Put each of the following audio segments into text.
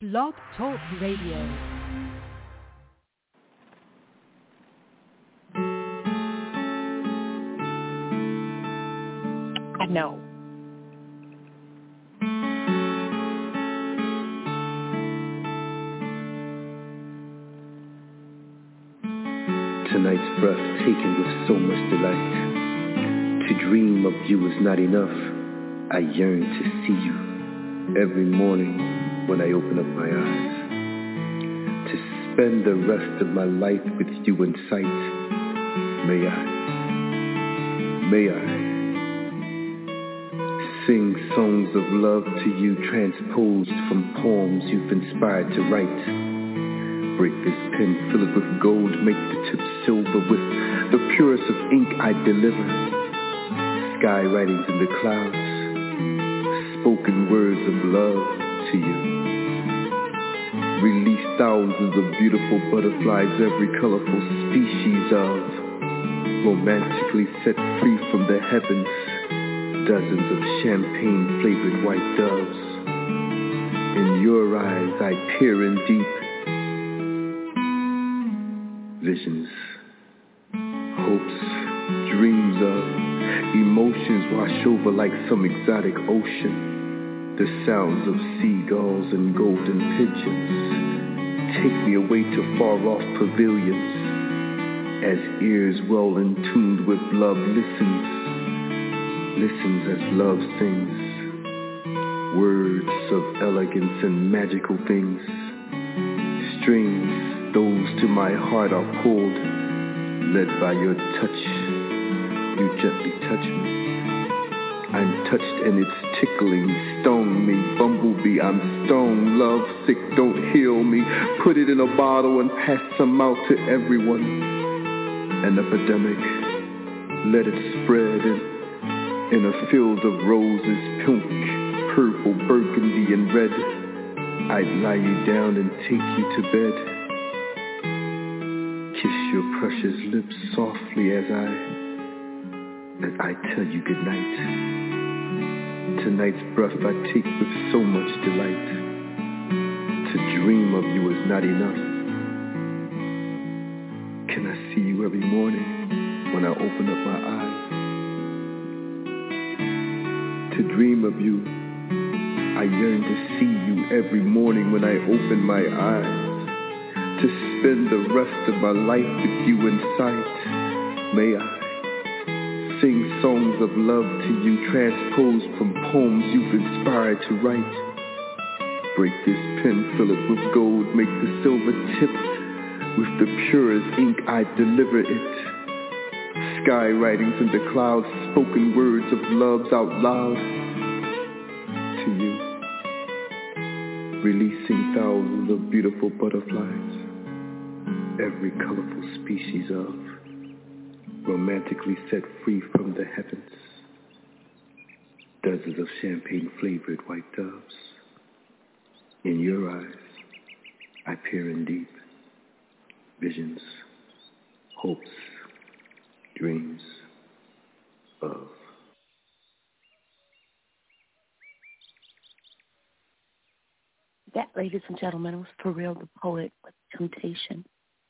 Blog Talk Radio. I know. Tonight's breath taken with so much delight. To dream of you is not enough. I yearn to see you every morning when I open up my eyes. To spend the rest of my life with you in sight. May I sing songs of love to you transposed from poems you've inspired to write. Break this pen, fill it with gold, make the tip silver with the purest of ink I deliver. Sky writings in the clouds, spoken words of love to you. Release thousands of beautiful butterflies, every colorful species of, romantically set free from the heavens, dozens of champagne-flavored white doves. In your eyes I peer in deep. Visions, hopes, dreams of, emotions wash over like some exotic ocean. The sounds of seagulls and golden pigeons take me away to far-off pavilions. As ears well in tuned with love listens as love sings. Words of elegance and magical things. Strings, those to my heart are pulled, led by your touch. You gently touch me. I'm touched and it's tickling, stung me. Bumblebee, I'm stoned, love sick, don't heal me. Put it in a bottle and pass some out to everyone. An epidemic, let it spread in a field of roses, pink, purple, burgundy, and red. I'd lie you down and take you to bed. Kiss your precious lips softly as I tell you goodnight. Tonight's breath I take with so much delight. To dream of you is not enough. Can I see you every morning when I open up my eyes? To dream of you, I yearn to see you every morning when I open my eyes. To spend the rest of my life with you in sight. May I sing songs of love to you transposed from poems you've inspired to write. Break this pen, fill it with gold, make the silver tip with the purest ink I deliver it. Sky writings in the clouds, spoken words of loves out loud to you. Releasing thousands of beautiful butterflies, every colorful species of, romantically set free from the heavens. Dozens of champagne-flavored white doves. In your eyes, I peer in deep. Visions, hopes, dreams of. That, ladies and gentlemen, was Pharrell the Poet with Temptation.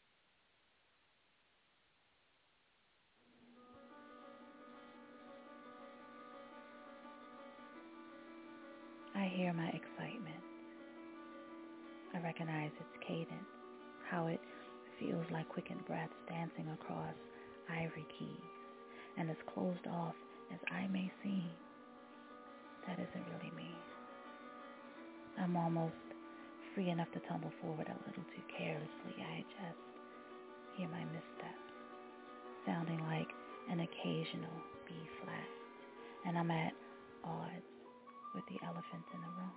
I hear my excitement. I recognize its cadence, how it feels like quickened breaths dancing across ivory keys, and as closed off as I may seem. That isn't really me. I'm almost free enough to tumble forward a little too carelessly. I just hear my missteps, sounding like an occasional B flat, and I'm at odds with the elephant in the room.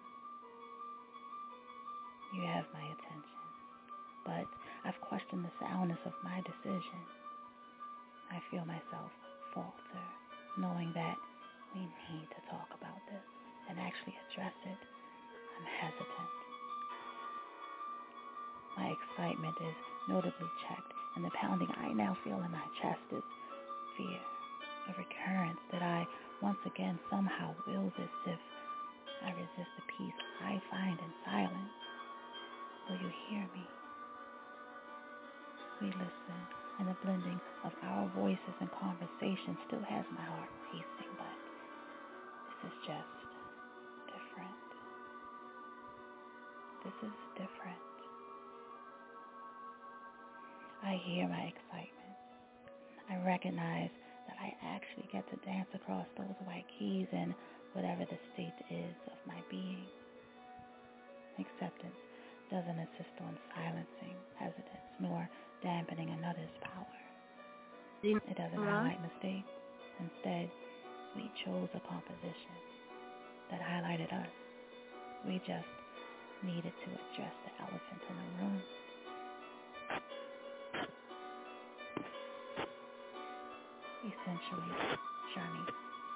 You have my attention, but I've questioned the soundness of my decision. I feel myself falter, knowing that we need to talk about this and actually address it. I'm hesitant. My excitement is notably checked, and the pounding I now feel in my chest is fear, a recurrence that I once again somehow wills as if I resist the peace I find in silence. you hear me? We listen, and the blending of our voices and conversation still has my heart racing, but this is just different. This is different. I hear my excitement. I recognize that I actually get to dance across those white keys in whatever the state is of my being. Acceptance doesn't insist on silencing hesitance nor dampening another's power. It doesn't highlight mistakes. Instead, we chose a composition that highlighted us. We just needed to address the elephant in the room. Essentially, Shani.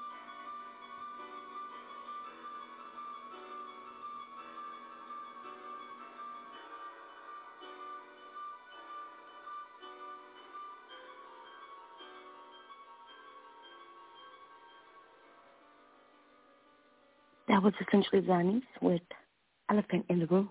That was essentially Zani's with Elephant in the Room.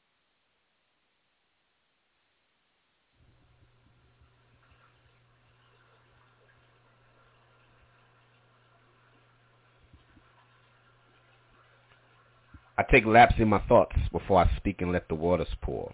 I take laps in my thoughts before I speak and let the waters pour.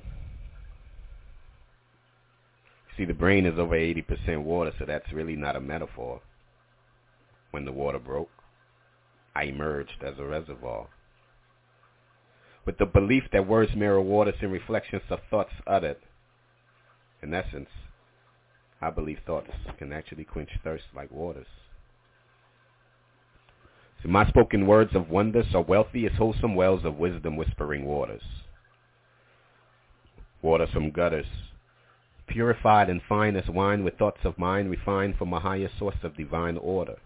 See, the brain is over 80% water, so that's really not a metaphor. When the water broke, I emerged as a reservoir. With the belief that words mirror waters and reflections of thoughts uttered. In essence, I believe thoughts can actually quench thirst like waters. See, my spoken words of wonders are wealthy as wholesome wells of wisdom whispering waters. Waters from gutters, purified and fine as wine with thoughts of mine refined from a higher source of divine order.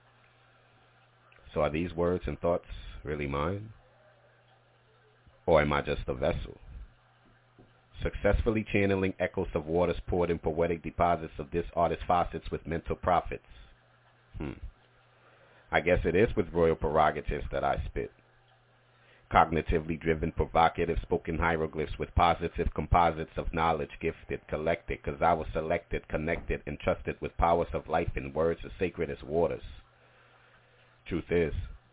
So are these words and thoughts really mine? Or am I just a vessel? Successfully channeling echoes of waters poured in poetic deposits of this artist's faucets with mental profits. I guess it is with royal prerogatives that I spit. Cognitively driven, provocative, spoken hieroglyphs with positive composites of knowledge gifted, collected, cause I was selected, connected, entrusted with powers of life in words as sacred as waters. Truth is,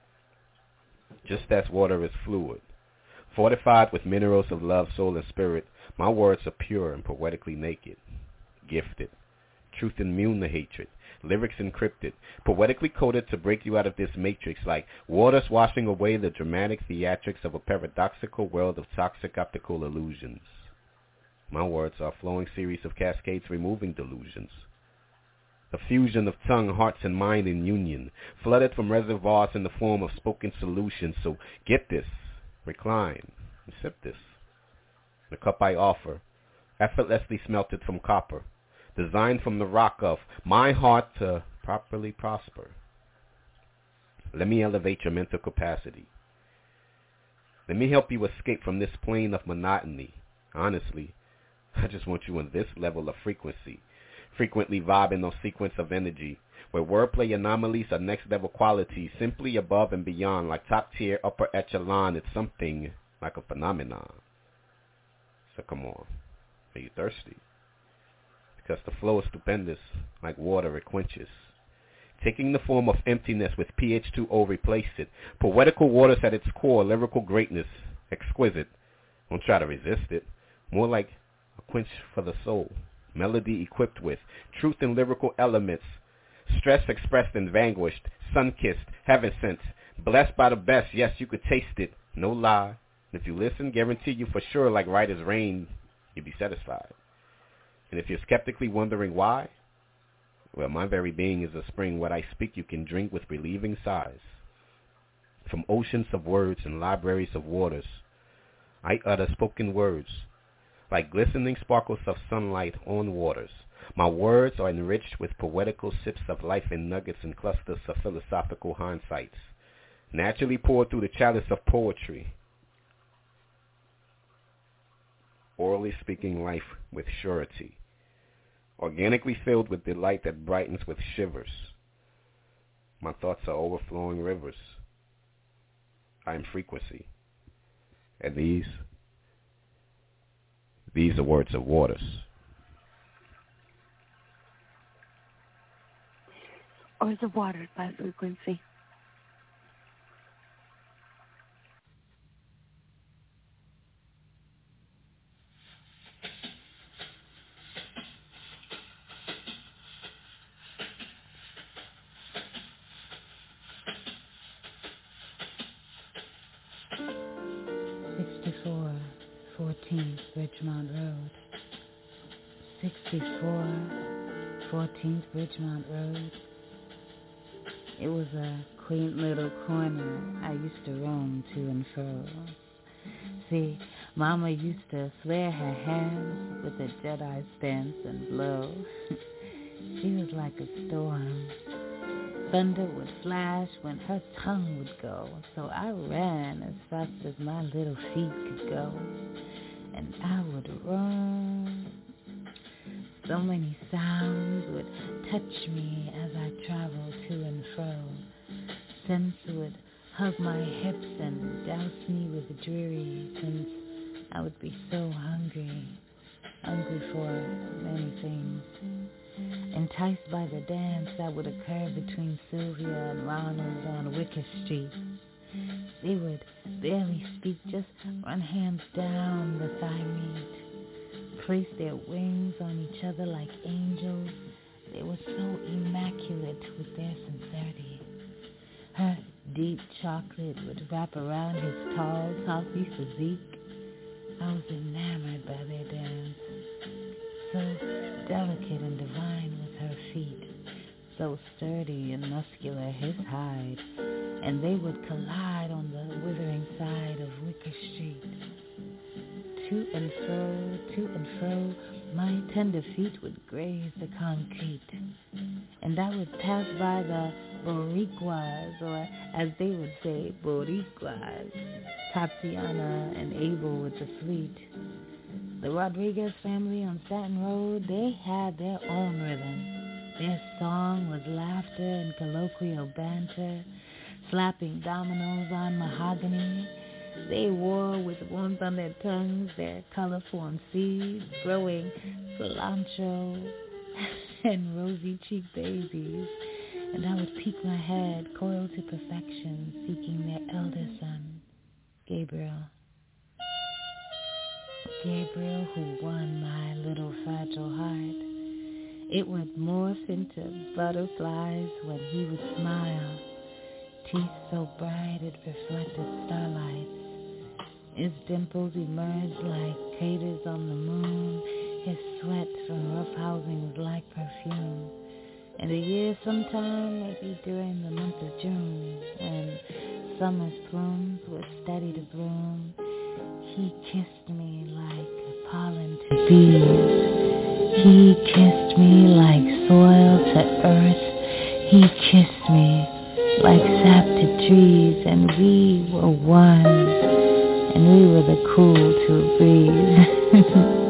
just as water is fluid, fortified with minerals of love, soul, and spirit, my words are pure and poetically naked, gifted, truth immune to hatred, lyrics encrypted, poetically coded to break you out of this matrix like waters washing away the dramatic theatrics of a paradoxical world of toxic optical illusions. My words are a flowing series of cascades removing delusions. A fusion of tongue, hearts, and mind in union, flooded from reservoirs in the form of spoken solutions. So get this, recline, and sip this. The cup I offer, effortlessly smelted from copper, designed from the rock of my heart to properly prosper. Let me elevate your mental capacity. Let me help you escape from this plane of monotony. Honestly, I just want you on this level of frequency, frequently vibing on sequence of energy, where wordplay anomalies are next level qualities, simply above and beyond, like top tier, upper echelon. It's something like a phenomenon. So come on, are you thirsty? Because the flow is stupendous, like water it quenches. Taking the form of emptiness with pH2O replace it. Poetical waters at its core, lyrical greatness, exquisite. Don't try to resist it. More like a quench for the soul. Melody equipped with truth and lyrical elements. Stress expressed and vanquished. Sun-kissed, heaven-sent. Blessed by the best, yes, you could taste it. No lie. If you listen, guarantee you for sure, like right as rain, you'll be satisfied. And if you're skeptically wondering why, well, my very being is a spring. What I speak you can drink with relieving sighs. From oceans of words and libraries of waters, I utter spoken words, like glistening sparkles of sunlight on waters. My words are enriched with poetical sips of life in nuggets and clusters of philosophical hindsights, naturally poured through the chalice of poetry, orally speaking life with surety, organically filled with delight that brightens with shivers. My thoughts are overflowing rivers. I am frequency, and these These are words of waters. Or is it watered by frequency? Bridgemont Road. 64 14th Bridgemont Road. It was a quaint little corner I used to roam to and fro. See, Mama used to swear her hands with a Jedi stance and blow. She was like a storm. Thunder would flash when her tongue would go, so I ran as fast as my little feet could go. And I would run. So many sounds would touch me as I traveled to and fro. Scents would hug my hips and douse me with dreary, since I would be so hungry for many things. Enticed by the dance that would occur between Sylvia and Ronald on Wicker Street. They would barely speak, just run hands down the thigh meat, place their wings on each other like angels. They were so immaculate with their sincerity. Her deep chocolate would wrap around his tall, healthy physique. I was enamored by their dance, so delicate and divine with her feet, so sturdy and muscular his hide, and they would collide on the withering side of Wicker Street. To and fro, my tender feet would graze the concrete, and I would pass by the Boricuas, or as they would say, Boricuas, Tatiana and Abel with the fleet. The Rodriguez family on Staten Road, they had their own rhythm. Their song was laughter and colloquial banter, slapping dominoes on mahogany. They wore with warmth on their tongues their colorform seeds, growing cilantro and rosy-cheeked daisies. And I would peek my head, coiled to perfection, seeking their elder son, Gabriel. Gabriel, who won my little fragile heart. It would morph into butterflies when he would smile, teeth so bright it reflected starlight. His dimples emerged like craters on the moon. His sweat from roughhousing was like perfume. And a year sometime, maybe during the month of June, when summer's plumes were steady to bloom, he kissed me like pollen to bees. He kissed me like soil to earth. He kissed me like sap to trees, and we were one, and we were the cool to breathe.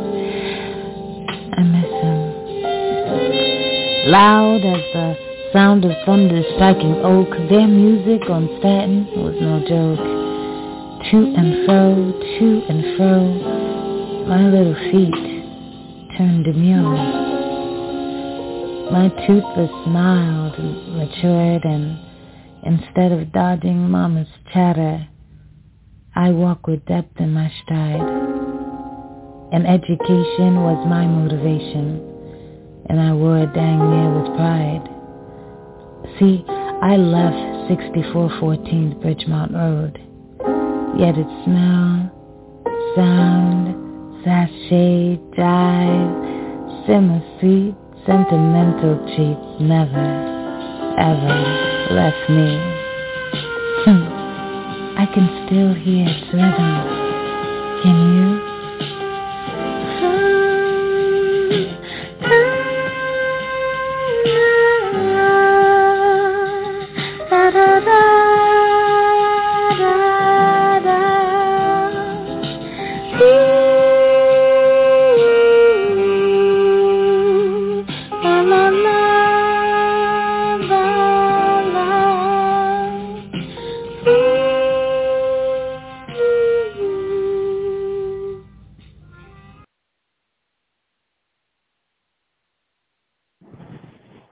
I miss him. Loud as the sound of thunder striking oak, their music on Staten was no joke. To and fro, my little feet turned demure. My toothless smiled and matured, and instead of dodging Mama's chatter, I walk with depth in my stride. And education was my motivation, and I wore it dang near with pride. See, I left 6414th Bridgemont Road, yet its smell, sound, sachet, jive, simmer sweet, sentimental treats never, ever left me. I can still hear its rhythm. Can you?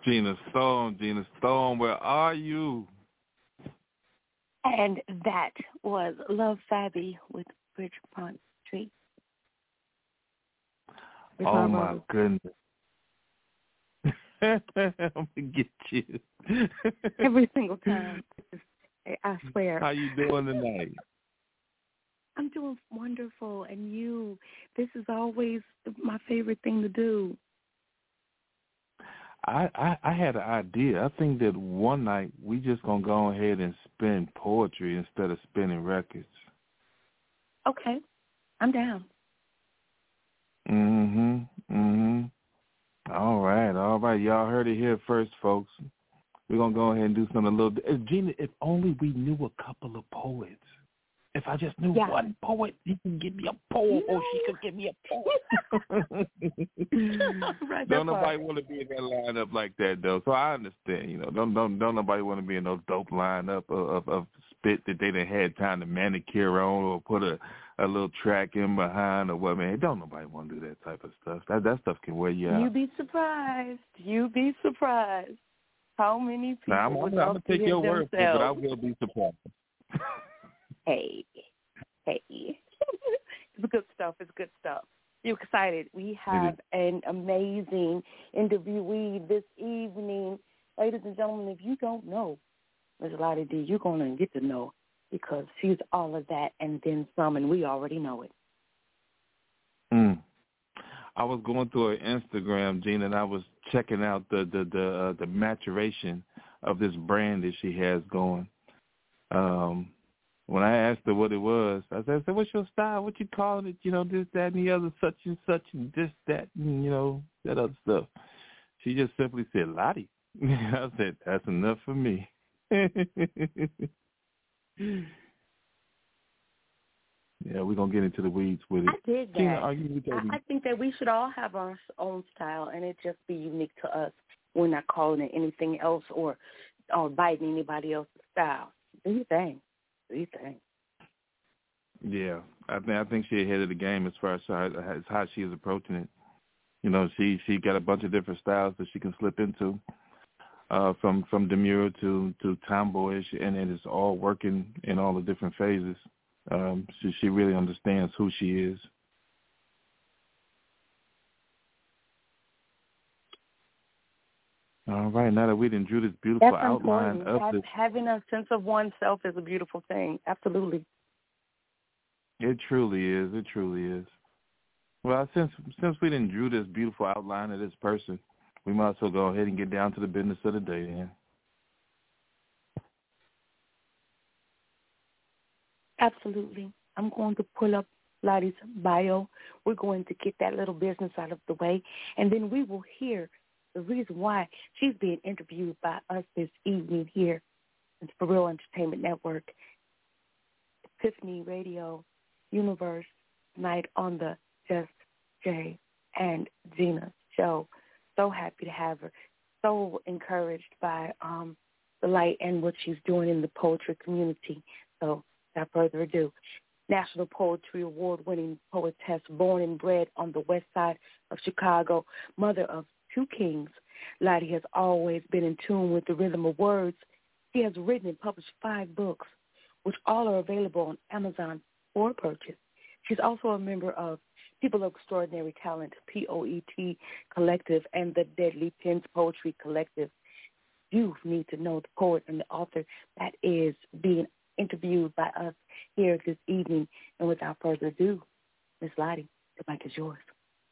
Gina Storm, where are you? And that was Love Fabi with Bridgepont Street. Oh, my goodness. I'm going to get you. Every single time. I swear. How you doing tonight? I'm doing wonderful. And you, this is always my favorite thing to do. I had an idea. I think that one night we just going to go ahead and spin poetry instead of spinning records. Okay. I'm down. All right. Y'all heard it here first, folks. We're going to go ahead and do something a little bit. Gina, if only we knew a couple of poets. If I just knew one poet, he can give me a poem, or she could give me a poem. Right, don't nobody want to be in that lineup like that, though. So I understand, you know. Don't nobody want to be in no dope lineup of spit that they done had time to manicure on or put a little track in behind or what, man. Don't nobody want to do that type of stuff. That stuff can wear you out. You'd be surprised. How many people I'm going to take your word for it, but I will be surprised. Hey. It's good stuff. You're excited. We have an amazing interviewee this evening. Ladies and gentlemen, if you don't know Ms. Lottie D, you're going to get to know because she's all of that and then some, and we already know it. I was going through her Instagram, Gina, and I was checking out the maturation of this brand that she has going. When I asked her what it was, I said, what's your style? What you calling it? You know, this, that, and the other, such and such, and this, that, and, you know, that other stuff. She just simply said, Lottie. I said, that's enough for me. Yeah, we're going to get into the weeds with it. I did that. Gina, I think that we should all have our own style, and it just be unique to us. We're not calling it anything else or biting anybody else's style. Do your thing. Yeah, I think she's ahead of the game as far as how she is approaching it. You know, she got a bunch of different styles that she can slip into, from demure to tomboyish, and it is all working in all the different phases. She really understands who she is. All right, now that we done drew this beautiful outline of this. Having a sense of oneself is a beautiful thing. Absolutely. It truly is. Well, since we done drew this beautiful outline of this person, we might as well go ahead and get down to the business of the day then. Absolutely. I'm going to pull up Lottie's bio. We're going to get that little business out of the way, and then we will hear the reason why she's being interviewed by us this evening here at the For Real Entertainment Network, Epiphany Radio Universe night on the Just Jay and Gina show. So happy to have her. So encouraged by the light and what she's doing in the poetry community. So without further ado, National Poetry Award-winning poetess, born and bred on the west side of Chicago, mother of 2 kings, Lottie has always been in tune with the rhythm of words. She has written and published 5 books, which all are available on Amazon for purchase. She's also a member of People of Extraordinary Talent, POET Collective, and the Deadly Pens Poetry Collective. You need to know the poet and the author that is being interviewed by us here this evening. And without further ado, Miss Lottie, the mic is yours.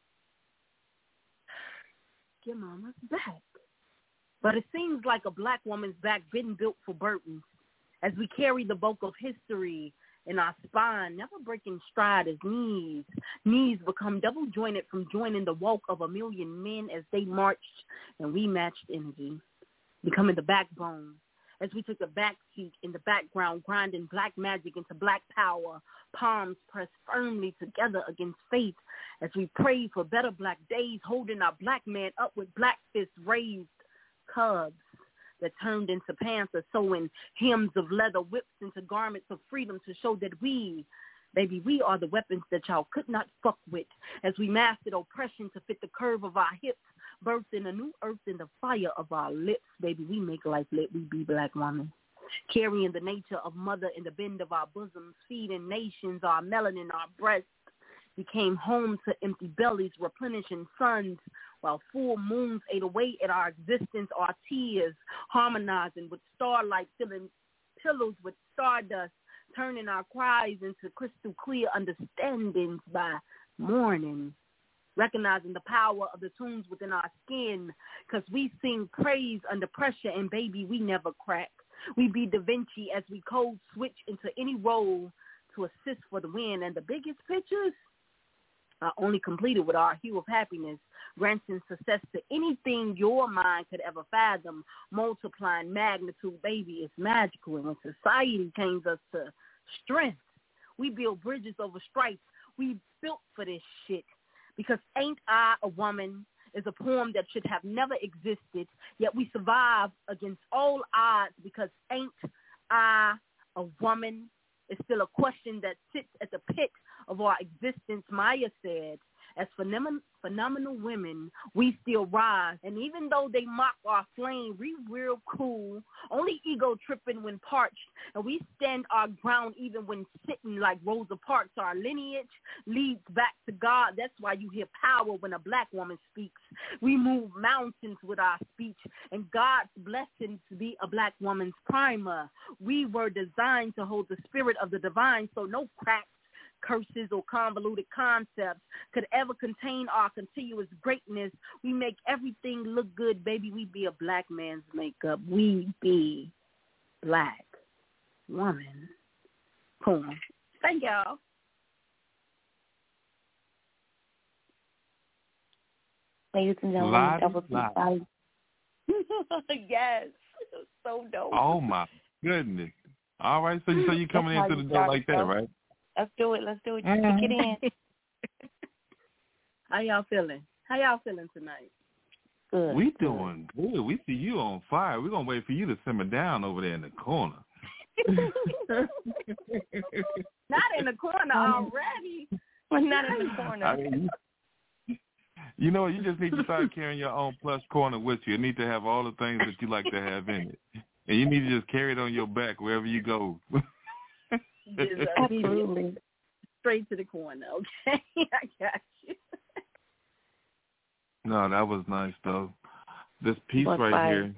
Your mama's back. But it seems like a black woman's back been built for burdens as we carry the bulk of history in our spine, never breaking stride as knees become double jointed from joining the walk of a million men as they marched and we matched energy, becoming the backbone as we took a back seat in the background, grinding black magic into black power, palms pressed firmly together against faith as we prayed for better black days, holding our black man up with black fists raised, cubs that turned into panthers, sewing hems of leather, whips into garments of freedom to show that we are the weapons that y'all could not fuck with as we mastered oppression to fit the curve of our hips, birthing a new earth in the fire of our lips, baby. We make life lit, we be black women. Carrying the nature of mother in the bend of our bosoms, feeding nations, our melanin, our breasts. We came home to empty bellies, replenishing suns, while full moons ate away at our existence, our tears, harmonizing with starlight, filling pillows with stardust, turning our cries into crystal clear understandings by morning. Recognizing the power of the tunes within our skin, because we sing praise under pressure, and baby, we never crack. We be Da Vinci as we code switch into any role to assist for the win. And the biggest pictures are only completed with our hue of happiness, granting success to anything your mind could ever fathom, multiplying magnitude, baby. It's magical. And when society chains us to strength, we build bridges over stripes. We built for this shit. Because Ain't I a Woman is a poem that should have never existed, yet we survive against all odds because Ain't I a Woman is still a question that sits at the pit of our existence. Maya said, as phenomenal women, we still rise. And even though they mock our flame, we real cool, only ego tripping when parched. And we stand our ground even when sitting like Rosa Parks. Our lineage leads back to God. That's why you hear power when a black woman speaks. We move mountains with our speech. And God's blessing to be a black woman's primer. We were designed to hold the spirit of the divine, so no cracks, curses, or convoluted concepts could ever contain our continuous greatness. We make everything look good, baby. We be a black man's makeup. We be black woman. Poem. Thank y'all. Ladies and gentlemen, that was solid. Yes. So dope. Oh my goodness. All right, so you coming into the door like that, right? Let's do it. Just kick it in. How y'all feeling? Tonight? Good. We doing good. We see you on fire. We're going to wait for you to simmer down over there in the corner. Not in the corner already. We're not in the corner. I mean, you know what? You just need to start carrying your own plush corner with you. You need to have all the things that you like to have in it. And you need to just carry it on your back wherever you go. Absolutely. Straight to the corner, okay? I got you. No, that was nice, though. This piece right fire. here,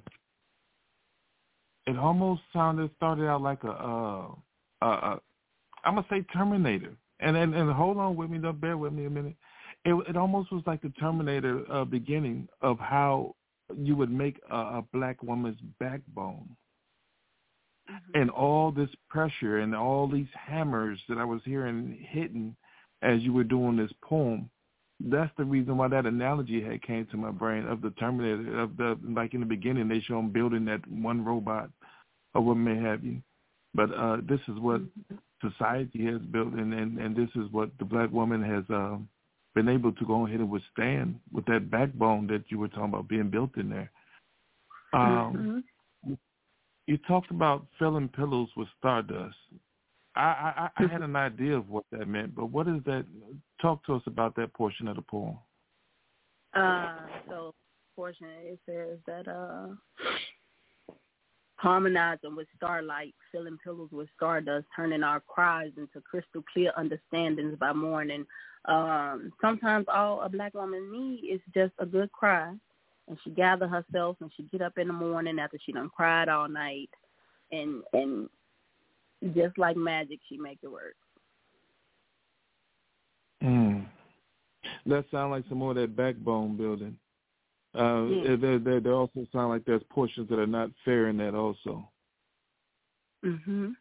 it almost started out like I'm going to say Terminator. And hold on with me, though, bear with me a minute. It almost was like the Terminator beginning of how you would make a black woman's backbone. Mm-hmm. And all this pressure and all these hammers that I was hearing hitting as you were doing this poem, that's the reason why that analogy had came to my brain of the Terminator, like in the beginning, they show them building that one robot or what may have you. But this is what society has built, and this is what the black woman has been able to go ahead and withstand with that backbone that you were talking about being built in there. You talked about filling pillows with stardust. I had an idea of what that meant, but what is that? Talk to us about that portion of the poem. So portion, it says that harmonizing with starlight, filling pillows with stardust, turning our cries into crystal clear understandings by morning. Sometimes all a black woman needs is just a good cry. And she gather herself and she get up in the morning after she done cried all night, and just like magic, she make it work. That sounds like some more of that backbone building. There also sound like there's portions that are not fair in that also. Can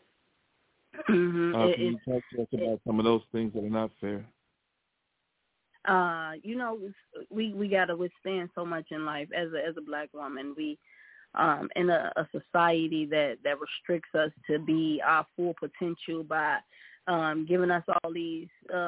you talk to us about some of those things that are not fair? We gotta withstand so much in life as a black woman. We in a society that restricts us to be our full potential by giving us all these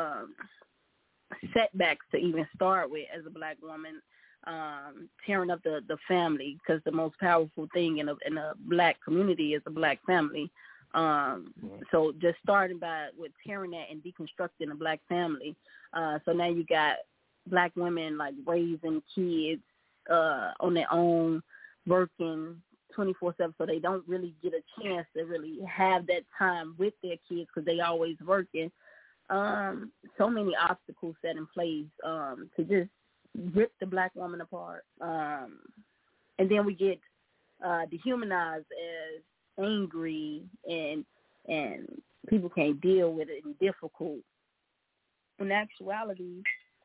setbacks to even start with as a black woman, tearing up the family, because the most powerful thing in a black community is a black family. So just starting with tearing that and deconstructing a black family. So now you got black women like raising kids on their own, working 24/7, so they don't really get a chance to really have that time with their kids because they always working. So many obstacles set in place to just rip the black woman apart. And then we get dehumanized as angry and people can't deal with it and difficult. In actuality,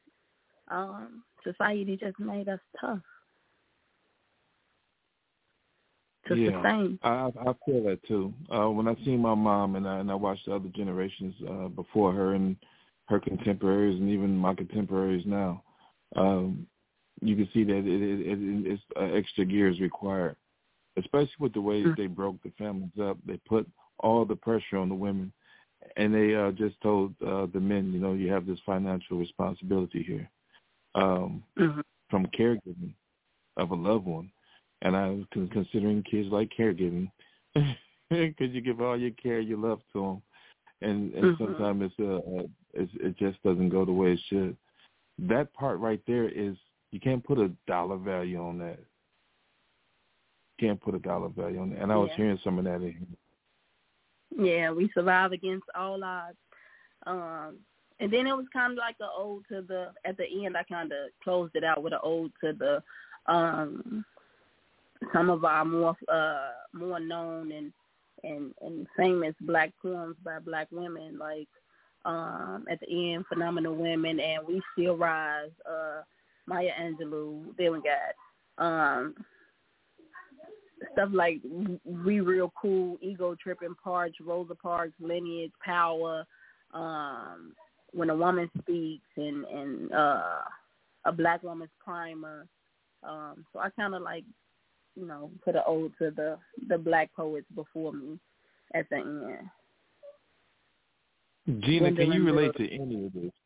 society just made us tough to sustain. I feel that too. When I see my mom and I watched the other generations before her and her contemporaries and even my contemporaries now, you can see that it's extra gears required, especially with the way that they broke the families up. They put all the pressure on the women, and they just told the men, you have this financial responsibility here from caregiving of a loved one. And I'm considering kids like caregiving because you give all your care, your love to them, and sometimes it just doesn't go the way it should. That part right there is you can't put a dollar value on that. Can't put a dollar value on that. And I was hearing some of that in here. Yeah, we survive against all odds. And then it was kind of like an ode to at the end, I kind of closed it out with an ode to the some of our more known and famous black poems by black women, like at the end, Phenomenal Women and We Still Rise, Maya Angelou, then we got stuff like We Real Cool, Ego Tripping, Parch, Rosa Parks, Lineage, Power, When a Woman Speaks, and A Black Woman's Primer. So I kind of like, put an ode to the black poets before me at the end. Gina, can you relate to any of this?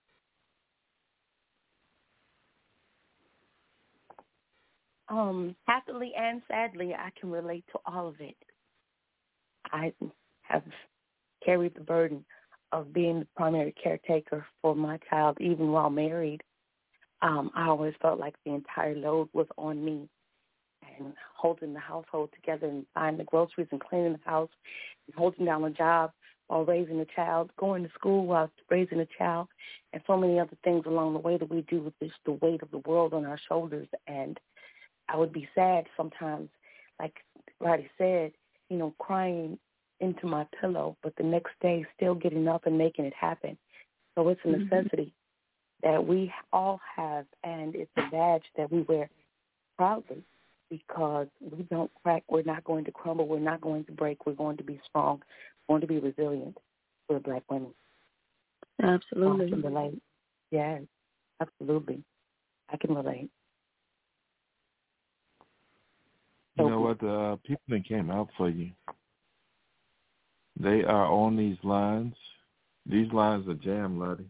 Happily and sadly, I can relate to all of it. I have carried the burden of being the primary caretaker for my child, even while married. I always felt like the entire load was on me, and holding the household together and buying the groceries and cleaning the house and holding down a job while raising a child, going to school while raising a child, and so many other things along the way that we do with the weight of the world on our shoulders. And I would be sad sometimes, like Roddy said, crying into my pillow, but the next day still getting up and making it happen. So it's a necessity that we all have, and it's a badge that we wear proudly, because we don't crack, we're not going to crumble, we're not going to break, we're going to be strong, we're going to be resilient for black women. Absolutely. I can relate. Yes, absolutely. I can relate. You know what? The people that came out for you, they are on these lines. These lines are jammed, Lottie.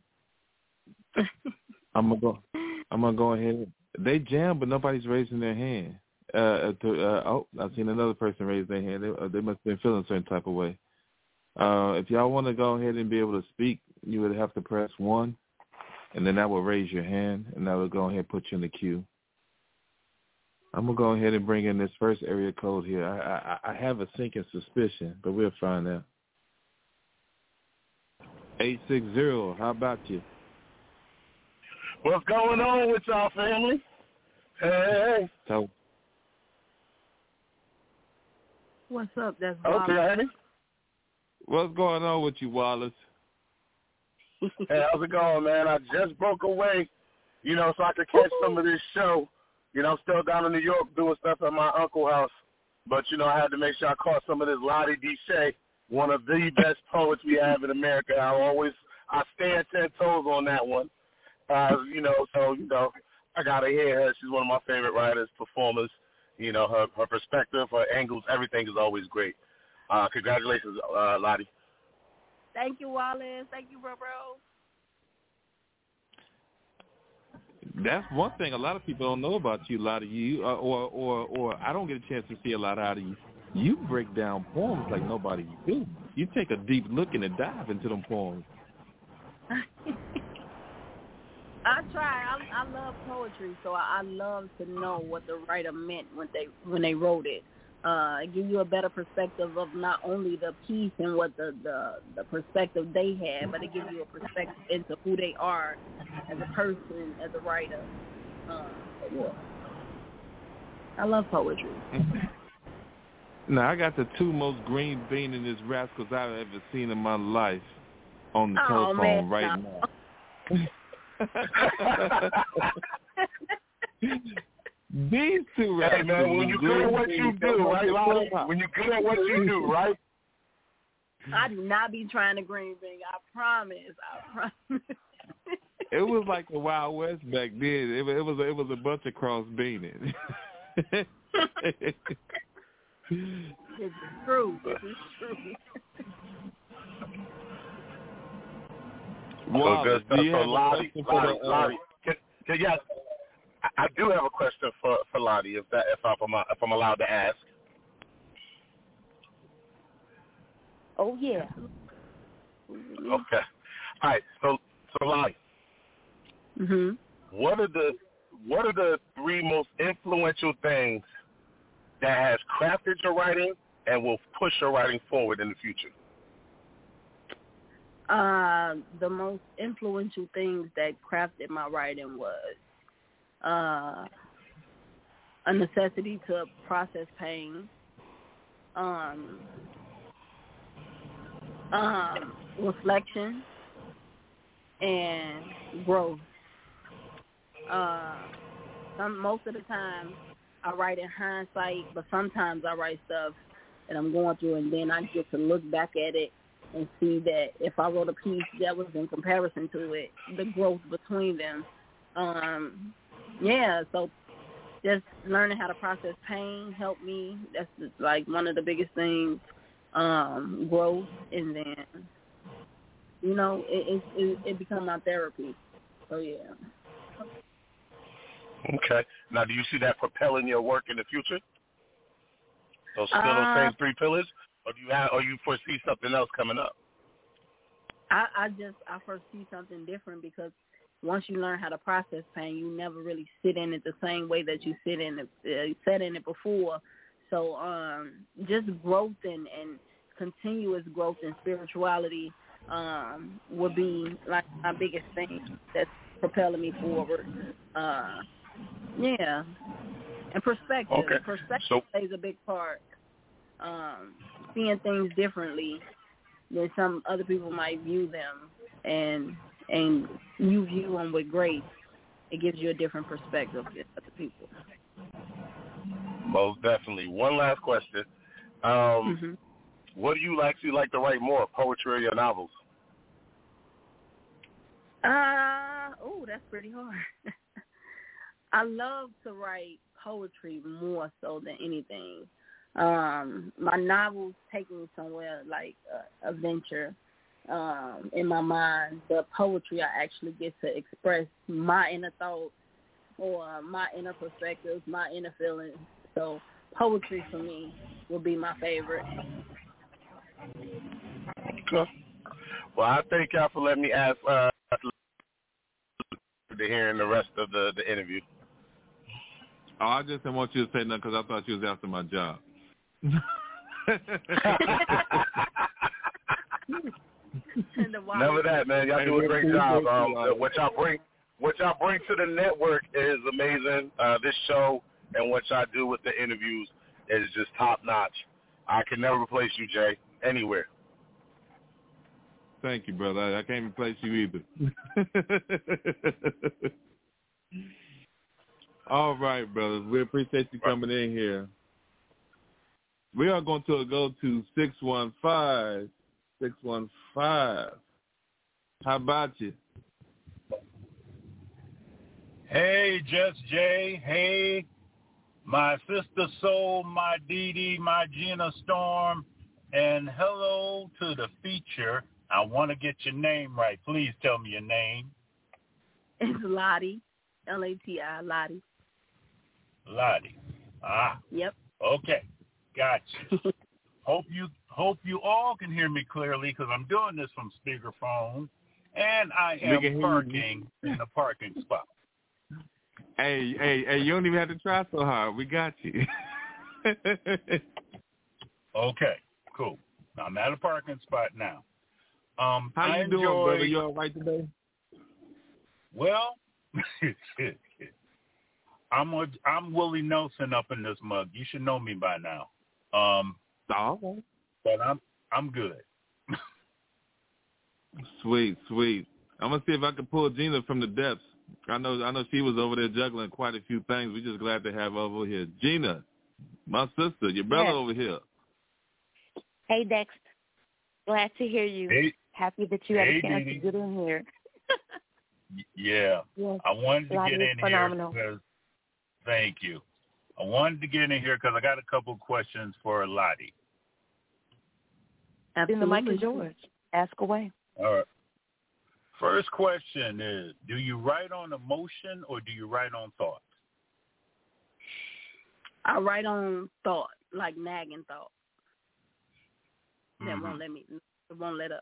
I'm gonna go ahead. They jam, but nobody's raising their hand. I've seen another person raise their hand. They must have been feeling a certain type of way. If y'all want to go ahead and be able to speak, you would have to press 1, and then that will raise your hand, and that will go ahead and put you in the queue. I'm going to go ahead and bring in this first area code here. I have a sinking suspicion, but we'll find out. 860, how about you? What's going on with y'all, family? Hey. So, what's up? That's Wallace. Okay. What's going on with you, Wallace? Hey, how's it going, man? I just broke away, so I could catch some of this show. I'm still down in New York doing stuff at my uncle's house. But, I had to make sure I caught some of this Lottie Deshay, one of the best poets we have in America. I stand 10 toes on that one. I got to hear her. She's one of my favorite writers, performers. Her perspective, her angles, everything is always great. Congratulations, Lottie. Thank you, Wallace. Thank you, bro. That's one thing a lot of people don't know about you, Lottie. You or I don't get a chance to see a lot out of you. You break down poems like nobody do. You take a deep look and a dive into them poems. I try. I love poetry, so I love to know what the writer meant when they wrote it. It gives you a better perspective of not only the piece and what the perspective they had, but it gives you a perspective into who they are as a person, as a writer. Yeah. I love poetry. Now, I got the two most green bean-in-this rascals I've ever seen in my life on the telephone right now. These two rascals. Hey, man, when you're good at what you do, right, Lottie? When you're good at what you do, right? I do not be trying to green bean. I promise. It was like the Wild West back then. It was a bunch of cross beaning. This is true. Well, good stuff. So, Lottie, yes, I do have a question for Lottie, if I'm allowed to ask. Oh yeah. Okay. All right. So Lottie. Mhm. What are the three most influential things that has crafted your writing and will push your writing forward in the future? The most influential things that crafted my writing was a necessity to process pain, reflection, and growth. Most of the time I write in hindsight, but sometimes I write stuff that I'm going through, and then I get to look back at it and see that if I wrote a piece that was in comparison to it, the growth between them. So just learning how to process pain helped me. That's like one of the biggest things. Growth, and then, it become my therapy. So, yeah. Okay. Now, do you see that propelling your work in the future? Those same three pillars, or you foresee something else coming up? I foresee something different, because once you learn how to process pain, you never really sit in it the same way that you sat in it before. So just growth and continuous growth in spirituality would be like my biggest thing that's propelling me forward. And perspective. Okay. Perspective plays a big part. Seeing things differently than some other people might view them, and you view them with grace. It gives you a different perspective than other people. Most definitely. One last question. What do you actually like to write more, poetry or your novels? That's pretty hard. I love to write poetry more so than anything. My novels take me somewhere like a venture in my mind. The poetry, I actually get to express my inner thoughts or my inner perspectives, my inner feelings. So poetry for me will be my favorite. Okay. Well, I thank y'all for letting me ask to hearing the rest of the interview. Oh, I just didn't want you to say nothing because I thought you was after my job. Never that, man. Y'all do a great job. What y'all bring to the network is amazing. This show and what y'all do with the interviews is just top notch. I can never replace you, Jay, anywhere. Thank you, brother. I can't replace you either. All right, brothers. We appreciate you coming in here. We are going to go to 615. 615. How about you? Hey, Just Jay. Hey, my sister Soul, my Dee Dee, my Gina Storm, and hello to the feature. I want to get your name right. Please tell me your name. It's Lottie, L-A-T-I, Lottie. Lottie. Yep. Okay, gotcha. Hope you all can hear me clearly because I'm doing this from speakerphone, and I am parking in a parking spot. Hey, you don't even have to try so hard. We got you. Okay, cool. I'm at a parking spot now. How you doing, brother? You all right today? Well, I'm Willie Nelson up in this mug. You should know me by now. Okay. But I'm good. Sweet. I'm gonna see if I can pull Gina from the depths. I know she was over there juggling quite a few things. We're just glad to have her over here. Gina, my sister, your brother over here. Hey, Dex. Glad to hear you. Hey. Happy that you had a chance to get in here. Yeah. Yes. I wanted to get in phenomenal. here because, thank you. I wanted to get in here because I got a couple of questions for Lottie. Then the mic is yours. Ask away. All right. First question is, do you write on emotion or do you write on thought? I write on thought, like nagging thought. That won't let up.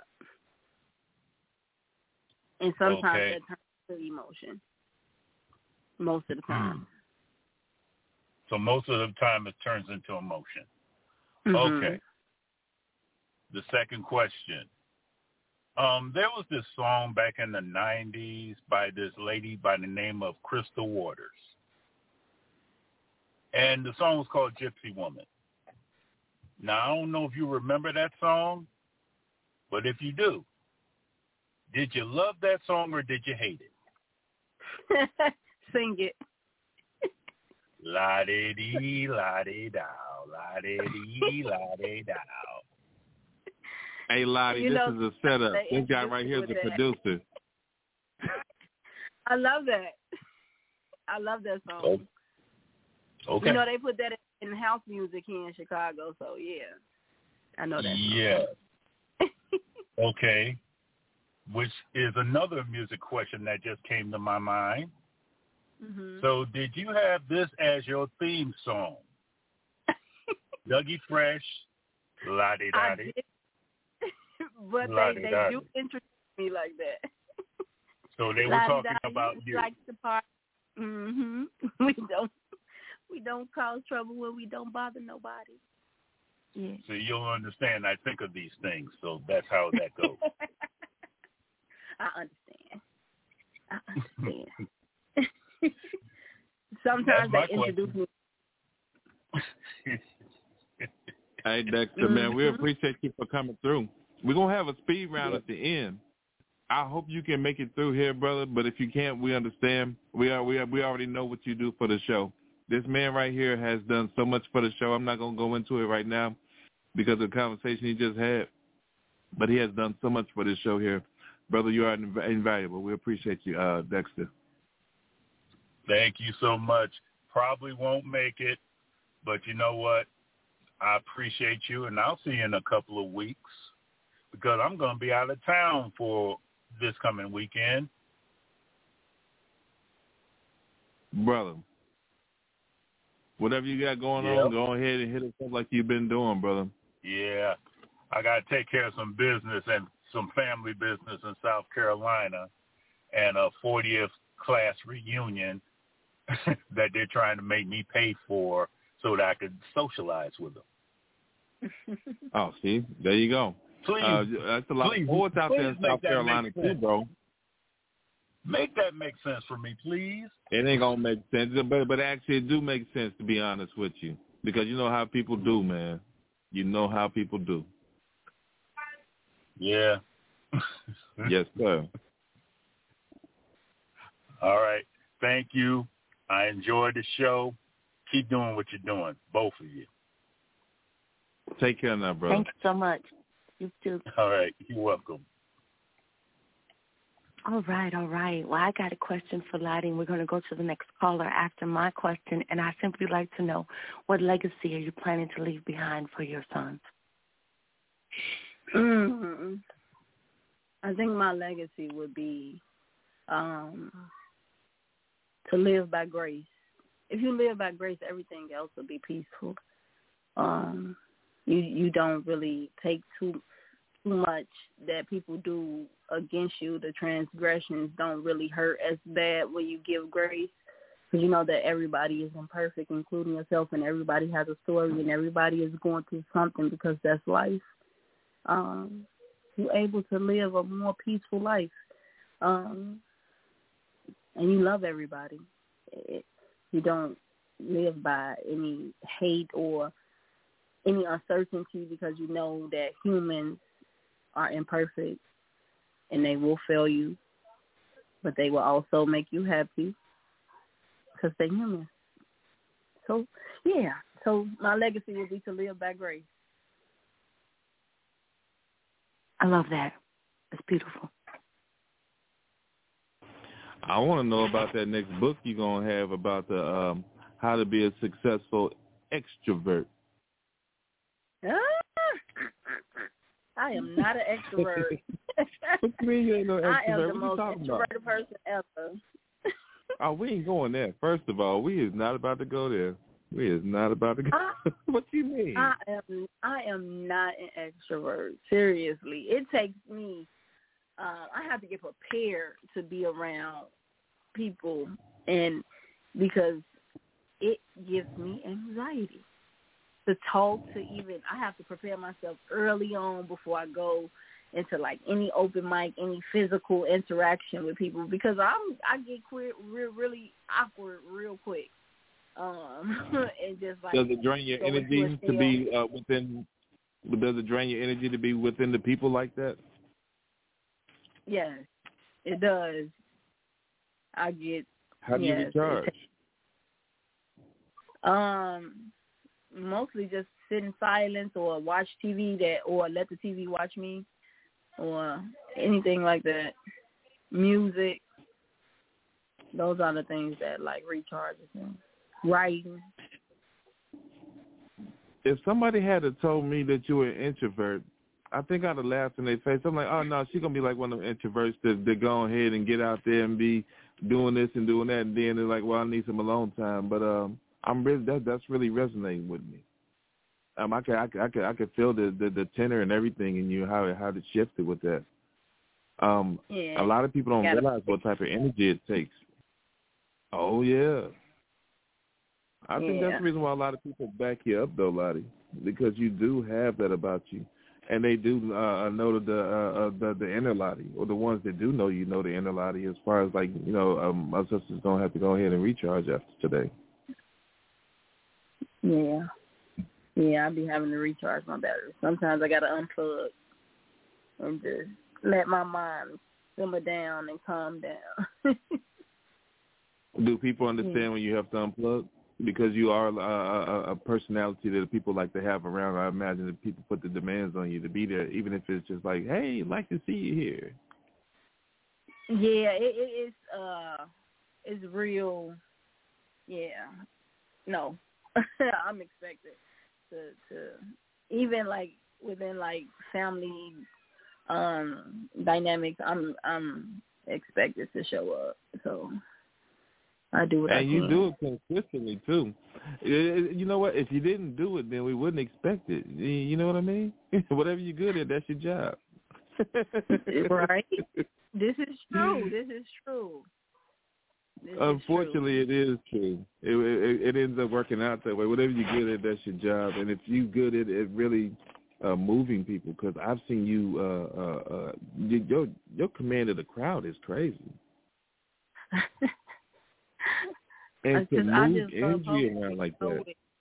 And sometimes that turns to emotion. Most of the time. So most of the time it turns into emotion. Mm-hmm. Okay. The second question. There was this song back in the 90s by this lady by the name of Crystal Waters. And the song was called Gypsy Woman. Now, I don't know if you remember that song, but if you do, did you love that song or did you hate it? Sing it. La-de-dee, la-de-dow, la-de-dee, la-de-dow. Hey, Lottie, this is a setup. This guy right here is the producer. I love that. I love that song. Okay. You know, they put that in house music here in Chicago, so yeah. I know that. Yeah. Okay. Which is another music question that just came to my mind. Mm-hmm. So did you have this as your theme song? Dougie Fresh, La-de-da-de. But they do introduce me like that. So they were talking about you. Like the part. Mm-hmm. We don't cause trouble when we don't bother nobody. Yeah. So you'll understand. I think of these things, so that's how that goes. I understand. Sometimes they introduce me. Hey, Dexter, man, we appreciate you for coming through. We're going to have a speed round at the end. I hope you can make it through here, brother, but if you can't, we understand. We already know what you do for the show. This man right here has done so much for the show. I'm not going to go into it right now because of the conversation he just had, but he has done so much for this show here. Brother, you are invaluable. We appreciate you, Dexter. Thank you so much. Probably won't make it, but you know what? I appreciate you, and I'll see you in a couple of weeks because I'm going to be out of town for this coming weekend. Brother, whatever you got going on, go ahead and hit us up like you've been doing, brother. Yeah. I got to take care of some business and some family business in South Carolina and a 40th class reunion that they're trying to make me pay for so that I could socialize with them. Oh, see, there you go. Please, that's a lot of sports out there in South Carolina too, bro. Make that make sense for me, please. It ain't gonna make sense, but actually it do make sense, to be honest with you, because you know how people do, man. You know how people do. Yeah. Yes, sir. All right. Thank you. I enjoyed the show. Keep doing what you're doing, both of you. Take care now, brother. Thank you so much. You too. All right. You're welcome. All right. Well, I got a question for Lottie, and we're going to go to the next caller after my question, and I simply like to know, what legacy are you planning to leave behind for your sons? Mm-hmm. I think my legacy would be to live by grace. If you live by grace, everything else will be peaceful. You don't really take too too much that people do against you, the transgressions don't really hurt as bad when you give grace. Because you know that everybody is imperfect, including yourself, and everybody has a story, and everybody is going through something because that's life. You're able to live a more peaceful life. And you love everybody. You don't live by any hate or any uncertainty because you know that humans are imperfect and they will fail you, but they will also make you happy because they're human. So, yeah. So my legacy will be to live by grace. I love that. It's beautiful. I want to know about that next book you're going to have about the how to be a successful extrovert. I am not an extrovert. What you mean you ain't no extrovert? I am the what most introverted person ever. Oh, we ain't going there. First of all, we is not about to go there. We is not about to go. What you mean? I am not an extrovert. Seriously, it takes me. I have to get prepared to be around people, and because it gives me anxiety to talk to even. I have to prepare myself early on before I go into like any open mic, any physical interaction with people because I get really awkward real quick. And just like does it drain your energy to be within? Does it drain your energy to be within the people like that? Yes, it does. I get. How do you recharge? Mostly just sit in silence or watch TV or let the TV watch me or anything like that. Music. Those are the things that like recharges me. Writing. If somebody had told me that you were an introvert, I think I'd have laughed in their face. I'm like, oh no, she's gonna be like one of them introverts that go ahead and get out there and be doing this and doing that, and then they're like, well, I need some alone time. But I'm really that's really resonating with me. I could feel the tenor and everything in you, how it shifted with that. A lot of people don't realize what type of energy it takes. Oh yeah. I think that's the reason why a lot of people back you up, though, Lottie, because you do have that about you, and they do know the inner Lottie, or the ones that do know you know the inner Lottie. As far as like my sisters don't have to go ahead and recharge after today. Yeah, I be having to recharge my battery. Sometimes I gotta unplug and just let my mind simmer down and calm down. Do people understand when you have to unplug? Because you are a personality that people like to have around. I imagine that people put the demands on you to be there, even if it's just like, hey, I'd like to see you here. Yeah, it's real. Yeah, no, I'm expected to even like within like family dynamics. I'm expected to show up. So. I do what I can. And you do it consistently, too. You know what? If you didn't do it, then we wouldn't expect it. You know what I mean? Whatever you're good at, that's your job. Right. This is true. Unfortunately, it is true. It ends up working out that way. Whatever you're good at, that's your job. And if you're good at it really moving people, because I've seen you, your command of the crowd is crazy. And to move energy around like that.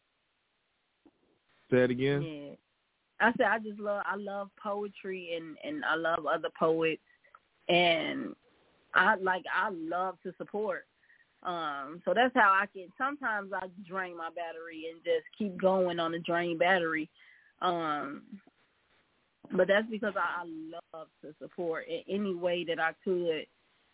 Say it again? Yeah. I said I love poetry and I love other poets and I love to support. So that's how I can sometimes I drain my battery and just keep going on a drained battery. But that's because I love to support in any way that I could.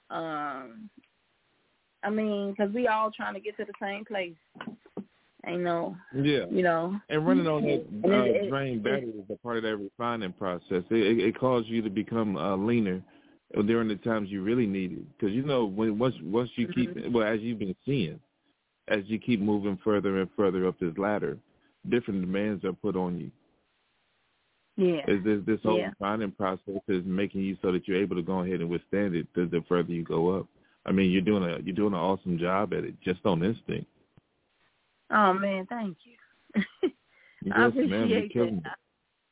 I mean, because we all trying to get to the same place. Ain't no, you know. And running on that drained battery is a part of that refining process. It causes you to become leaner during the times you really need it. Because, once you keep, as you've been seeing, as you keep moving further and further up this ladder, different demands are put on you. Yeah. This whole refining process is making you so that you're able to go ahead and withstand it the further you go up. I mean, you're doing an awesome job at it just on instinct. Oh man, thank you. I Yes, appreciate ma'am, you're killing that. it.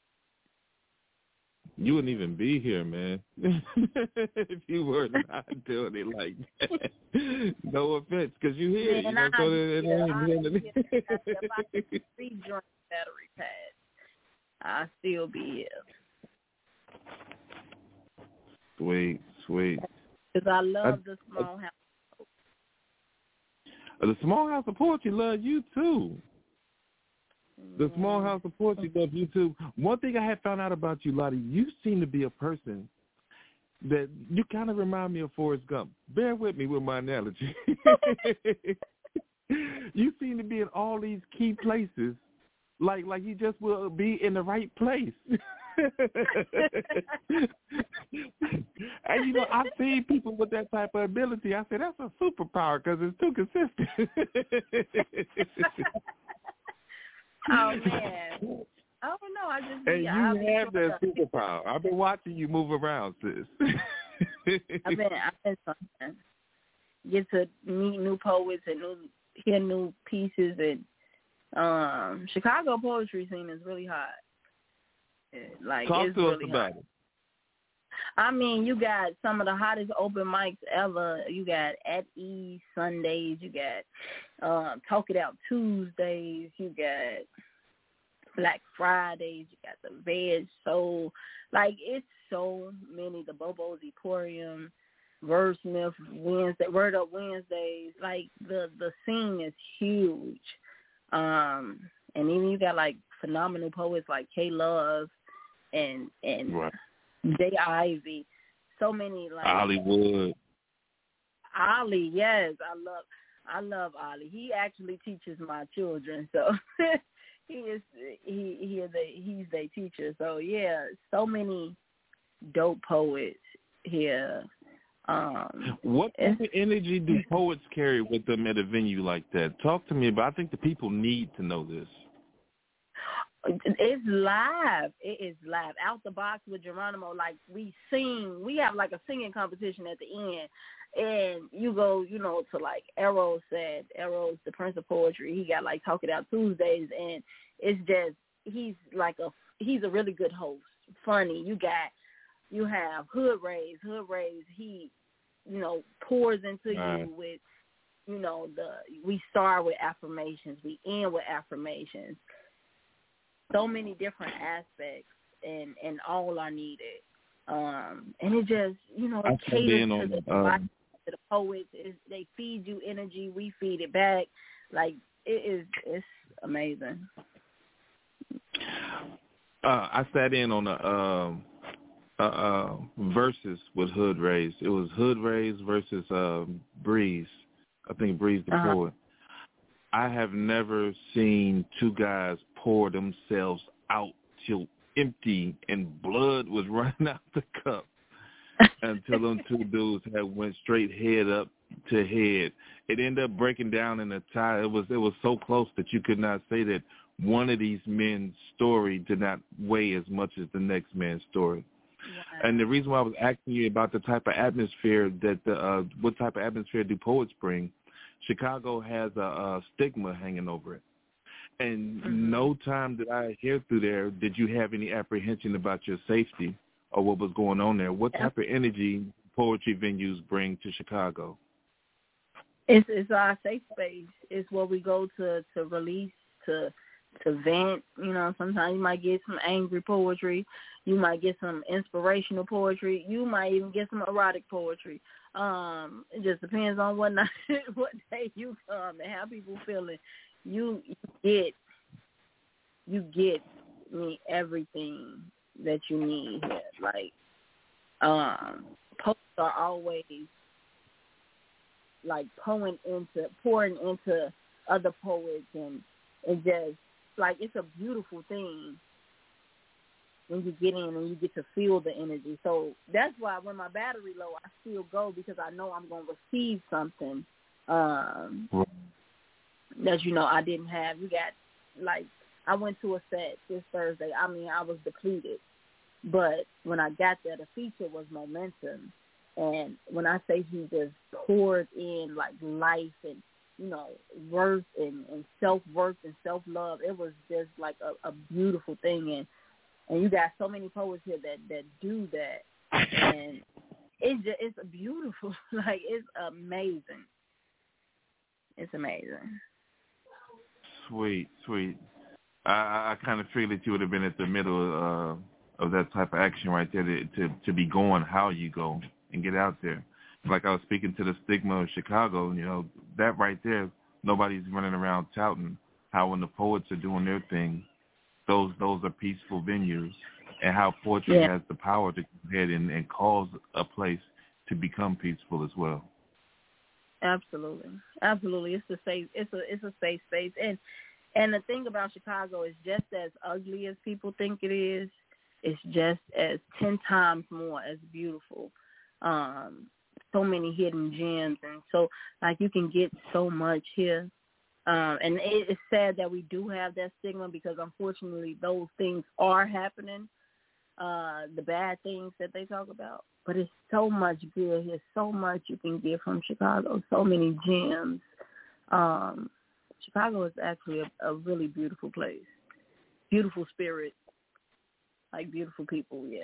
You wouldn't even be here, man, if you were not doing it like that. No offense, because you hear it. You know, so if I could rejoin battery pad, I'll still be here. Sweet. Because I love the small house. The Small House of Poetry love you too. The Small House of Poetry love you too. One thing I had found out about you, Lottie, you seem to be a person that you kind of remind me of Forrest Gump. Bear with me with my analogy. You seem to be in all these key places, like you just will be in the right place. And, you know, I've seen people with that type of ability. I say, that's a superpower because it's too consistent. Oh, man. Oh, no, I just... And you have that superpower. I've been watching you move around, sis. I've been something. Get to meet new poets and hear new pieces. And Chicago poetry scene is really hot. Talk it's to us really about hot. it. I mean, you got some of the hottest open mics ever. You got At Ease Sundays. You got Talk It Out Tuesdays. You got Black Fridays. You got the Veg Soul. It's so many. The Bobo's Emporium, Wordsmith Wednesday, Word Up Wednesdays. The scene is huge. And even you got phenomenal poets like K Love and right. Jay Ivy, so many Hollywood. Ollie, yes, I love Ollie. He actually teaches my children, so he's their teacher. So yeah, so many dope poets here. What type of energy do poets carry with them at a venue like that? Talk to me about. I think the people need to know this. It's live. It is live. Out the box with Geronimo. We sing. We have a singing competition at the end. And you go, to Eros said. Eros, the Prince of Poetry. He got Talk It Out Tuesdays. And it's just, he's a really good host. Funny. You have Hood Rays. Hood Rays, he, pours into you with, we start with affirmations. We end with affirmations. So many different aspects, and all are needed. And it just, it caters to the poets. They feed you energy. We feed it back. It's amazing. I sat in on a versus with Hood Rays. It was Hood Rays versus Breeze. I think Breeze the poet. I have never seen two guys pour themselves out till empty and blood was running out the cup until them two dudes had went straight head up to head. It ended up breaking down in a tie. It was so close that you could not say that one of these men's story did not weigh as much as the next man's story. Wow. And the reason why I was asking you about the type of atmosphere that what type of atmosphere do poets bring, Chicago has a stigma hanging over it. And no time did I hear through there did you have any apprehension about your safety or what was going on there. What type of energy poetry venues bring to Chicago? It's our safe space. It's where we go to release, to vent. Sometimes you might get some angry poetry. You might get some inspirational poetry. You might even get some erotic poetry. It just depends on what day you come and how people feeling. You get me everything that you need here. Poets are always pouring into other poets, and it just it's a beautiful thing when you get in and you get to feel the energy. So that's why when my battery low, I still go because I know I'm going to receive something that, I didn't have. You got, I went to a set this Thursday. I mean, I was depleted. But when I got there, the feature was Momentum. And when I say he just poured in, like, life and, you know, worth and self-worth and self-love, it was just, like, a beautiful thing. And you got so many poets here that do that. And it's beautiful. Like, it's amazing. It's amazing. Sweet. I kind of figured that you would have been at the middle of that type of action right there to be going how you go and get out there. Like I was speaking to the stigma of Chicago, you know, that right there, nobody's running around touting how when the poets are doing their thing, those are peaceful venues, and how poetry has the power to go ahead and cause a place to become peaceful as well. Absolutely. It's a safe space. And the thing about Chicago is just as ugly as people think it is, it's just as 10 times more as beautiful. So many hidden gems, and so like you can get so much here. And it's sad that we do have that stigma because unfortunately those things are happening, the bad things that they talk about. But it's so much good here, so much you can get from Chicago, so many gems. Chicago is actually a really beautiful place. Beautiful spirit, like beautiful people, yeah.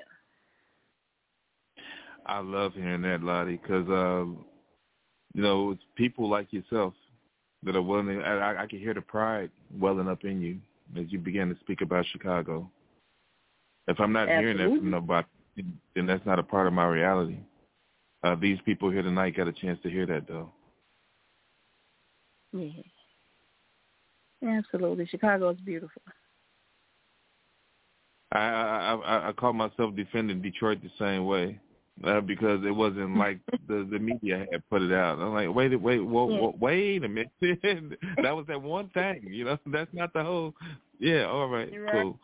I love hearing that, Lottie, because, you know, it's people like yourself that are willing to, I can hear the pride welling up in you as you begin to speak about Chicago. If I'm not hearing that from nobody, then that's not a part of my reality. These people here tonight got a chance to hear that, though. Yeah. Absolutely. Chicago is beautiful. I caught myself defending Detroit the same way because it wasn't like the media had put it out. I'm like, wait a minute. That was that one thing, you know. That's not the whole. Yeah, all right, cool.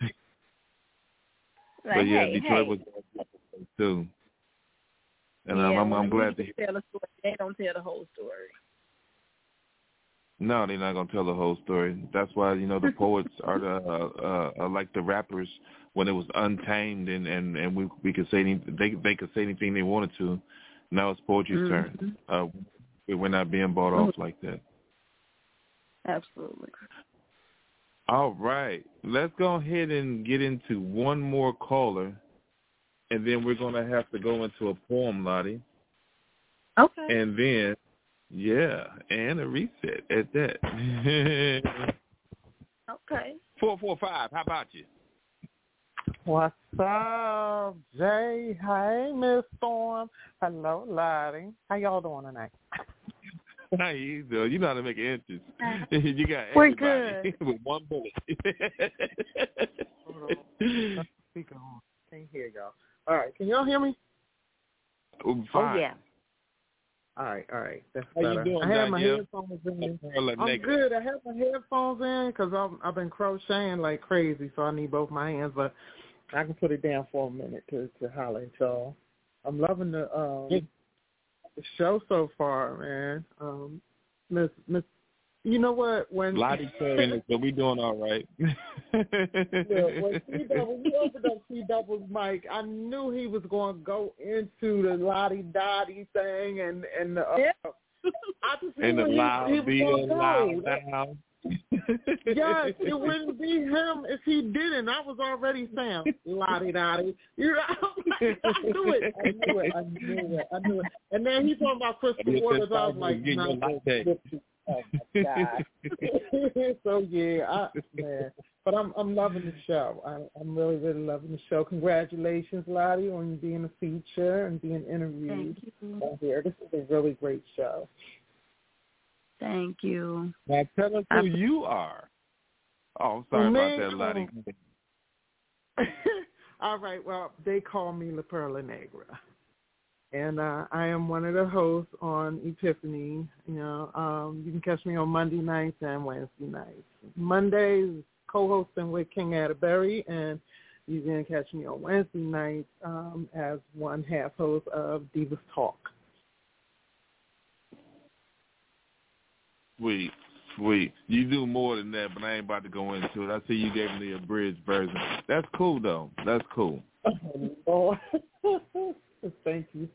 Like, but yeah, Detroit was too. And I'm glad to hear. Tell a story. They don't tell the whole story. No, they're not gonna tell the whole story. That's why, you know, the poets are like the rappers when it was untamed and we could say they could say anything they wanted to. Now it's poetry's turn. We're not being bought off like that. Absolutely. All right, let's go ahead and get into one more caller, and then we're gonna have to go into a poem, Lottie. Okay. And then. Yeah, and a reset at that. Okay. 445, how about you? What's up, Jay? Hey, Miss Storm. Hello, Lottie. How y'all doing tonight? How you doing? You know how to make an entrance. You got everybody with one bullet. Hold on. Speaker on. Can't hear y'all. All right, can y'all hear me? Fine. Oh, yeah. All right. That's How better. you doing, I have my Danielle? headphones in. I'm good. I have my headphones in because I've been crocheting like crazy, so I need both my hands. But I can put it down for a minute to holler at y'all. I'm loving the show so far, man. Miss, you know what? When Lottie saying it, but we doing all right. Yeah, when you opened up C-Double's mic, I knew he was going to go into the Lottie-Dottie thing and the I just and the loud beat loud. Yes, it wouldn't be him if he didn't. I was already saying Lottie-Dottie. You know, I knew it. And then he talking about Crystal Waters. I was like, no. Oh my God! So yeah, man. But I'm loving the show. I'm really loving the show. Congratulations, Lottie, on being a feature and being interviewed. Thank you. Here, this is a really great show. Thank you. Now tell us who you are. Oh, I'm sorry about that, Lottie. All right. Well, they call me La Perla Negra. And I am one of the hosts on Epiphany. You know, you can catch me on Monday nights and Wednesday nights. Mondays, co-hosting with King Atterbury, and you can catch me on Wednesday nights as one half host of Divas Talk. Sweet. Sweet. You do more than that, but I ain't about to go into it. I see you gave me the abridged version. That's cool, though. That's cool. Oh, thank you.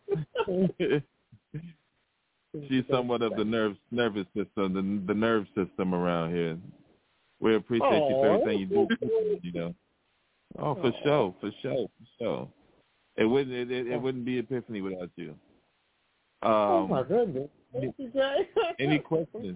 She's somewhat of the nervous system, the nerve system around here. We appreciate you for everything you do. You know. Oh, for sure. It wouldn't be Epiphany without you. Oh my goodness. Thank you, Jay. Any questions?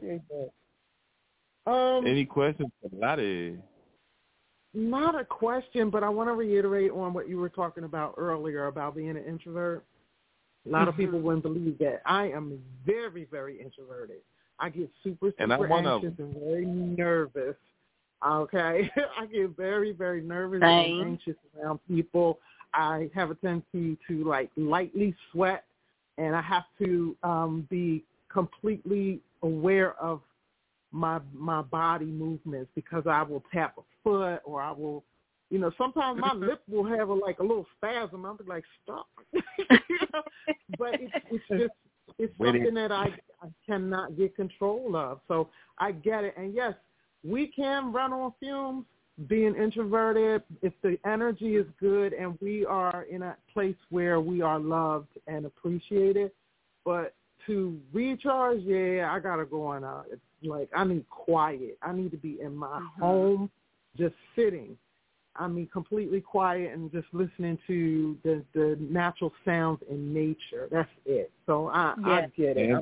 Any questions for Lottie? Not a question, but I want to reiterate on what you were talking about earlier about being an introvert. A lot of people wouldn't believe that. I am very, very introverted. I get super anxious and very nervous. Okay? I get very, very nervous and anxious around people. I have a tendency to, lightly sweat, and I have to be completely aware of my body movements because I will tap a foot or I will, sometimes my lip will have a little spasm. I'll be like, stop. But it's something that I cannot get control of. So I get it. And yes, we can run on fumes being introverted if the energy is good and we are in a place where we are loved and appreciated. But to recharge, I got to go on out. I need quiet. I need to be in my home just sitting. I mean, completely quiet and just listening to the natural sounds in nature. That's it. So I get it.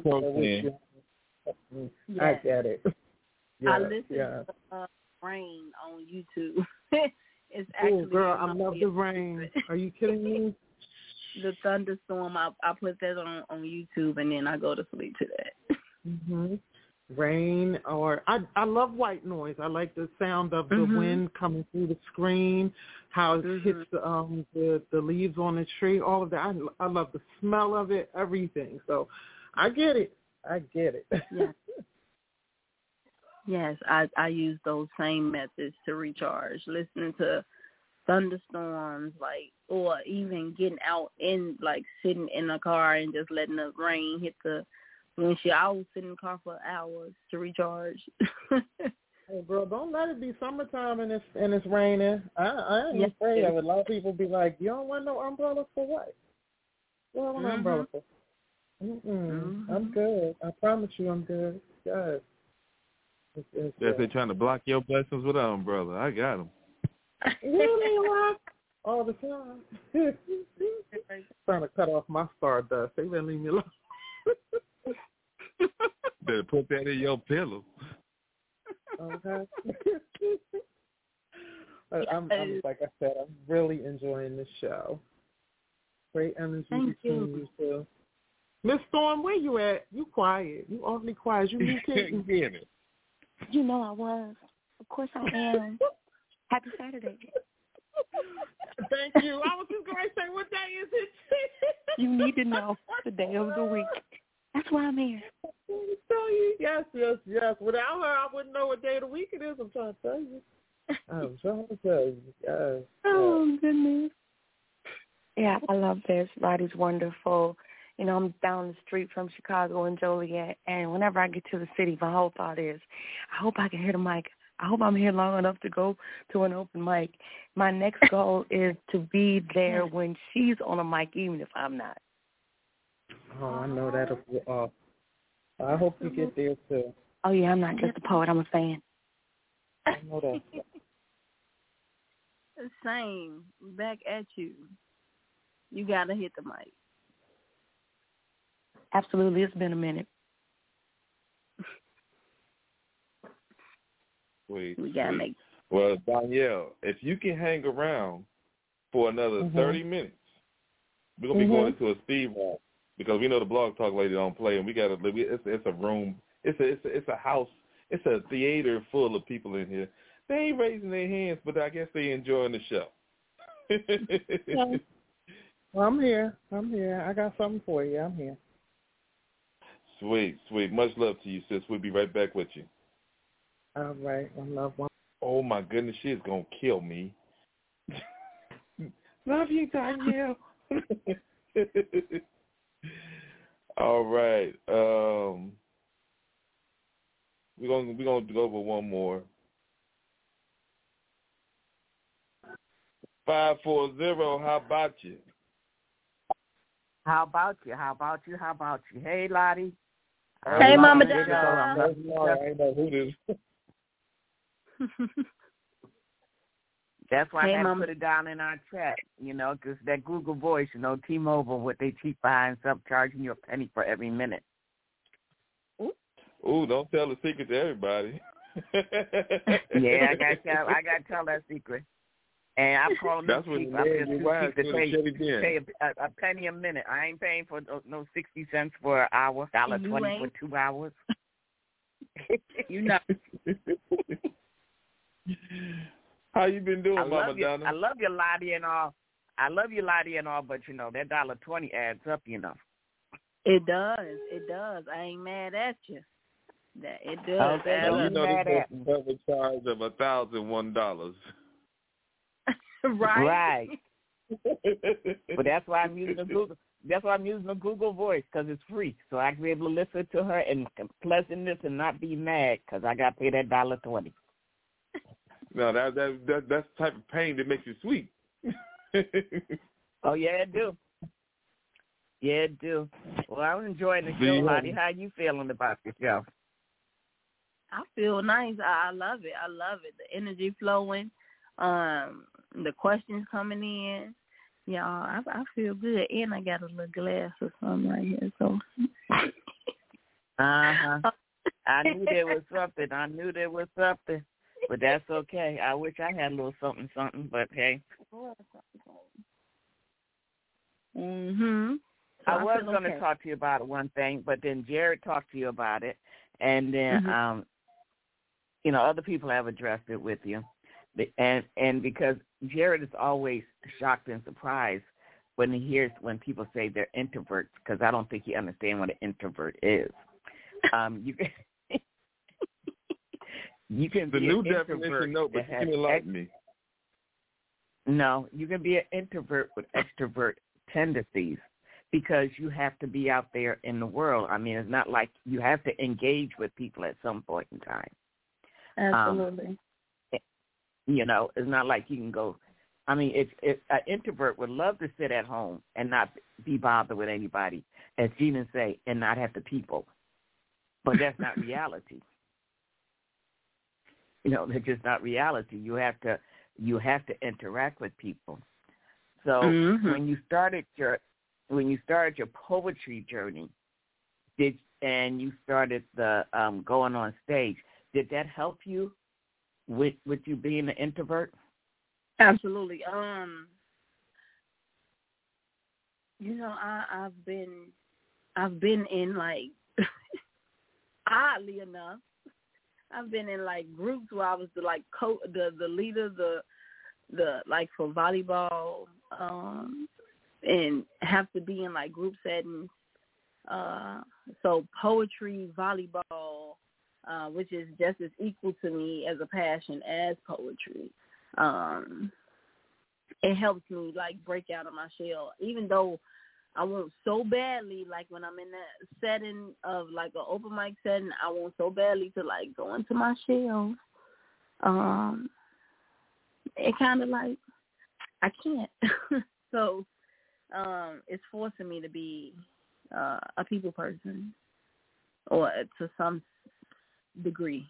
I get it. I listen to Rain on YouTube. It's actually girl, I love the rain. Are you kidding me? The thunderstorm, I put that on YouTube and then I go to sleep to that. Rain, or I love white noise. I like the sound of the wind coming through the screen, how it hits the leaves on the tree, all of that. I love the smell of it, everything. So I get it. Yeah. Yes, I use those same methods to recharge, listening to thunderstorms, or even getting out and sitting in a car and just letting the rain hit the windshield. I will sit in the car for hours to recharge. Hey, girl, don't let it be summertime and it's raining. I ain't afraid of it. A lot of people be like, you don't want no umbrella for what? You don't want an umbrella for? I'm good. I promise you I'm good. Yes. They're trying to block your blessings with an umbrella. I got them. Really, rock all the time. Trying to cut off my stardust. They better leave me alone. Better put that in your pillow. Okay. I'm like I said, I'm really enjoying this show. Great energy between you two. Miss Storm, where you at? You quiet. You awfully quiet. You need to get it. You know I was. Of course I am. Happy Saturday. Thank you. I was just going to say, what day is it? You need to know the day of the week. That's why I'm here. Yes. Without her, I wouldn't know what day of the week it is. I'm trying to tell you. Yes. Oh, goodness. Yeah, I love this. Lottie's wonderful. I'm down the street from Chicago and Joliet, and whenever I get to the city, my whole thought is, I hope I can hit a mic. I hope I'm here long enough to go to an open mic. My next goal is to be there when she's on a mic, even if I'm not. Oh, I know that'll be awesome. I hope you get there, too. Oh, yeah, I'm not just a poet. I'm a fan. I know that. Same. Back at you. You got to hit the mic. Absolutely. It's been a minute. Sweet. We got to make. Well, Danielle, if you can hang around for another 30 minutes, we're going to be going into a speed round because we know the Blog Talk lady don't play, and we got to. It's a room. It's a house. It's a theater full of people in here. They ain't raising their hands, but I guess they enjoying the show. Well, I'm here. I got something for you. I'm here. Sweet. Much love to you, sis. We'll be right back with you. All right. One love. Oh, my goodness. She is going to kill me. Love you, Danielle. All right. We're gonna go over one more. 540. How about you? How about you? Hey, Lottie. Hey, Mama Donna. I know who this. That's why Hey, I had to Mama. put it down in our chat, because that Google Voice, T-Mobile, what they cheap behind stuff, charging you a penny for every minute. Ooh, don't tell the secret to everybody. Yeah, I got to tell that secret. And I'm calling them cheap. I feel too cheap to pay a penny a minute. I ain't paying for no 60 cents for an hour, $1.20 for 2 hours. You know. How you been doing, Mama Donna? I love you, Lottie, and all. But that $1.20 adds up, It does. I ain't mad at you. That it does. Okay, you know there's a double charge of $1,001. Right. But that's why I'm using the Google. That's why I'm using the Google Voice, because it's free, so I can be able to listen to her in pleasantness and not be mad because I got to pay that $1.20. No, that's the type of pain that makes you sweet. Oh yeah, it do. Yeah, it do. Well, I'm enjoying the show, Lottie. How you feeling about yourself? I feel nice. I love it. The energy flowing, the questions coming in. Yeah, I feel good, and I got a little glass or something right here. So. I knew there was something. But that's okay. I wish I had a little something, but hey. Mhm. I was going to talk to you about one thing, but then Jared talked to you about it, and then other people have addressed it with you, and because Jared is always shocked and surprised when he hears when people say they're introverts, because I don't think he understands what an introvert is. You can the be new an definition, no, but you can enlighten me. No, you can be an introvert with extrovert tendencies because you have to be out there in the world. I mean, it's not like you have to engage with people at some point in time. Absolutely. It's not like you can go. I mean, it's an introvert would love to sit at home and not be bothered with anybody, as Gina say, and not have to people. But that's not reality. It's just not reality. You have to interact with people. So when you started your poetry journey, and you started the going on stage, did that help you with you being an introvert? Absolutely. I've been in like oddly enough. I've been in like groups where I was the leader, the like for volleyball, and have to be in like group settings. So poetry, volleyball, which is just as equal to me as a passion as poetry. It helps me like break out of my shell, even though I want so badly, like when I'm in that setting of like an open mic setting, I want so badly to like go into my shell. It kind of like, I can't. So it's forcing me to be a people person, or to some degree.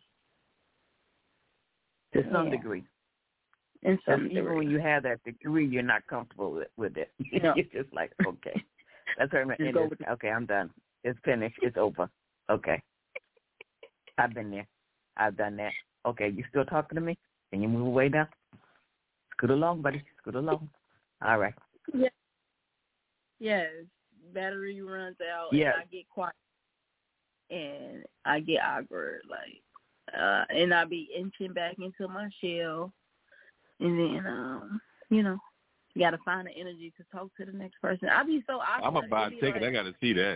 To some degree. In some even degree. when you have that degree, you're not comfortable with it. No. You're just like, okay. That's what okay, I'm done. It's finished. It's over. Okay. I've been there. I've done that. Okay, you still talking to me? Can you move away now? Scoot along, buddy. Scoot along. All right. Yeah. Yes. Battery runs out, yeah. And I get quiet. And I get awkward, and I be inching back into my shell. And then, you got to find the energy to talk to the next person. I be so awkward. I'm about to take it. I got to see that.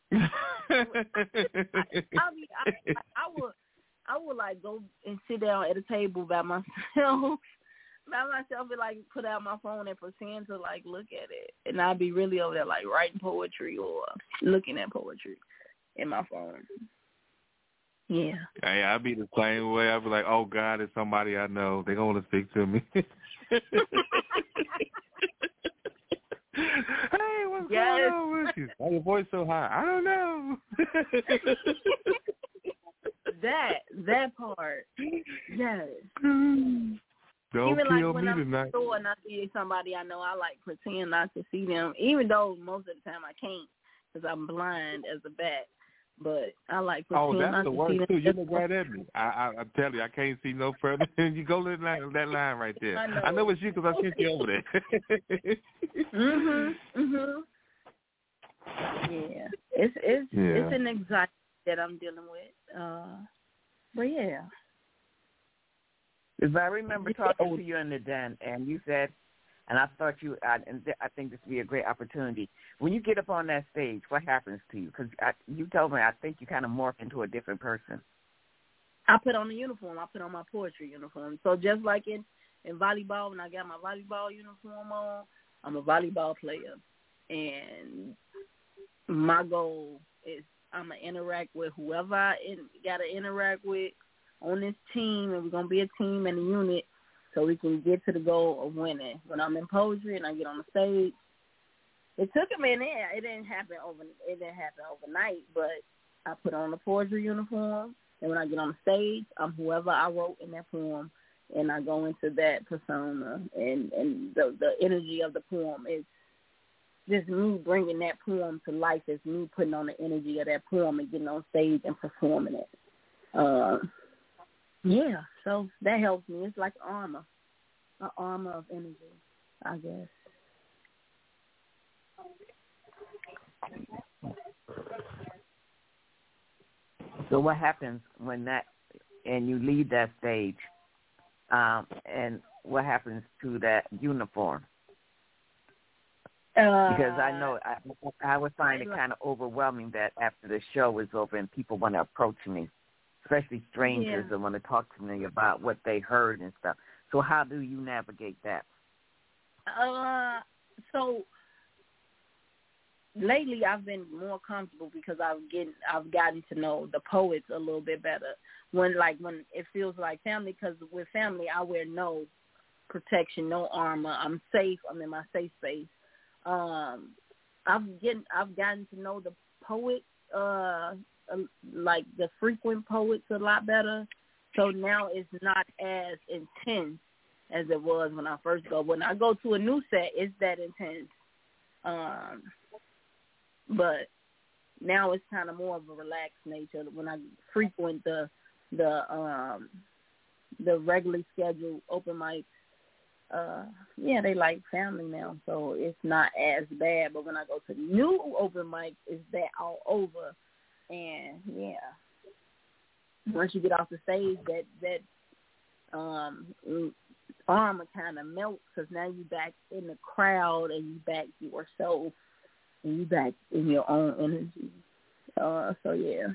I would like go and sit down at a table by myself, and like put out my phone and pretend to like look at it, and I'd be really over there like writing poetry or looking at poetry in my phone. Yeah. Hey, I'd be the same way. I'd be like, oh, God, it's somebody I know. They're going to speak to me. Hey, what's going on with you? Why your voice so high? I don't know. that part. Yes. Don't even kill like when me I'm tonight. in the store and I see somebody I know, I like pretend not to see them, even though most of the time I can't because I'm blind as a bat. But I like pretend that's not the to worst see them. too. You look right at me. I'm telling you, I can't see no further. You go that line right there. I know it's you because I sent you over there. Yeah, it's an anxiety that I'm dealing with. But yeah. Because I remember talking to you in the den, and you said, and I thought I think this would be a great opportunity. When you get up on that stage, what happens to you? Because you told me I think you kind of morph into a different person. I put on a uniform. I put on my poetry uniform. So just like in volleyball, when I got my volleyball uniform on, I'm a volleyball player. And my goal is I'm going to interact with whoever I got to interact with on this team, and we're going to be a team and a unit so we can get to the goal of winning. When I'm in poetry and I get on the stage, it took a minute. It didn't happen overnight, but I put on the poetry uniform, and when I get on the stage, I'm whoever I wrote in that poem, and I go into that persona, and the energy of the poem is just me bringing that poem to life. It's me putting on the energy of that poem and getting on stage and performing it. Yeah, so that helps me. It's like an armor of energy, I guess. So what happens when and you leave that stage, and what happens to that uniform? Because I know I would find it kind of overwhelming that after the show is over and people want to approach me, especially strangers that want to talk to me about what they heard and stuff. So how do you navigate that? So lately I've been more comfortable because I've gotten to know the poets a little bit better. When it feels like family, because with family I wear no protection, no armor. I'm safe. I'm in my safe space. I've gotten to know the poets, like the frequent poets, a lot better. So now it's not as intense as it was when I first go. When I go to a new set, it's that intense. But now it's kind of more of a relaxed nature. When I frequent the regularly scheduled open mics, they like family now, so it's not as bad. But when I go to new open mics, it's that all over. And once you get off the stage, that armor kind of melts because now you back in the crowd and you back yourself and you back in your own energy. So yeah.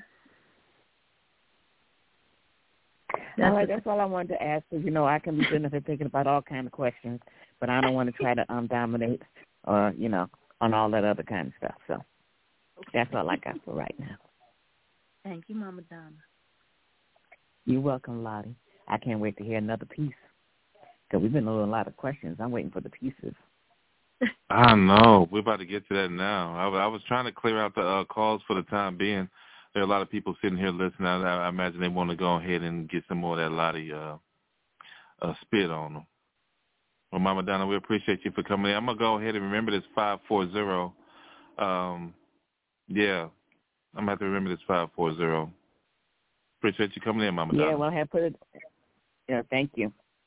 All right, that's all I wanted to ask. Because I can be sitting up there thinking about all kind of questions, but I don't want to try to dominate or on all that other kind of stuff. So that's all I got for right now. Thank you, Mama Donna. You're welcome, Lottie. I can't wait to hear another piece because we've been doing a lot of questions. I'm waiting for the pieces. I know. We're about to get to that now. I was trying to clear out the calls for the time being. There are a lot of people sitting here listening. I imagine they want to go ahead and get some more of that Lottie spit on them. Well, Mama Donna, we appreciate you for coming in. I'm going to go ahead and remember this 540. I'm going to have to remember this 540. Appreciate you coming in, Mama Donna. Yeah, well, I have put it. Yeah, thank you.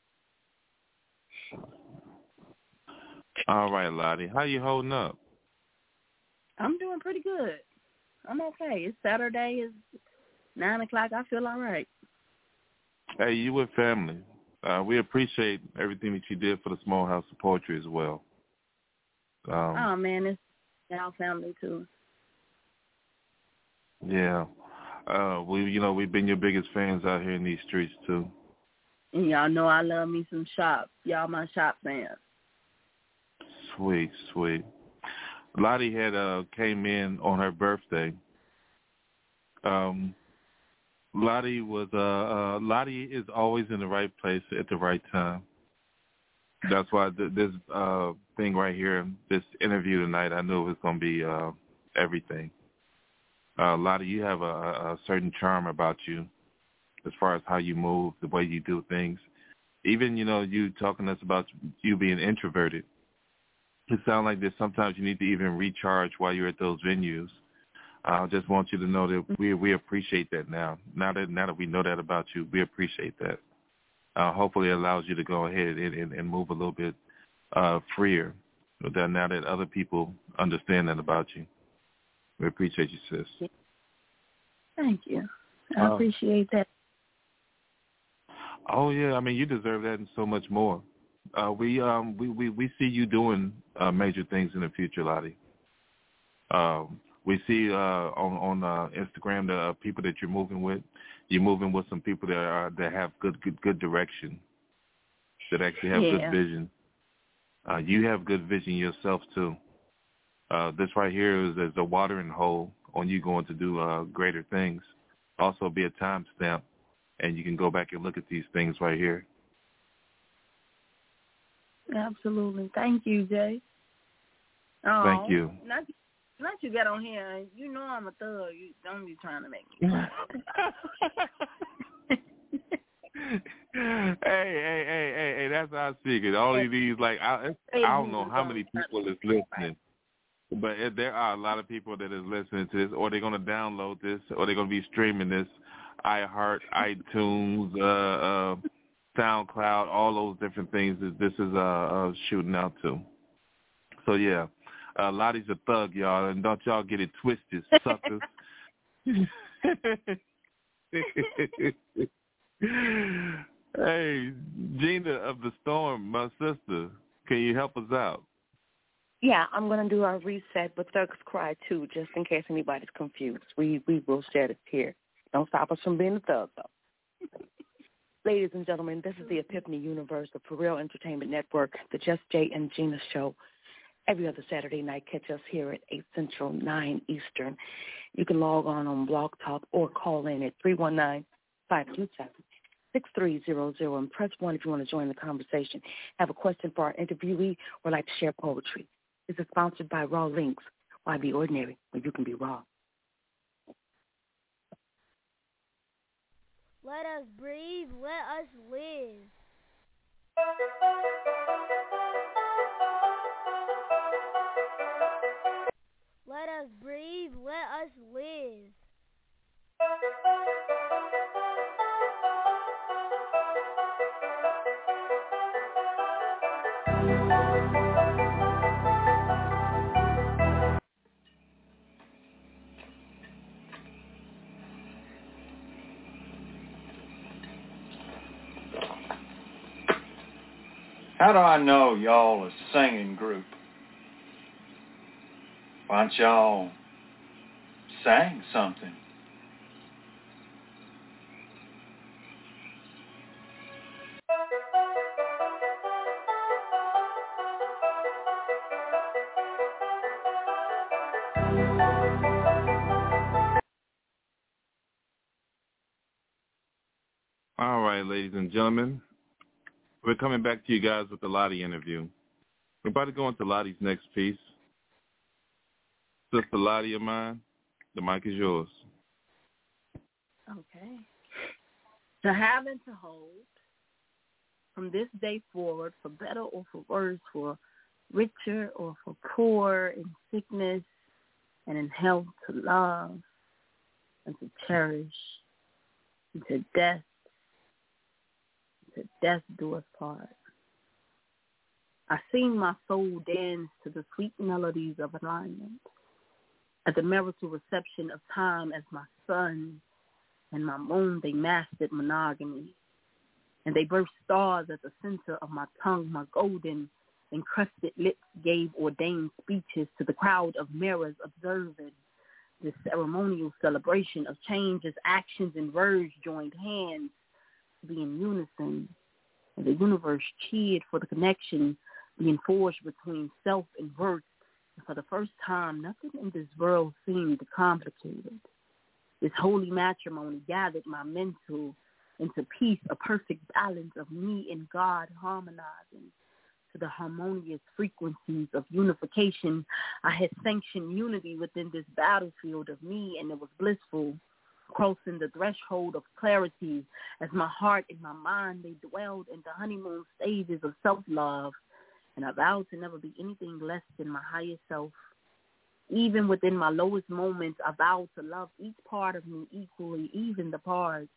All right, Lottie. How you holding up? I'm doing pretty good. I'm okay. It's Saturday. It's 9 o'clock. I feel all right. Hey, you with family. We appreciate everything that you did for the Small House of Poetry as well. Oh, man, it's our family, too. Yeah. We've been your biggest fans out here in these streets, too. And y'all know I love me some Shop. Y'all my Shop fans. Sweet, sweet. Lottie had came in on her birthday. Lottie is always in the right place at the right time. That's why this thing right here, this interview tonight, I knew it was going to be everything. Lottie, you have a certain charm about you as far as how you move, the way you do things. Even, you talking to us about you being introverted. It sounds like that sometimes you need to even recharge while you're at those venues. I just want you to know that we appreciate that now. Now that we know that about you, we appreciate that. Hopefully it allows you to go ahead and move a little bit freer now that other people understand that about you. We appreciate you, sis. Thank you. I appreciate that. Oh, yeah. I mean, you deserve that and so much more. We see you doing major things in the future, Lottie. We see on Instagram the people that you're moving with. You're moving with some people that have good direction, that actually have good vision. You have good vision yourself too. This right here is a watering hole on you going to do greater things. Also, be a timestamp, and you can go back and look at these things right here. Absolutely. Thank you, Jay. Oh, thank you. Not you get on here. You know I'm a thug. You don't be trying to make me. Hey, that's our secret. All of these, I don't know how many people is listening, but there are a lot of people that is listening to this, or they're going to download this, or they're going to be streaming this, iHeart, iTunes, SoundCloud, all those different things that this is shooting out to. So, yeah. Lottie's a thug, y'all, and don't y'all get it twisted, suckers. Hey, Gina of the Storm, my sister, can you help us out? Yeah, I'm going to do our reset, but Thugs Cry, too, just in case anybody's confused. We will share this here. Don't stop us from being a thug, though. Ladies and gentlemen, this is the Epiphany Universe, the For Real Entertainment Network, the Just Jay and Gina Show. Every other Saturday night, catch us here at 8 Central, 9 Eastern. You can log on Blog Talk or call in at 319-527-6300 and press 1 if you want to join the conversation. Have a question for our interviewee or like to share poetry. This is sponsored by Raw Links. Why be ordinary when you can be raw? Let us breathe, let us live. Let us breathe, let us live. How do I know y'all a singing group? Why don't y'all sing something? All right, ladies and gentlemen, we're coming back to you guys with the Lottie interview. We're about to go into Lottie's next piece. Sister Lottie of mine, the mic is yours. Okay. To have and to hold, from this day forward, for better or for worse, for richer or for poor, in sickness and in health, to love and to cherish, and to death do us part. I seen my soul dance to the sweet melodies of alignment, at the marital reception of time as my sun and my moon, they mastered monogamy. And they birthed stars at the center of my tongue. My golden encrusted lips gave ordained speeches to the crowd of mirrors observing this ceremonial celebration of change as actions and words joined hands to be in unison. And the universe cheered for the connection being forged between self and work. And for the first time, nothing in this world seemed complicated. This holy matrimony gathered my mental into peace, a perfect balance of me and God harmonizing to the harmonious frequencies of unification. I had sanctioned unity within this battlefield of me, and it was blissful, crossing the threshold of clarity as my heart and my mind, they dwelled in the honeymoon stages of self-love, and I vowed to never be anything less than my highest self. Even within my lowest moments, I vowed to love each part of me equally, even the parts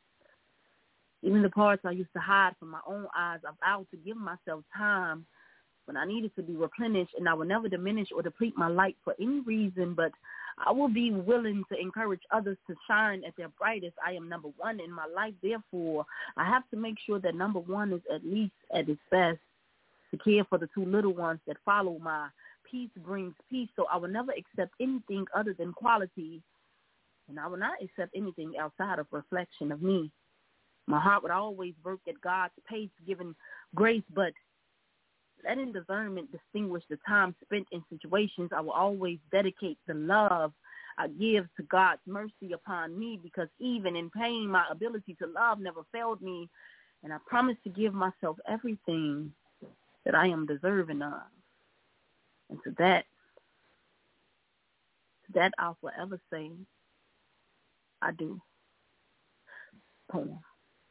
I used to hide from my own eyes. I vowed to give myself time when I needed to be replenished, and I will never diminish or deplete my light for any reason, but I will be willing to encourage others to shine at their brightest. I am number one in my life. Therefore, I have to make sure that number one is at least at its best, to care for the two little ones that follow. My peace brings peace, so I will never accept anything other than quality, and I will not accept anything outside of reflection of me. My heart would always work at God's pace, giving grace, but letting discernment distinguish the time spent in situations. I will always dedicate the love I give to God's mercy upon me, because even in pain, my ability to love never failed me, and I promise to give myself everything that I am deserving of. And to that I'll forever say, I do. Poem.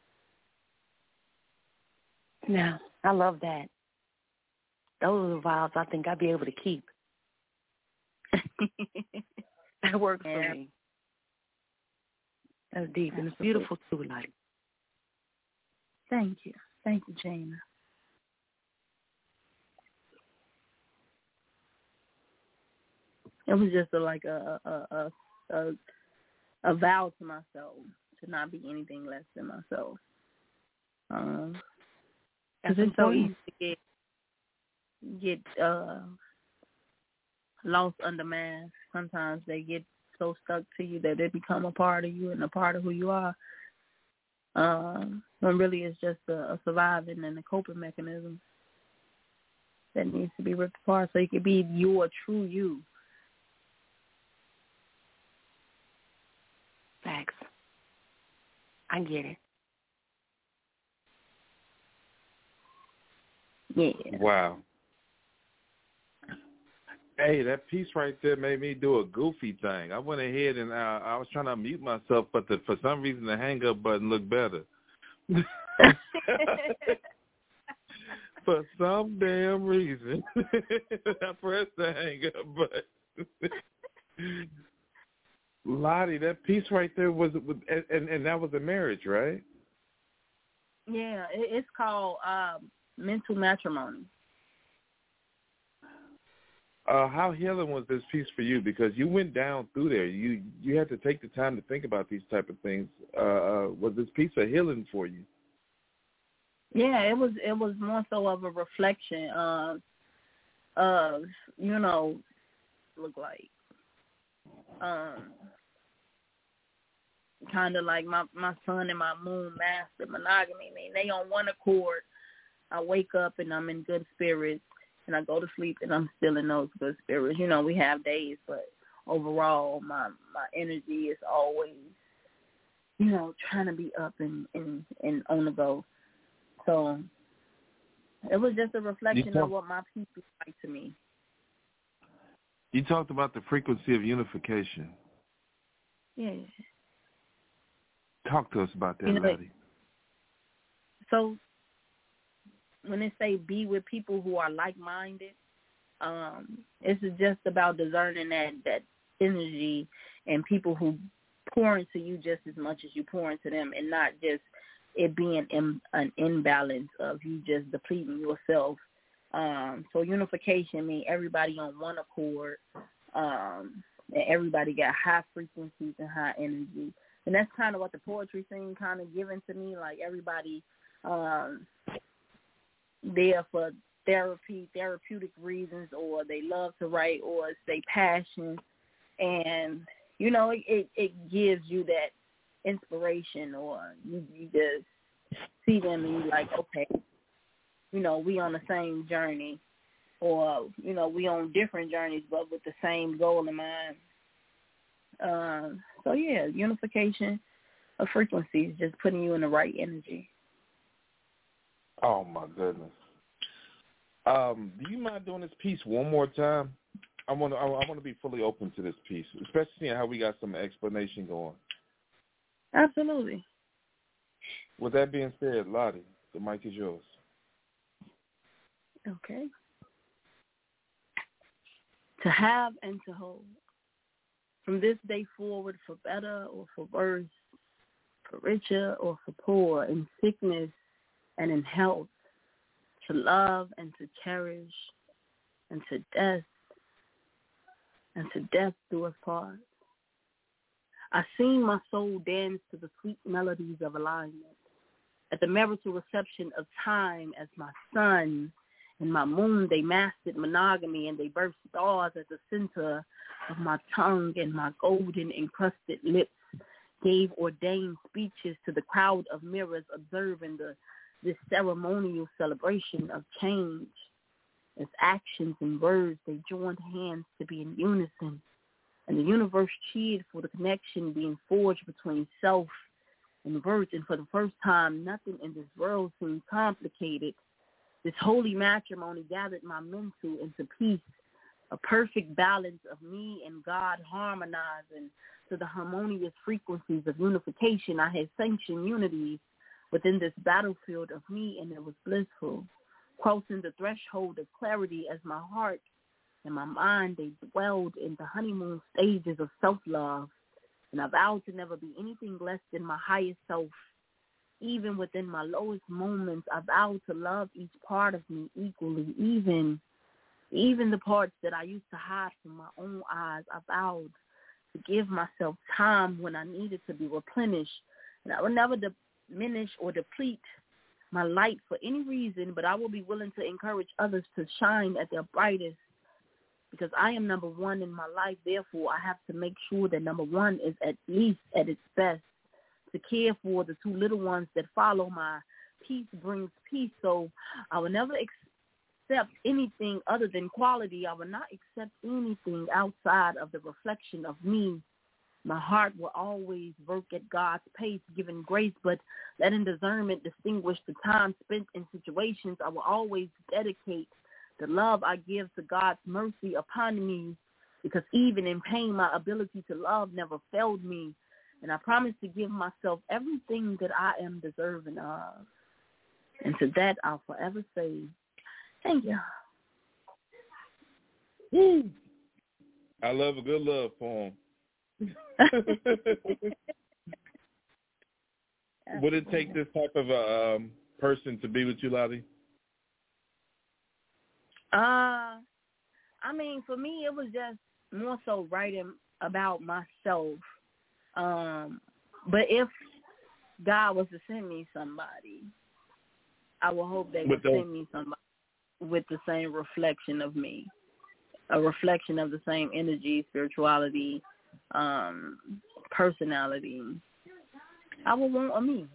Now, I love that. Those are the vibes I think I'll be able to keep. That works for me. That's deep, and it's beautiful too, like. Thank you. Thank you, Jana. It was just a vow to myself to not be anything less than myself. Because it's so easy to get lost under masks. Sometimes they get so stuck to you that they become a part of you and a part of who you are. When really it's just a surviving and a coping mechanism that needs to be ripped apart so you can be your true you. Facts. I get it. Yeah. Wow. Hey, that piece right there made me do a goofy thing. I went ahead and I was trying to mute myself, but for some reason the hang-up button looked better. For some damn reason, I pressed the hang-up button. Lottie, that piece right there was, and that was a marriage, right? Yeah, it's called Mental Matrimony. How healing was this piece for you? Because you went down through there. You had to take the time to think about these type of things. Was this piece a healing for you? Yeah, it was more so of a reflection of look like kind of like my sun and my moon master monogamy. I mean, they on one accord. I wake up and I'm in good spirits, and I go to sleep and I'm still in those good spirits. We have days, but overall my energy is always, trying to be up and on the go. So it was just a reflection of what my people like to me. You talked about the frequency of unification. Yeah. Talk to us about that, Lottie. So when they say be with people who are like-minded, it's just about discerning that energy and people who pour into you just as much as you pour into them, and not just it being an imbalance of you just depleting yourself. So unification means everybody on one accord, and everybody got high frequencies and high energy. And that's kind of what the poetry scene kind of given to me, like everybody there for therapeutic reasons, or they love to write, or it's their passion. And, it gives you that inspiration, or you just see them and you're like, okay, we on the same journey, or, we on different journeys, but with the same goal in mind. So yeah, unification of frequencies, just putting you in the right energy. Oh my goodness. Do you mind doing this piece one more time? I want to be fully open to this piece, especially seeing how we got some explanation going. Absolutely. With that being said, Lottie, the mic is yours. Okay. To have and to hold. From this day forward, for better or for worse, for richer or for poor, in sickness and in health, to love and to cherish, and to death do us part. I seen my soul dance to the sweet melodies of alignment, at the marital reception of time as my sun and my moon, they mastered monogamy and they birthed stars at the center of my tongue, and my golden encrusted lips gave ordained speeches to the crowd of mirrors observing this ceremonial celebration of change. As actions and words, they joined hands to be in unison, and the universe cheered for the connection being forged between self and words. And for the first time, nothing in this world seemed complicated. This holy matrimony gathered my mental into peace, a perfect balance of me and God harmonizing to the harmonious frequencies of unification. I had sanctioned unity within this battlefield of me, and it was blissful, crossing the threshold of clarity as my heart and my mind, they dwelled in the honeymoon stages of self-love, and I vowed to never be anything less than my highest self. Even within my lowest moments, I vowed to love each part of me equally, even the parts that I used to hide from my own eyes. I vowed to give myself time when I needed to be replenished, and I would never diminish or deplete my light for any reason, but I will be willing to encourage others to shine at their brightest, because I am number one in my life. Therefore, I have to make sure that number one is at least at its best, to care for the two little ones that follow. My peace brings peace, so I will never accept anything other than quality. I will not accept anything outside of the reflection of me. My heart will always work at God's pace, giving grace, but letting discernment distinguish the time spent in situations. I will always dedicate the love I give to God's mercy upon me, because even in pain, my ability to love never failed me. And I promise to give myself everything that I am deserving of. And to that, I'll forever say, thank you. I love a good love poem. Would it take this type of a person to be with you, Lottie? I mean, for me, it was just more so writing about myself. But if God was to send me somebody, I would hope they would send me somebody with the same reflection of me, a reflection of the same energy, spirituality, personality. I would want a me.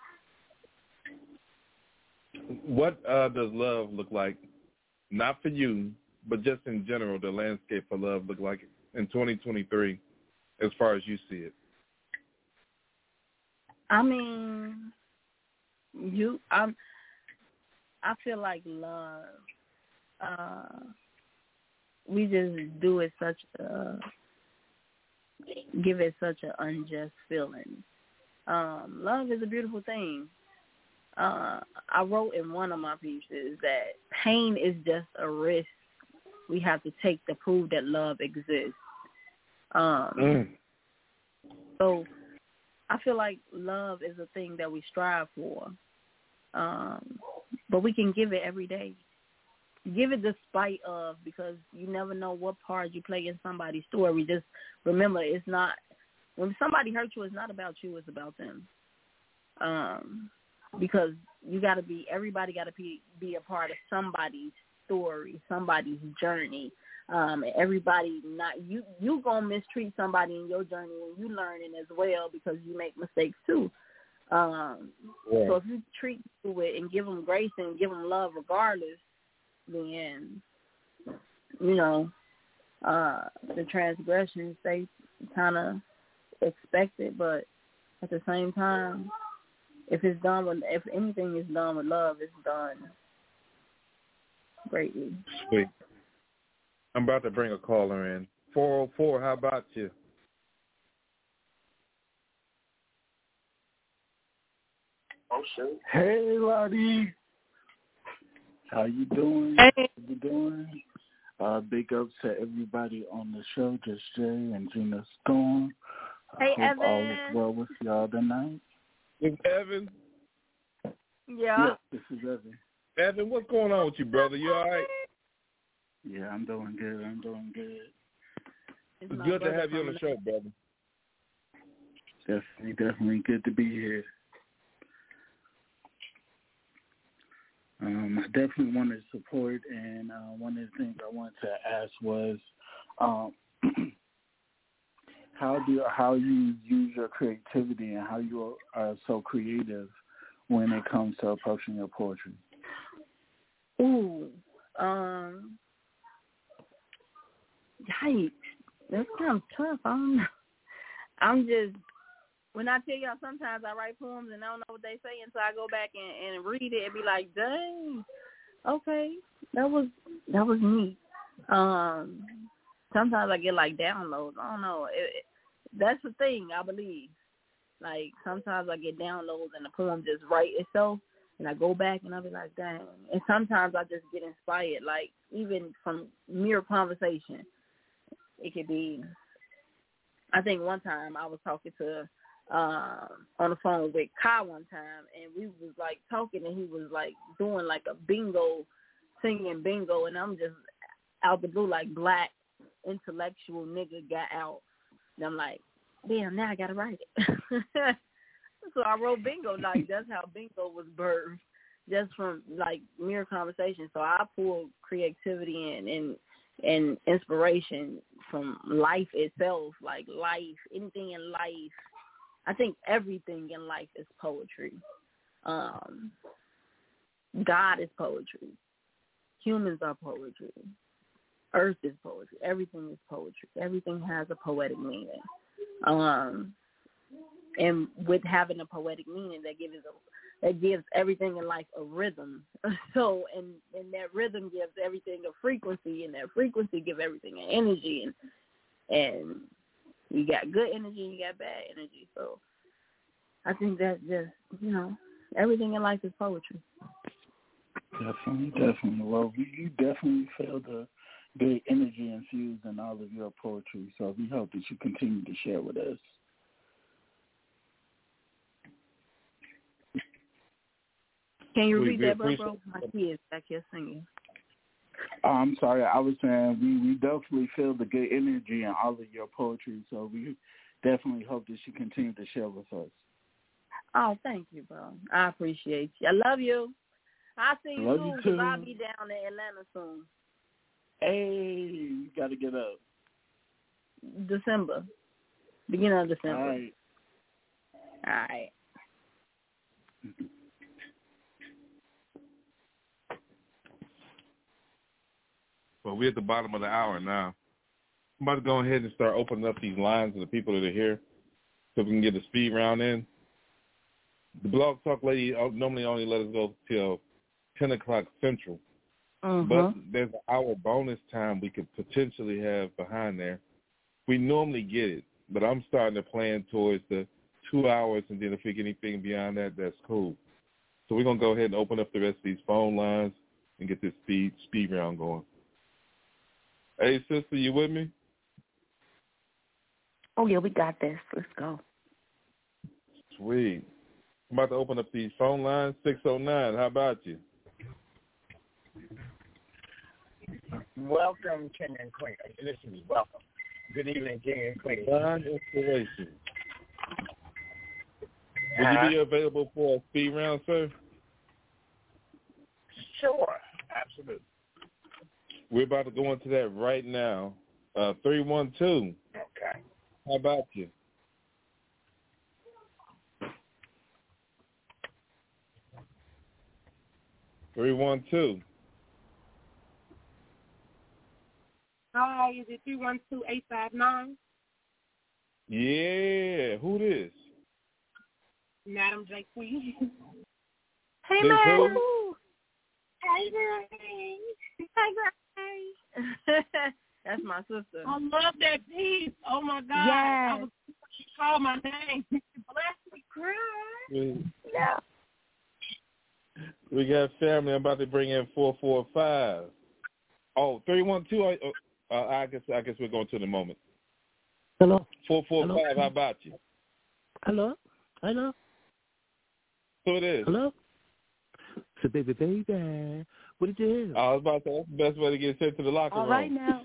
What does love look like? Not for you, but just in general, the landscape for love look like in 2023, as far as you see it? I mean, I feel like love, we just do it give it such an unjust feeling. Love is a beautiful thing. I wrote in one of my pieces that pain is just a risk we have to take to prove that love exists. So I feel like love is a thing that we strive for, but we can give it every day. Give it despite of, because you never know what part you play in somebody's story. Just remember, it's not, when somebody hurts you, it's not about you, it's about them. Because you got to be, everybody got to be a part of somebody's story, somebody's journey. Everybody, not you gonna mistreat somebody in your journey when you learning as well, because you make mistakes too. So if you treat people and give them grace and give them love regardless, then the transgressions, they kind of expect it, but at the same time, if anything is done with love, it's done greatly. Sweet. I'm about to bring a caller in. 404, how about you? Oh, shit. Hey, Lottie. How you doing? Hey. How you doing? Big ups to everybody on the show, Just Jay and Gina Storm. Hey, I hope Evan. all is well with y'all tonight. It's Evan. Yeah. This is Evan. Evan, what's going on with you, brother? You all right? Yeah, I'm doing good. It's good to have you on the show, brother. Definitely good to be here. I definitely want to support, and one of the things I wanted to ask was how you use your creativity and how you are so creative when it comes to approaching your poetry. Ooh, yikes, that's kind of tough. I'm just, when I tell y'all, sometimes I write poems and I don't know what they say, and so I go back and read it and be like, dang, okay, that was neat. Sometimes I get like downloads. I don't know. That's the thing, I believe. Like, sometimes I get downloads and the poem just write itself, and I go back and I'll be like, dang. And sometimes I just get inspired, like, even from mere conversation. It could be, I think one time I was talking to, on the phone with Kai one time, and we was, like, talking, and he was, like, doing, like, a bingo, singing bingo, and I'm just out the blue, like, black intellectual nigga got out. And I'm like, damn, now I got to write it. So I wrote bingo. Like, that's how bingo was birthed, just from, like, mere conversation. So I pull creativity and inspiration from life itself, like life, anything in life. I think everything in life is poetry. God is poetry. Humans are poetry. Earth is poetry. Everything is poetry. Everything has a poetic meaning. And with having a poetic meaning, that gives everything in life a rhythm. So, and that rhythm gives everything a frequency, and that frequency gives everything an energy. And you got good energy, you got bad energy. So I think that's just, everything in life is poetry. Definitely. Well, you definitely feel the good energy infused in all of your poetry. So we hope that you continue to share with us. Can you read that, bro? My kids back here singing. I'm sorry. I was saying we definitely feel the good energy in all of your poetry. So we definitely hope that you continue to share with us. Oh, thank you, bro. I appreciate you. I love you. I'll see you soon because I'll be down in Atlanta soon. Hey, you got to get up. December. Beginning of December. All right. Well, we're at the bottom of the hour now. I'm about to go ahead and start opening up these lines to the people that are here so we can get the speed round in. The Blog Talk lady normally only let us go till 10 o'clock Central. But there's an hour bonus time we could potentially have behind there. We normally get it, but I'm starting to plan towards the 2 hours, and then if we get anything beyond that, that's cool. So we're going to go ahead and open up the rest of these phone lines and get this speed round going. Hey, sister, you with me? Oh, yeah, we got this. Let's go. Sweet. I'm about to open up these phone lines. 609, how about you? Welcome, King and Queen. Listen, welcome. Good evening, King and Queen. Line installation. Will you be available for a speed round, sir? Sure, absolutely. We're about to go into that right now. 312. Okay. How about you? Hi, Is it 312-859? Yeah, who this? Madam J. Queen. Hey, This Madam. who? Hey, girl. Hey. That's my sister. I love that piece. Oh, my God. Yes. I was she called my name. Bless me, cry. Yeah. We got family. I'm about to bring in 445. Oh, 312. I guess we're going to in a moment. Hello. 445. Hello? How about you? Hello. Who it is? Hello. So baby. What did you hear? I was about to say that's the best way to get sent to the locker room. All right now.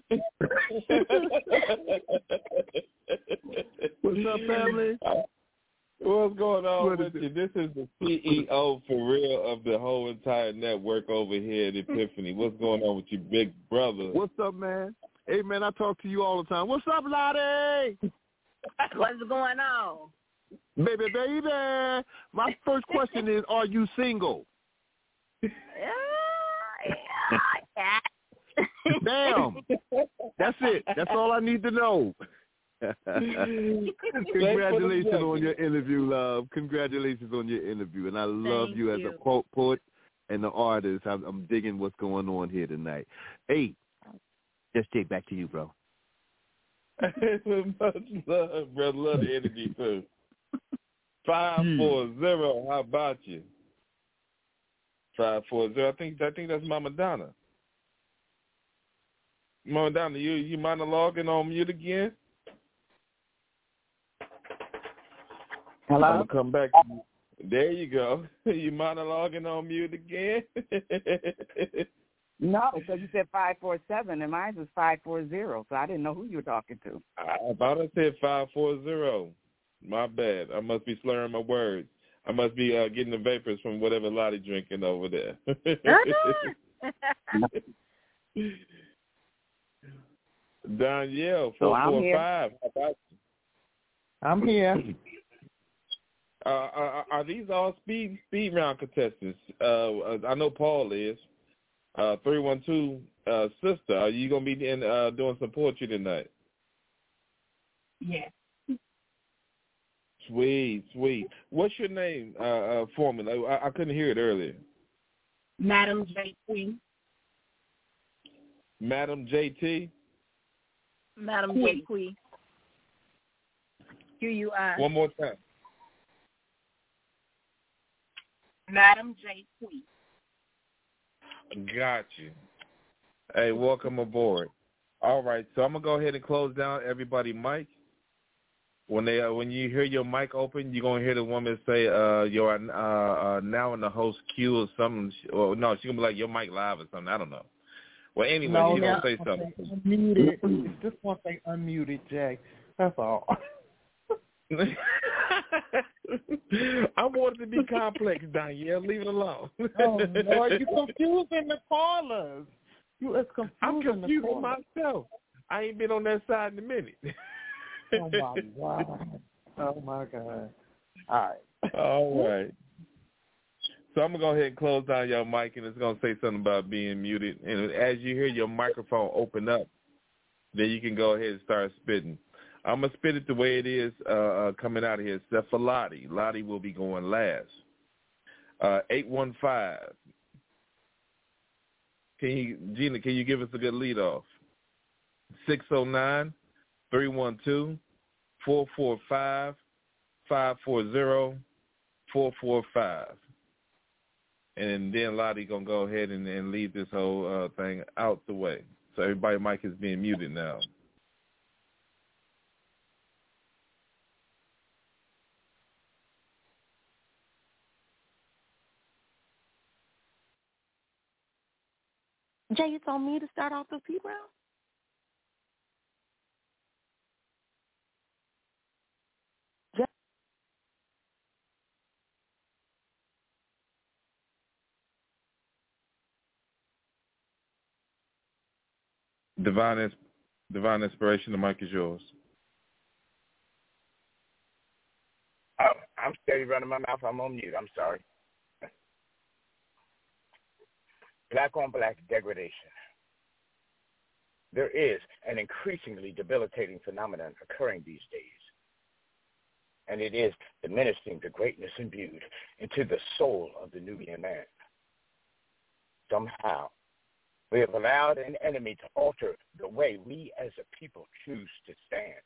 What's up, family? What's going on with you? This is the CEO for real of the whole entire network over here at Epiphany. What's going on with you, big brother? What's up, man? Hey, man, I talk to you all the time. What's up, Lottie? What's going on? Baby. My first question is, are you single? Damn. That's it. That's all I need to know. Congratulations on your interview, love. Congratulations on your interview. And I love you as a poet and an artist. I'm digging what's going on here tonight. Hey, just take back to you, bro. Much love, brother. Love the energy, too. 540. How about you? 540. I think that's Mama Donna. Mama Donna, you monologuing on mute again? Hello? I'm gonna come back. There you go. You monologuing on mute again? No, because you said 547 and mine was 540, so I didn't know who you were talking to. I thought I said 540. My bad. I must be slurring my words. I must be getting the vapors from whatever Lottie drinking over there. Danielle, 445. How about you? I'm here. Are these all speed round contestants? I know Paul is. 312, sister, are you gonna be doing some poetry tonight? Yes. Sweet. What's your name for me? I couldn't hear it earlier. Madam J. Queen. Madam JT? Madam J. Queen. QUI. One more time. Madam J. Queen. Got you. Hey, welcome aboard. All right, so I'm gonna go ahead and close down everybody's mic. When you hear your mic open, you're gonna hear the woman say, "You're now in the host queue" or something. Or no, she's gonna be like, "Your mic live" or something. I don't know. Well, anyway, she's gonna say something. Unmuted. Just want to say unmuted, Jay. That's all. I want it to be complex, Danielle. Leave it alone. Oh, Lord, you're confusing the callers. I'm confusing myself. I ain't been on that side in a minute. Oh, my God. Oh, my God. All right. All right. So I'm going to go ahead and close down your mic, and it's going to say something about being muted. And as you hear your microphone open up, then you can go ahead and start spitting. I'm going to spit it the way it is coming out of here, except for Lottie. Lottie will be going last. 815. Gina, can you give us a good lead off? 609-312-445-540-445. And then Lottie going to go ahead and lead this whole thing out the way. So everybody's mic is being muted now. Jay, it's on me to start off the speed round? Jay? Divine Inspiration, the mic is yours. Oh, I'm steady running my mouth. I'm on mute. I'm sorry. Black on black degradation. there is an increasingly debilitating phenomenon occurring these days, and it is diminishing the greatness imbued into the soul of the Nubian man. Somehow, we have allowed an enemy to alter the way we as a people choose to stand.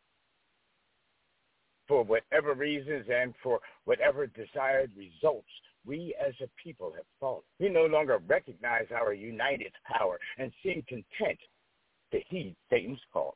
For whatever reasons and for whatever desired results, we as a people have fallen. We no longer recognize our united power and seem content to heed Satan's call.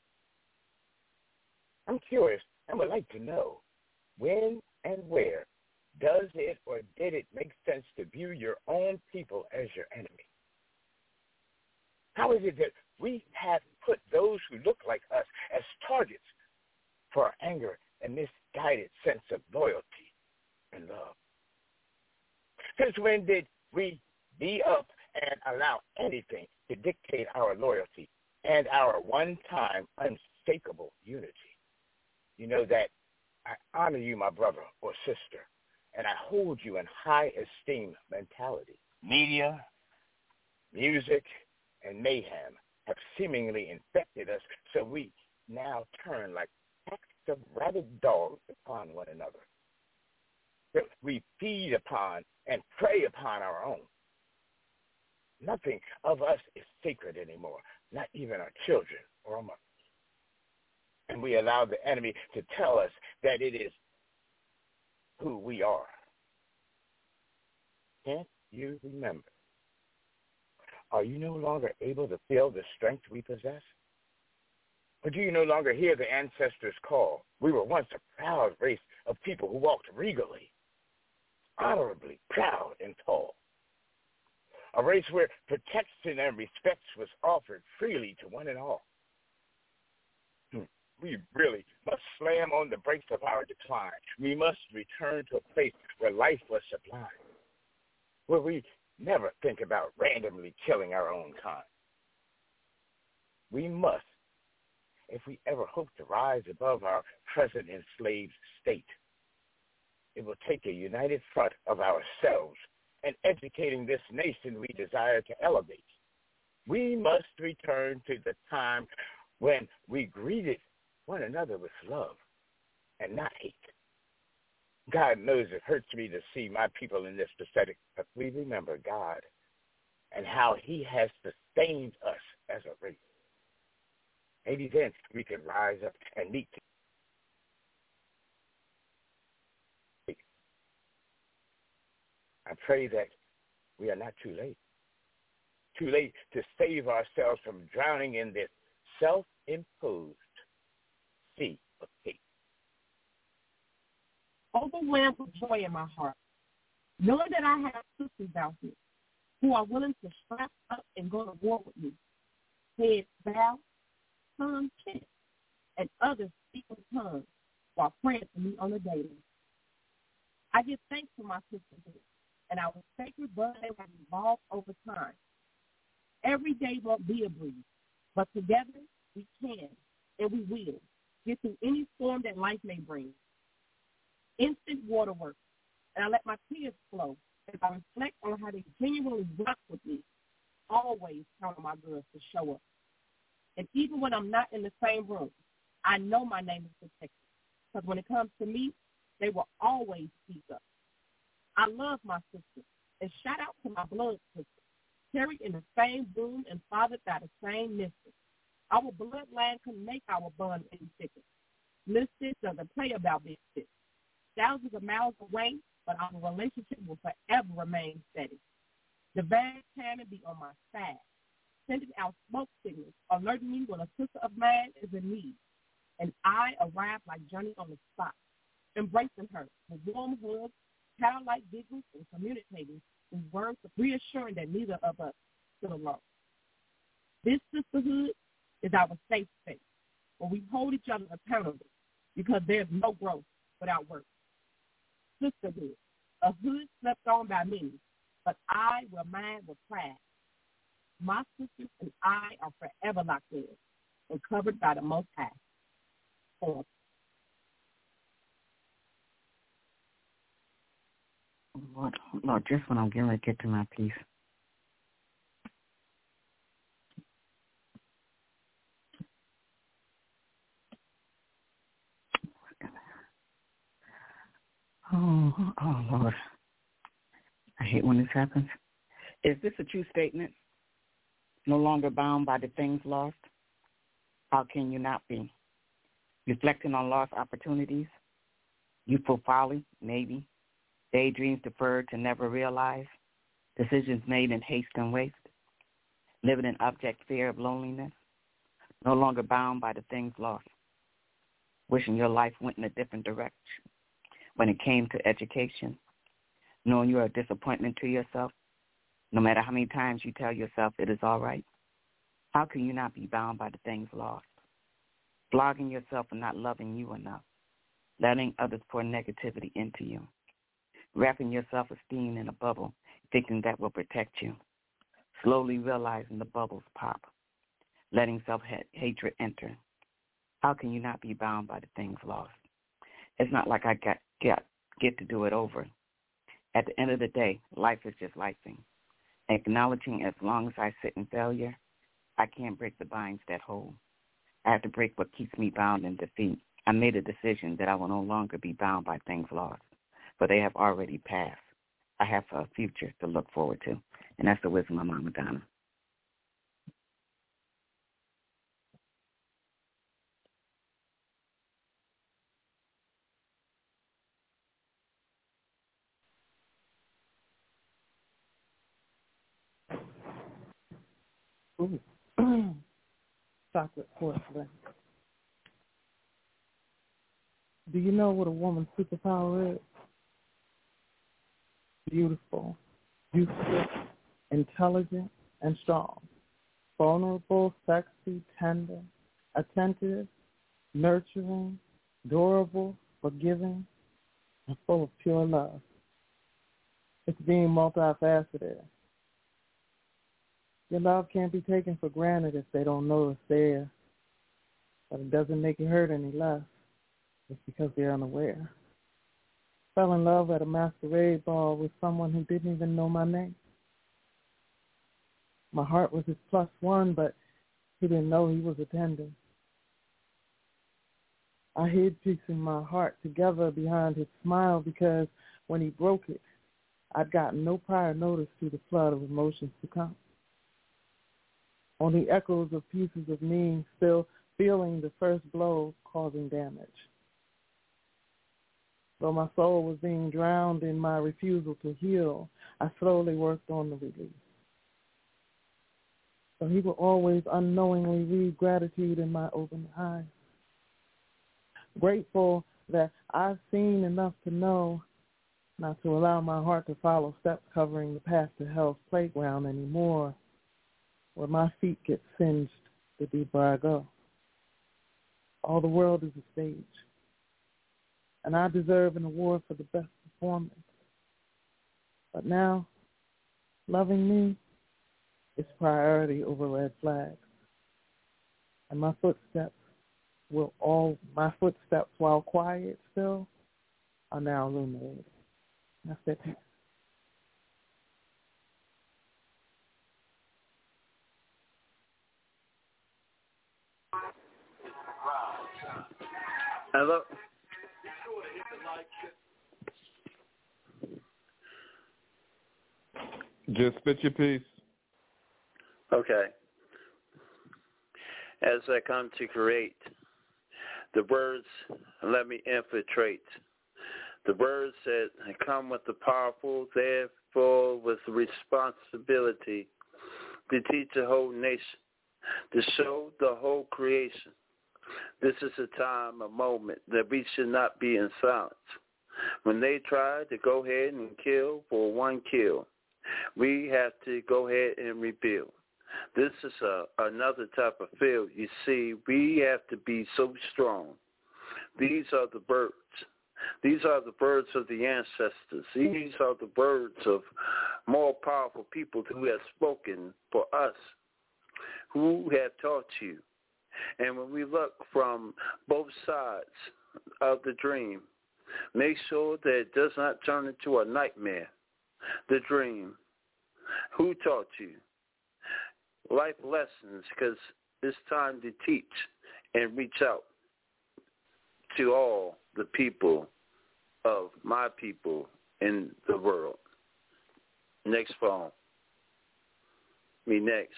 I'm curious and would like to know, when and where does it or did it make sense to view your own people as your enemy? How is it that we have put those who look like us as targets for our anger and misguided sense of loyalty and love? Since when did we be up and allow anything to dictate our loyalty and our one-time unshakable unity? You know that I honor you, my brother or sister, and I hold you in high esteem mentality. Media, music, and mayhem have seemingly infected us, so we now turn like packs of rabid dogs upon one another. We feed upon and prey upon our own. Nothing of us is sacred anymore, not even our children or our mothers. And we allow the enemy to tell us that it is who we are. Can't you remember? Are you no longer able to feel the strength we possess? Or do you no longer hear the ancestors' call? We were once a proud race of people who walked regally, honorably proud and tall. A race where protection and respect was offered freely to one and all. We really must slam on the brakes of our decline. We must return to a place where life was sublime, where we never think about randomly killing our own kind. We must, if we ever hope to rise above our present enslaved state. It will take a united front of ourselves and educating this nation we desire to elevate. We must return to the time when we greeted one another with love and not hate. God knows it hurts me to see my people in this pathetic, but we remember God and how he has sustained us as a race. Maybe then we can rise up and meet. I pray that we are not too late to save ourselves from drowning in this self-imposed sea of hate. Overwhelmed with joy in my heart, knowing that I have sisters out here who are willing to strap up and go to war with me. Heads bow, tongues kiss, and others speak in tongues while praying for me on a daily. I give thanks for my sisterhood, and our sacred bond has evolved over time. Every day won't be a breeze, but together we can, and we will, get through any storm that life may bring. Instant waterworks, and I let my tears flow as I reflect on how they genuinely rock with me. Always count on my girls to show up. And even when I'm not in the same room, I know my name is protected. Because when it comes to me, they will always speak up. I love my sister. And shout out to my blood sister, carried in the same womb and fathered by the same mistress. Our bloodline can make our bond any thicker. Mystic doesn't play about this shit. Thousands of miles away, but our relationship will forever remain steady. Divine timing be on my side, sending out smoke signals, alerting me when a sister of mine is in need. And I arrive like Johnny on the spot, embracing her with warm hugs, childlike giggles, and communicating with words of reassuring that neither of us is alone. This sisterhood is our safe space, where we hold each other accountable because there's no growth without work. Sisterhood, a hood slept on by many, but I wear mine with pride. My sisters and I are forever locked in and covered by the Most High. Lord, just when I'm getting ready to get to my piece. Oh, Lord. I hate when this happens. Is this a true statement? No longer bound by the things lost? How can you not be? Reflecting on lost opportunities? Youthful folly, maybe. Daydreams deferred to never realize? Decisions made in haste and waste? Living in abject fear of loneliness? No longer bound by the things lost? Wishing your life went in a different direction when it came to education? Knowing you're a disappointment to yourself? No matter how many times you tell yourself it is all right? How can you not be bound by the things lost? Flogging yourself for not loving you enough. Letting others pour negativity into you. Wrapping your self-esteem in a bubble, thinking that will protect you. Slowly realizing the bubbles pop. Letting self-hatred enter. How can you not be bound by the things lost? It's not like I get to do it over. At the end of the day, life is just lifing. Acknowledging as long as I sit in failure, I can't break the binds that hold. I have to break what keeps me bound in defeat. I made a decision that I will no longer be bound by things lost, for they have already passed. I have a future to look forward to, and that's the wisdom of Mama Donna. Ooh. Chocolate porcelain. Do you know what a woman's superpower is? Beautiful, youthful, intelligent, and strong. Vulnerable, sexy, tender, attentive, nurturing, adorable, forgiving, and full of pure love. It's being multifaceted. Your love can't be taken for granted if they don't know it's there. But it doesn't make it hurt any less. It's because they're unaware. Fell in love at a masquerade ball with someone who didn't even know my name. My heart was his plus one, but he didn't know he was attending. I hid piecing my heart together behind his smile because when he broke it, I'd gotten no prior notice to the flood of emotions to come. Only echoes of pieces of me still feeling the first blow causing damage. Though my soul was being drowned in my refusal to heal, I slowly worked on the release. So he will always unknowingly read gratitude in my open eyes. Grateful that I've seen enough to know not to allow my heart to follow steps covering the path to hell's playground anymore, where my feet get singed the deeper I go. All the world is a stage, and I deserve an award for the best performance. But now, loving me is priority over red flags, and my footsteps, while quiet still, are now illuminated. That's that piece. Hello. Just spit your piece. Okay. As I come to create, the words let me infiltrate. The words that come with the powerful, therefore with the responsibility to teach the whole nation, to show the whole creation. This is a time, a moment that we should not be in silence. When they try to go ahead and kill for one kill, we have to go ahead and rebuild. This is another type of field. You see, we have to be so strong. These are the birds. These are the birds of the ancestors. These are the birds of more powerful people who have spoken for us, who have taught you. And when we look from both sides of the dream, make sure that it does not turn into a nightmare. The dream. Who taught you? Life lessons, because it's time to teach and reach out to all the people of my people in the world. Next phone. Me next.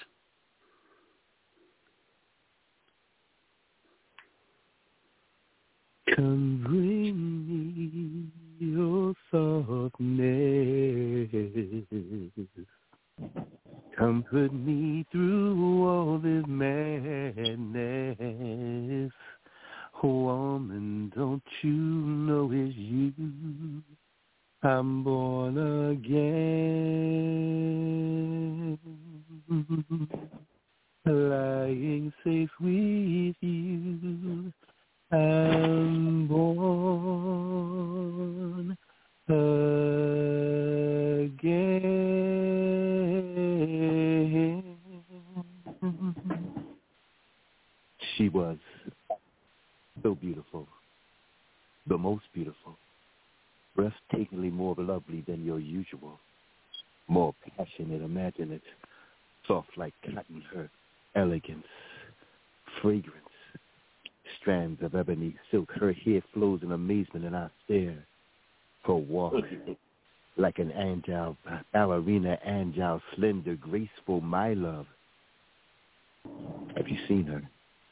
Come bring me your softness. Comfort me through all this madness. Woman, don't you know it's you? I'm born again. Lying safe with you. I'm born again. She was so beautiful, the most beautiful, breathtakingly more lovely than your usual, more passionate, imagine it, soft like cotton, her elegance, fragrance, strands of ebony silk, her hair flows in amazement, and I stare. Her walk, like an angel, ballerina angel, slender, graceful, my love. Have you seen her?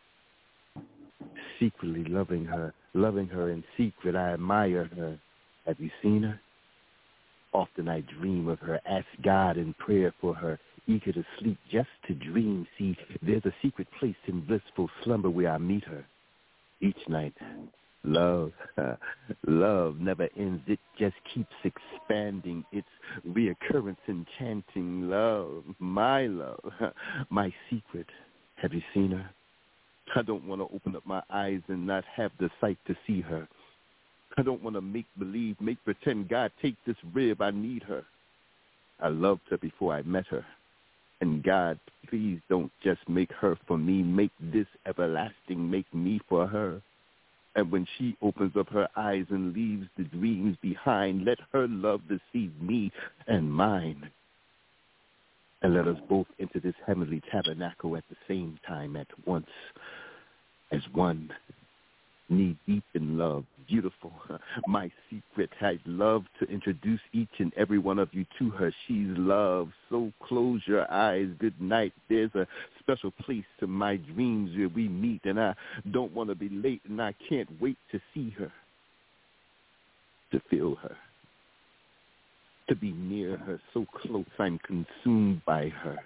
Secretly loving her in secret, I admire her. Have you seen her? Often I dream of her, ask God in prayer for her, eager to sleep just to dream. See, there's a secret place in blissful slumber where I meet her. Each night, love never ends. It just keeps expanding. Its reoccurrence enchanting. Love, my secret. Have you seen her? I don't want to open up my eyes and not have the sight to see her. I don't want to make believe, make pretend. God, take this rib. I need her. I loved her before I met her. And God, please don't just make her for me. Make this everlasting. Make me for her. And when she opens up her eyes and leaves the dreams behind, let her love deceive me and mine. And let us both enter this heavenly tabernacle at the same time, at once, as one, knee deep in love. Beautiful, my secret. I'd love to introduce each and every one of you to her. She's love, so close your eyes. Good night. There's a special place to my dreams where we meet, and I don't want to be late, and I can't wait to see her, to feel her, to be near her, so close I'm consumed by her.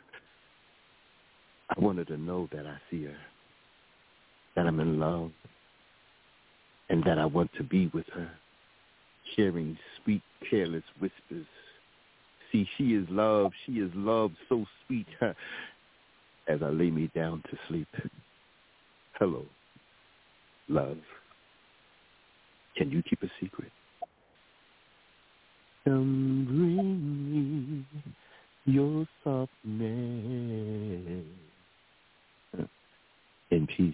I want her to know that I see her, that I'm in love, and that I want to be with her, sharing sweet, careless whispers. See, she is love so sweet, as I lay me down to sleep. Hello, love. Can you keep a secret? Come bring me your softness. In peace.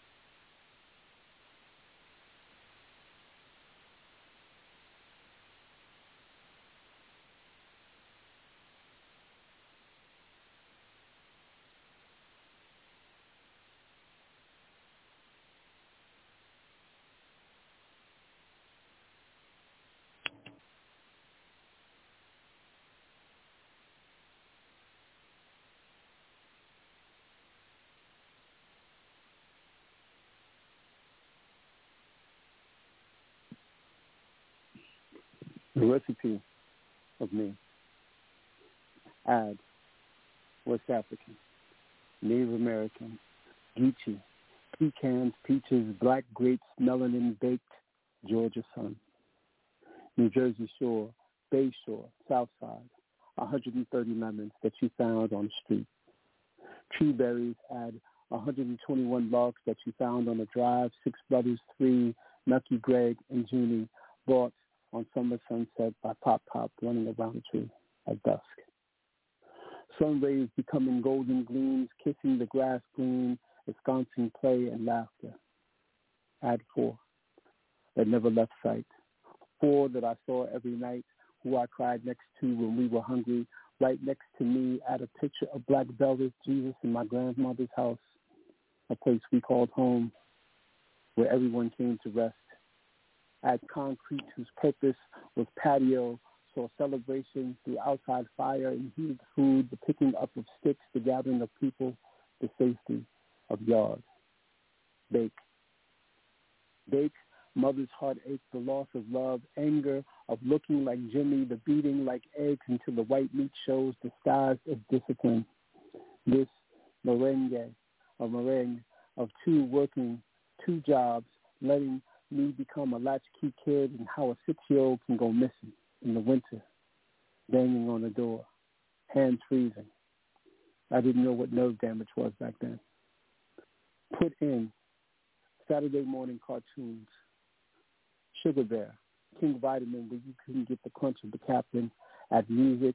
The recipe of me. Add West African, Native American, Geechee, pecans, peaches, black grapes, melanin baked, Georgia sun. New Jersey Shore, Bay Shore, South Side, 130 lemons that you found on the street. Tree berries, add 121 larks that you found on the drive, 6 brothers, 3, Nucky, Greg, and Junie, bought on summer sunset by Pop Pop running around the tree at dusk. Sun rays becoming golden gleams, kissing the grass green, ensconcing play and laughter. Add 4 that never left sight. 4 that I saw every night, who I cried next to when we were hungry. Right next to me, add a picture of Black Velvet Jesus in my grandmother's house, a place we called home, where everyone came to rest. Add concrete whose purpose was patio, saw celebration through outside fire and heated food, the picking up of sticks, the gathering of people, the safety of yards. Bake. Bake, mother's heartache, the loss of love, anger, of looking like Jimmy, the beating like eggs until the white meat shows disguised as discipline. This merengue of two working, two jobs, letting me become a latchkey kid, and how a 6-year-old can go missing in the winter, banging on the door, hands freezing. I didn't know what nerve damage was back then. Put in Saturday morning cartoons, Sugar Bear, King Vitamin, where you can get the crunch of the captain, at music,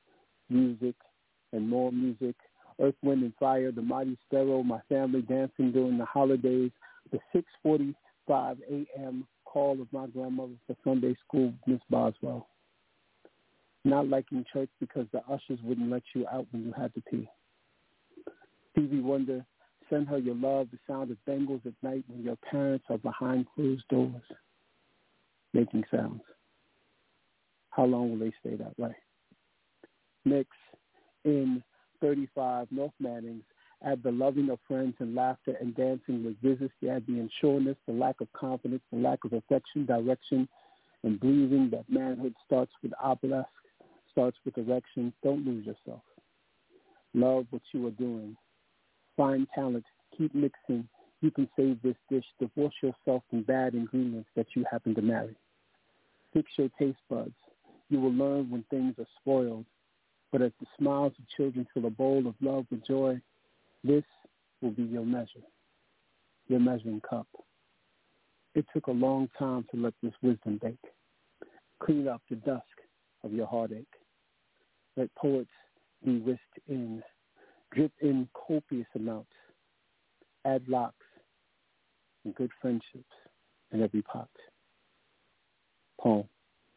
and more music, Earth, Wind, and Fire, The Mighty Sparrow, My Family Dancing During the Holidays, the 6:45 a.m. call of my grandmother for Sunday school with Miss Boswell. Not liking church because the ushers wouldn't let you out when you had to pee. Stevie Wonder, Send Her Your Love, the sound of bangles at night when your parents are behind closed doors, making sounds. How long will they stay that way? Mix in 35 North Mannings, add the loving of friends and laughter and dancing with visits, add the insureness, the lack of confidence, the lack of affection, direction, and breathing that manhood starts with obelisk, starts with erection. Don't lose yourself. Love what you are doing. Find talent. Keep mixing. You can save this dish. Divorce yourself from bad ingredients that you happen to marry. Fix your taste buds. You will learn when things are spoiled. But as the smiles of children fill a bowl of love with joy, this will be your measure, your measuring cup. It took a long time to let this wisdom bake. Clean up the dusk of your heartache. Let poets be whisked in. Drip in copious amounts. Add locks and good friendships in every pot. Poem.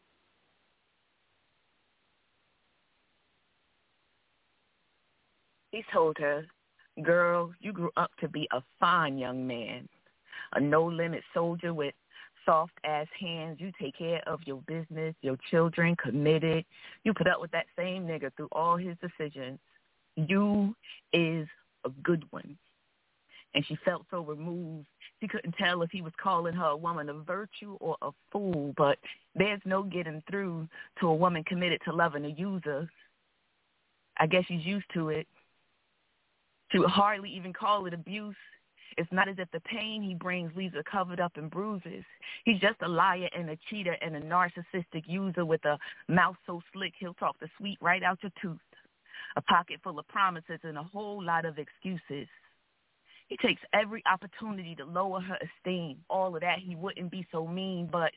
He told her, "Girl, you grew up to be a fine young man, a no-limit soldier with soft-ass hands. You take care of your business, your children, committed. You put up with that same nigga through all his decisions. You is a good one." And she felt so removed. She couldn't tell if he was calling her a woman of virtue or a fool, but there's no getting through to a woman committed to loving a user. I guess she's used to it. She would hardly even call it abuse. It's not as if the pain he brings leaves her covered up in bruises. He's just a liar and a cheater and a narcissistic user with a mouth so slick he'll talk the sweet right out your tooth. A pocket full of promises and a whole lot of excuses. He takes every opportunity to lower her esteem. All of that, he wouldn't be so mean, but,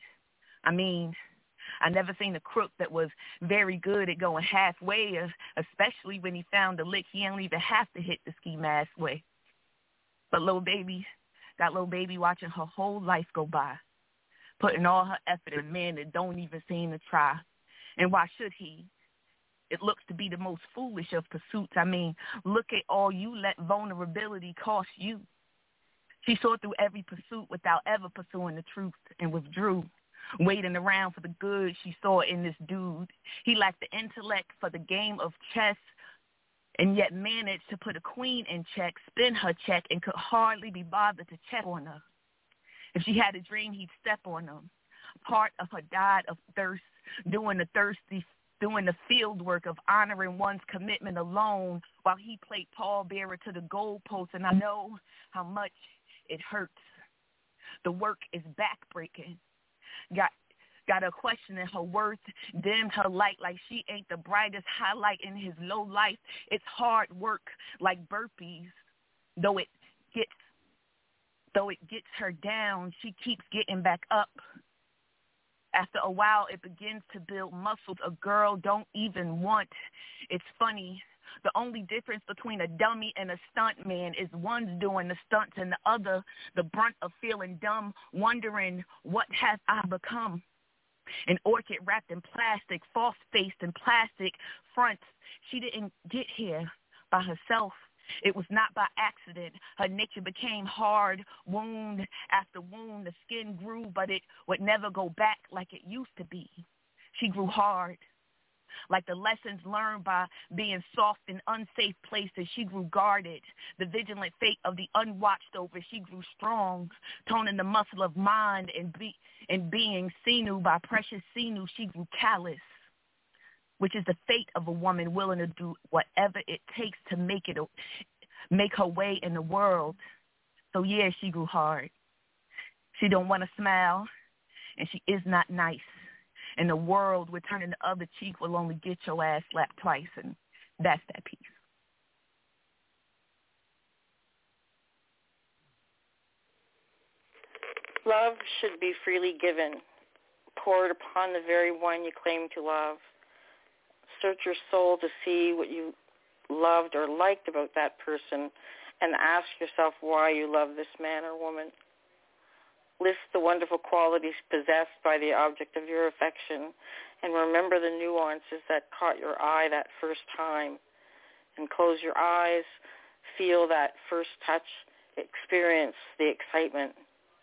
I never seen a crook that was very good at going halfway, especially when he found the lick he don't even have to hit the ski mask way. But little baby watching her whole life go by, putting all her effort in men that don't even seem to try. And why should he? It looks to be the most foolish of pursuits. Look at all you let vulnerability cost you. She saw through every pursuit without ever pursuing the truth and withdrew, waiting around for the good she saw in this dude. He lacked the intellect for the game of chess and yet managed to put a queen in check, spin her check, and could hardly be bothered to check on her. If she had a dream, he'd step on them. Part of her died of thirst, doing the field work of honoring one's commitment alone while he played pallbearer to the goalpost, and I know how much it hurts. The work is backbreaking. Got her questioning her worth, dimmed her light like she ain't the brightest highlight in his low life. It's hard work like burpees. Though it gets her down, she keeps getting back up. After a while, it begins to build muscles a girl don't even want. It's funny. The only difference between a dummy and a stunt man is one's doing the stunts and the other the brunt of feeling dumb, wondering, what have I become? An orchid wrapped in plastic, false-faced in plastic fronts. She didn't get here by herself. It was not by accident. Her nature became hard, wound after wound. The skin grew, but it would never go back like it used to be. She grew hard, Like the lessons learned by being soft in unsafe places, she grew guarded. The vigilant fate of the unwatched over, she grew strong, toning the muscle of mind and being sinew by precious sinew, she grew callous, which is the fate of a woman willing to do whatever it takes to make her way in the world. So yeah, she grew hard. She don't want to smile, and she is not nice. And the world, with turning the other cheek, will only get your ass slapped twice, and that's that piece. Love should be freely given, poured upon the very one you claim to love. Search your soul to see what you loved or liked about that person, and ask yourself why you love this man or woman. List the wonderful qualities possessed by the object of your affection, and remember the nuances that caught your eye that first time. And close your eyes, feel that first touch, experience the excitement.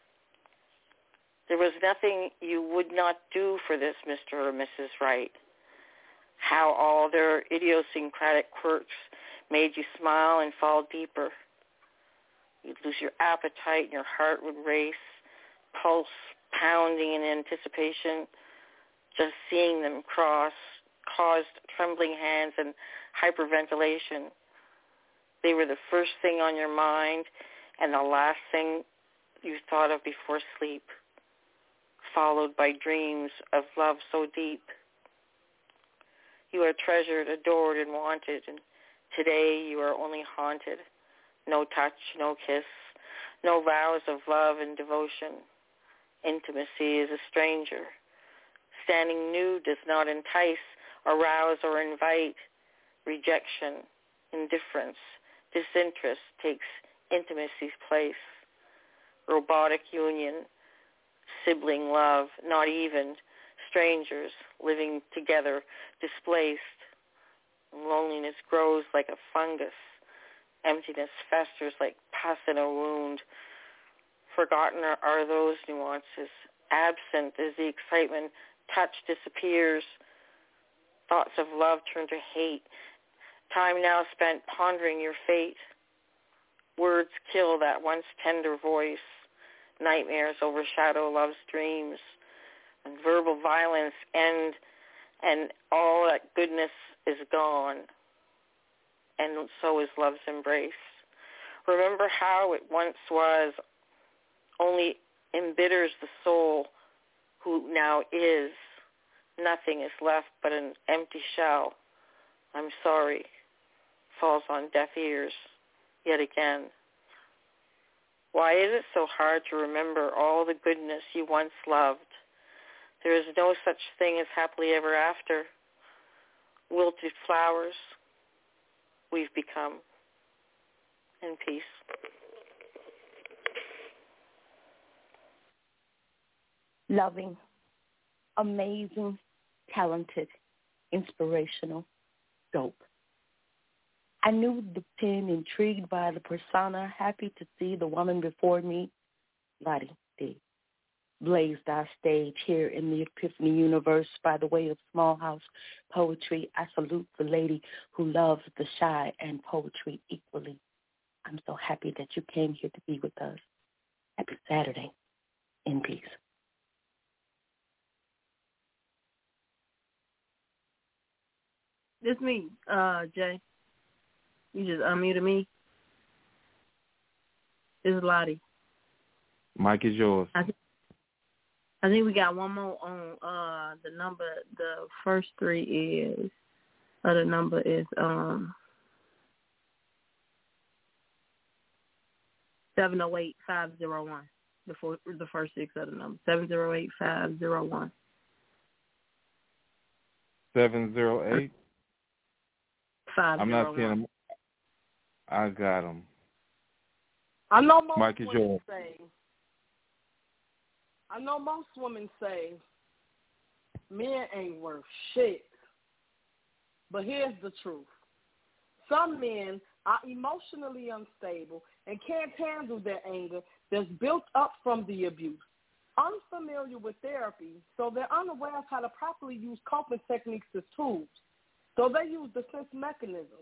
There was nothing you would not do for this Mr. or Mrs. Right. How all their idiosyncratic quirks made you smile and fall deeper. You'd lose your appetite and your heart would race, pulse pounding in anticipation. Just seeing them cross caused trembling hands and hyperventilation. They were the first thing on your mind and the last thing you thought of before sleep, followed by dreams of love so deep. You are treasured, adored, and wanted, and today you are only haunted. No touch, no kiss, no vows of love and devotion. Intimacy is a stranger. Standing nude does not entice, arouse, or invite. Rejection, indifference, disinterest takes intimacy's place. Robotic union, sibling love, not even. Strangers living together, displaced. Loneliness grows like a fungus. Emptiness festers like pus in a wound. Forgotten are those nuances. Absent is the excitement. Touch disappears. Thoughts of love turn to hate. Time now spent pondering your fate. Words kill that once tender voice. Nightmares overshadow love's dreams. And verbal violence end, and all that goodness is gone. And so is love's embrace. Remember how it once was. Only embitters the soul who now is. Nothing is left but an empty shell. I'm sorry. Falls on deaf ears yet again. Why is it so hard to remember all the goodness you once loved? There is no such thing as happily ever after. Wilted flowers we've become. In peace. Loving, amazing, talented, inspirational, dope. I knew the pen, intrigued by the persona, happy to see the woman before me. Lottie D. Blazed our stage here in the Epiphany universe by the way of small house poetry. I salute the lady who loves the shy and poetry equally. I'm so happy that you came here to be with us. Happy Saturday. In peace. It's me, Jay. You just unmuted me. This is Lottie. Mike is yours. I think we got one more on the number. The first three is, the number is 708-501. The first six of the number 708-501. 708. 501. I'm not seeing them. I got them. I know most Mike is women yours. say. I know most women say men ain't worth shit. But here's the truth. Some men are emotionally unstable and can't handle their anger that's built up from the abuse. unfamiliar with therapy, so they're unaware of how to properly use coping techniques as tools. So they use defense mechanisms,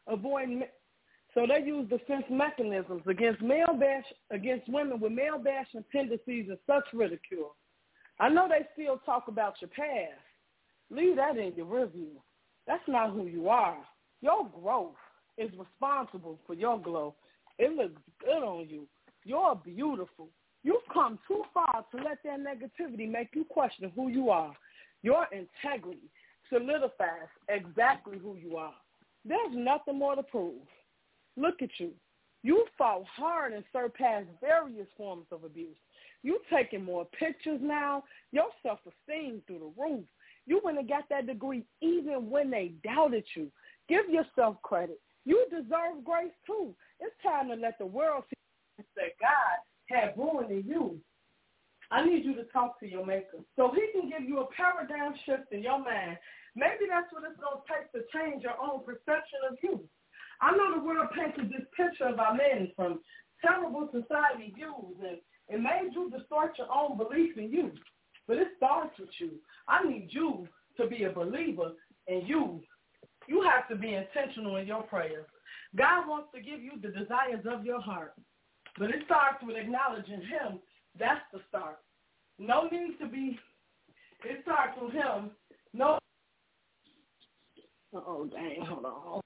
against women with male bashing tendencies and such ridicule. I know they still talk about your past. Leave that in your review. That's not who you are. Your growth is responsible for your glow. It looks good on you. You're beautiful. You've come too far to let that negativity make you question who you are. Your integrity solidifies exactly who you are. There's nothing more to prove. Look at you. You fought hard and surpassed various forms of abuse. You're taking more pictures now. Your self-esteem through the roof. You went and got that degree even when they doubted you. Give yourself credit. You deserve grace too. It's time to let the world see that God had ruined in you. I need you to talk to your maker so he can give you a paradigm shift in your mind. Maybe that's what it's going to take to change your own perception of you. I know the world painted this picture of our men from terrible society views, and it made you distort your own belief in you. But it starts with you. I need you to be a believer in you. You have to be intentional in your prayers. God wants to give you the desires of your heart. But it starts with acknowledging him. That's the start. No need to be, it starts with him. No. Oh, dang, hold on.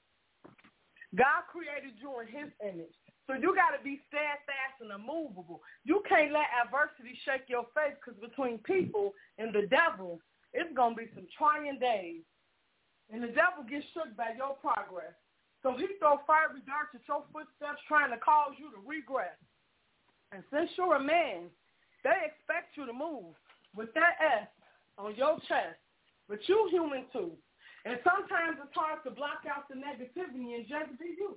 God created you in his image. So you got to be steadfast and immovable. You can't let adversity shake your faith, because between people and the devil, it's going to be some trying days. And the devil gets shook by your progress. So he throw fiery darts at your footsteps trying to cause you to regress. And since you're a man, they expect you to move with that S on your chest. But you human too. And sometimes it's hard to block out the negativity and just be you.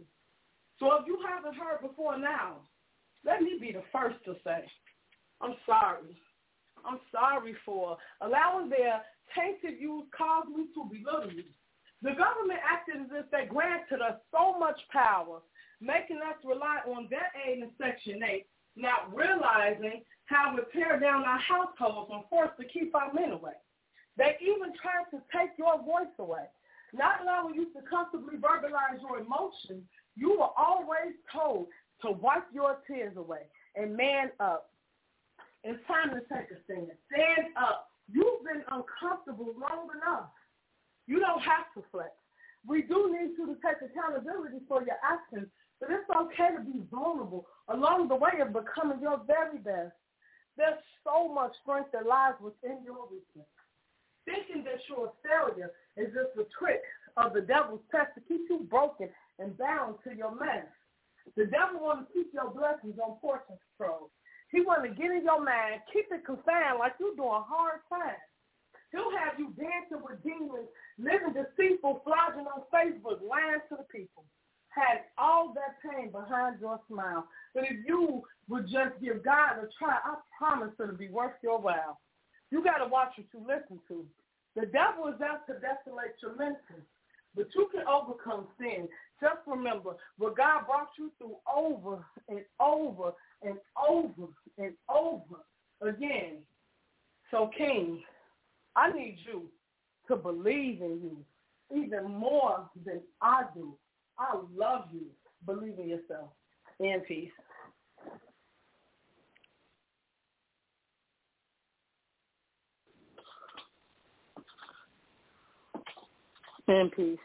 So if you haven't heard before now, let me be the first to say, I'm sorry. I'm sorry for allowing their tainted use cause me to belittle you. The government acted as if they granted us so much power, making us rely on their aid in Section 8, not realizing how we tear down our households and forced to keep our men away. They even tried to take your voice away, not allowing you to comfortably verbalize your emotions. You were always told to wipe your tears away and man up. It's time to take a stand. Stand up. You've been uncomfortable long enough. You don't have to flex. We do need you to take accountability for your actions, but it's okay to be vulnerable along the way of becoming your very best. There's so much strength that lies within your weakness. Thinking that you're a failure is just a trick of the devil's test to keep you broken and bound to your mess. The devil wants to keep your blessings on portion control. He wants to get in your mind, keep it confined like you're doing hard times. He'll have you dancing with demons, living deceitful, flogging on Facebook, lying to the people. Had all that pain behind your smile. But if you would just give God a try, I promise it'll be worth your while. You got to watch what you listen to. The devil is out to desolate your mental, but you can overcome sin. Just remember what God brought you through over and over and over and over again. So, King, I need you to believe in you even more than I do. I love you. Believe in yourself. And peace. And peace.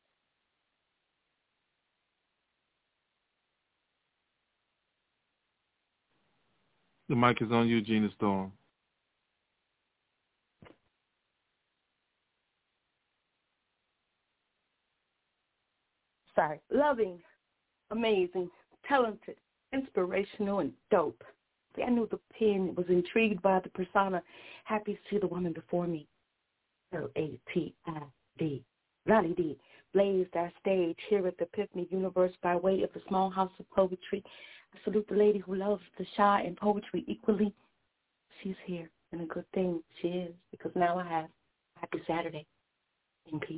The mic is on you, Gina Storm. Sorry. Loving, amazing, talented, inspirational, and dope. See, I knew the pen was intrigued by the persona. Happy to see the woman before me. Latid. Lolly D blazed our stage here at the Epiphany Universe by way of the small house of poetry. I salute the lady who loves the Shah and poetry equally. She's here, and a good thing she is, because now I have Happy Saturday. In peace.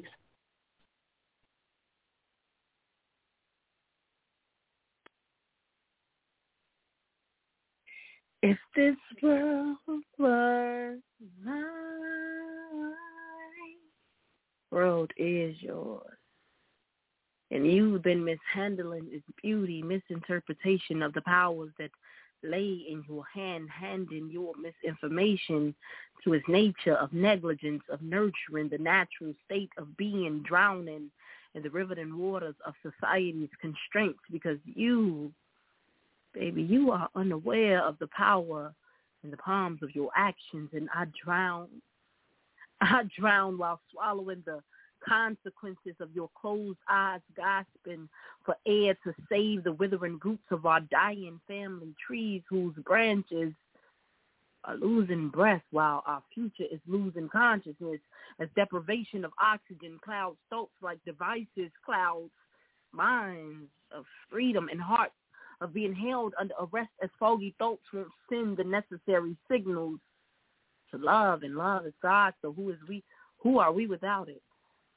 If this world were mine, world is yours. And you've been mishandling its beauty, misinterpretation of the powers that lay in your hand, handing your misinformation to its nature of negligence, of nurturing the natural state of being, drowning in the riveting waters of society's constraints, because you, baby, you are unaware of the power in the palms of your actions, and I drown while swallowing the consequences of your closed eyes, gasping for air to save the withering roots of our dying family trees whose branches are losing breath while our future is losing consciousness as deprivation of oxygen clouds thoughts like devices, clouds minds of freedom and hearts of being held under arrest as foggy thoughts won't send the necessary signals to love, and love is God, so who are we without it?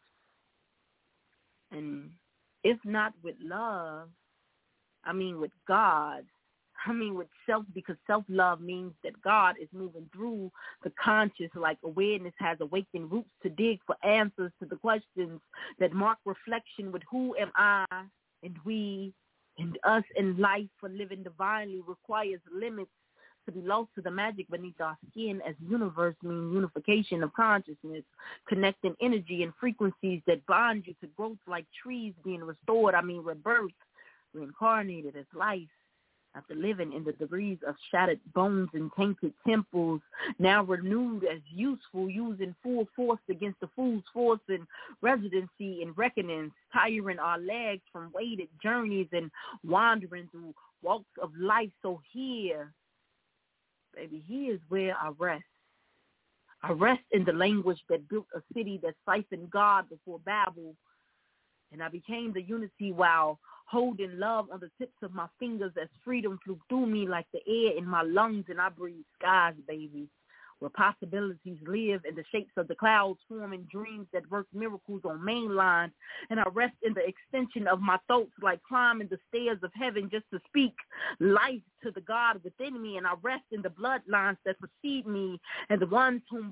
And if not with love, I mean with God, I mean with self, because self-love means that God is moving through the conscious, like awareness has awakened roots to dig for answers to the questions that mark reflection with who am I and we and us in life. For living divinely requires limits to be lost to the magic beneath our skin, as universe means unification of consciousness, connecting energy and frequencies that bond you to growth like trees being restored. I mean rebirth, reincarnated as life after living in the debris of shattered bones and tainted temples, now renewed as useful, using full force against the fool's force and residency and reckonings, tiring our legs from weighted journeys and wandering through walks of life. So here, baby, here is where I rest. I rest in the language that built a city that siphoned God before Babel. And I became the unity while holding love on the tips of my fingers as freedom flew through me like the air in my lungs, and I breathe skies, baby, where possibilities live in the shapes of the clouds, forming dreams that work miracles on main lines. And I rest in the extension of my thoughts like climbing the stairs of heaven just to speak life to the God within me. And I rest in the bloodlines that precede me and the ones whom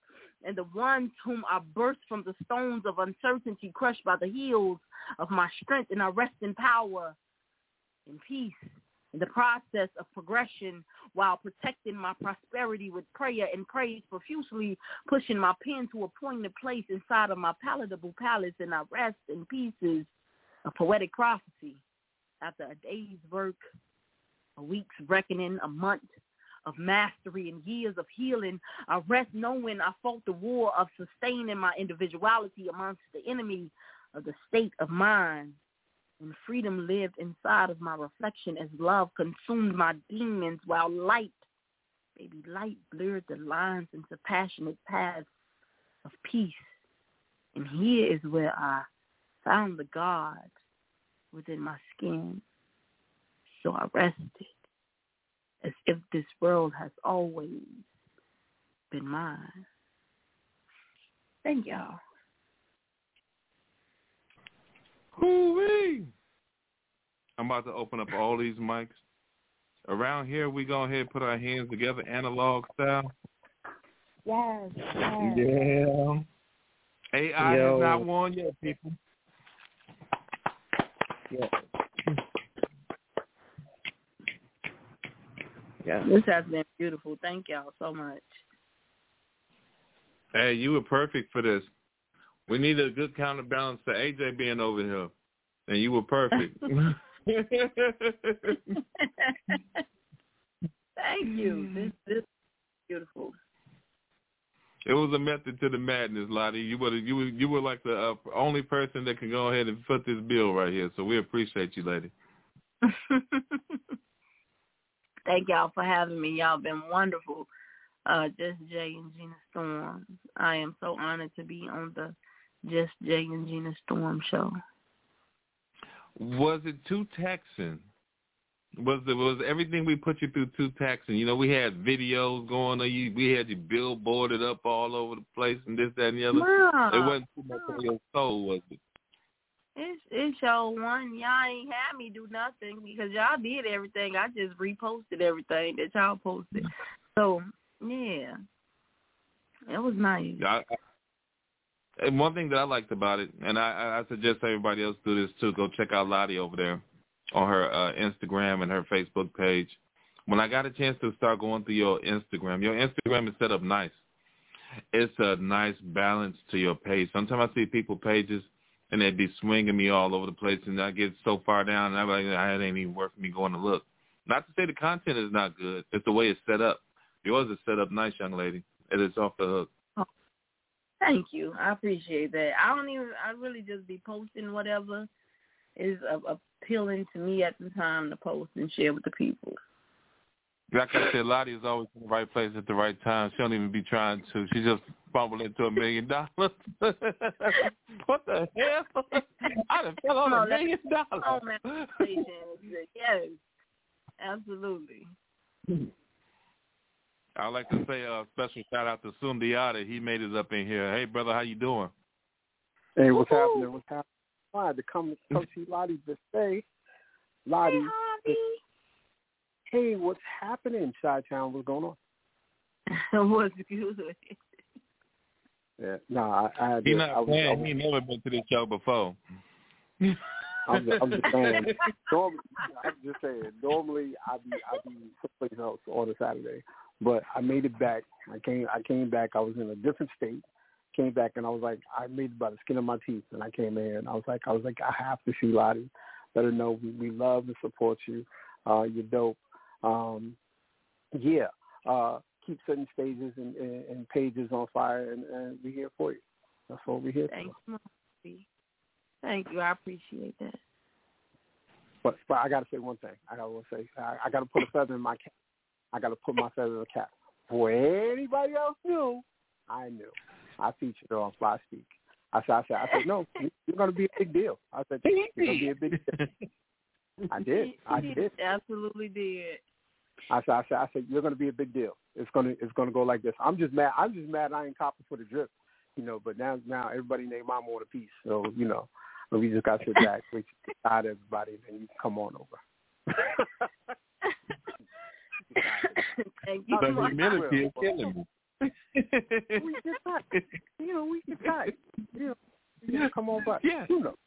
I burst from the stones of uncertainty, crushed by the heels of my strength. And I rest in power, in peace, in the process of progression, while protecting my prosperity with prayer and praise, profusely pushing my pen to a pointed place inside of my palatable palace. And I rest in pieces of poetic prophecy after a day's work, a week's reckoning, a month of mastery and years of healing. I rest knowing I fought the war of sustaining my individuality amongst the enemy of the state of mind. And freedom lived inside of my reflection as love consumed my demons, while light, baby, light blurred the lines into passionate paths of peace. And here is where I found the God within my skin. So I rested, as if this world has always been mine. Thank y'all. Hoo-wee! I'm about to open up all these mics. Around here, we go ahead and put our hands together, analog style. Yes. Yeah. AI has not won yet, people. Yeah. Yeah. This has been beautiful. Thank y'all so much. Hey, you were perfect for this. We need a good counterbalance to AJ being over here, and you were perfect. Thank you. This is beautiful. It was a method to the madness, Lottie. You were like the only person that can go ahead and foot this bill right here. So we appreciate you, lady. Thank y'all for having me. Y'all been wonderful. Just Jay and Gina Storm. I am so honored to be on the Just Jay and Gina Storm show. Was it too taxing? Was everything we put you through too taxing? You know, we had videos going on. We had you billboarded up all over the place and this, that, and the other. No, it wasn't too much on your soul, was it? It's show one. Y'all ain't had me do nothing because y'all did everything. I just reposted everything that y'all posted. So, yeah. It was nice. And one thing that I liked about it, and I suggest everybody else do this too, go check out Lottie over there on her Instagram and her Facebook page. When I got a chance to start going through your Instagram is set up nice. It's a nice balance to your page. Sometimes I see people pages and they'd be swinging me all over the place, and I get so far down, and I'm like, it ain't even worth me going to look. Not to say the content is not good. It's the way it's set up. Yours is set up nice, young lady. It is off the hook. Oh, thank you. I appreciate that. I really just be posting whatever is appealing to me at the time to post and share with the people. Like I said, Lottie is always in the right place at the right time. She don't even be trying to. She just fumbled into $1 million. What the hell? I done fell on $1 million. Yes, absolutely. I'd like to say a special shout out to Sundiata. He made it up in here. Hey, brother, how you doing? Hey, what's happening? What's happening? I had to come see Lottie to say, Lottie. Hey, what's happening, Chi-Town? What's going on? What's good? Yeah, no, I He's not playing. He never been to this show before. I'm just saying. I'm just saying. Normally, I be someplace else on a Saturday, but I made it back. I came back. I was in a different state. Came back, and I was like, I made it by the skin of my teeth, and I came in. I was like, I have to see Lottie. Let her know we love and support you. You're dope. Keep setting stages and pages on fire, and we're here for you. That's what we're here for. Thank you. I appreciate that. But I got to say one thing. I got to put a feather in my cap. I got to put my feather in the cap. Before anybody else knew, I knew. I featured her on Fly Speak. I said, no, you're going to be a big deal. I said, you're going to be a big deal. I did. Absolutely did. I said, you're going to be a big deal. It's going to go like this. I'm just mad I ain't copping for the drip, but now everybody named Mama on a piece. So, we just got to sit back, wait to decide everybody, and you can come on over. Thank you. The humility is killing me. We just got, come on back. Yeah.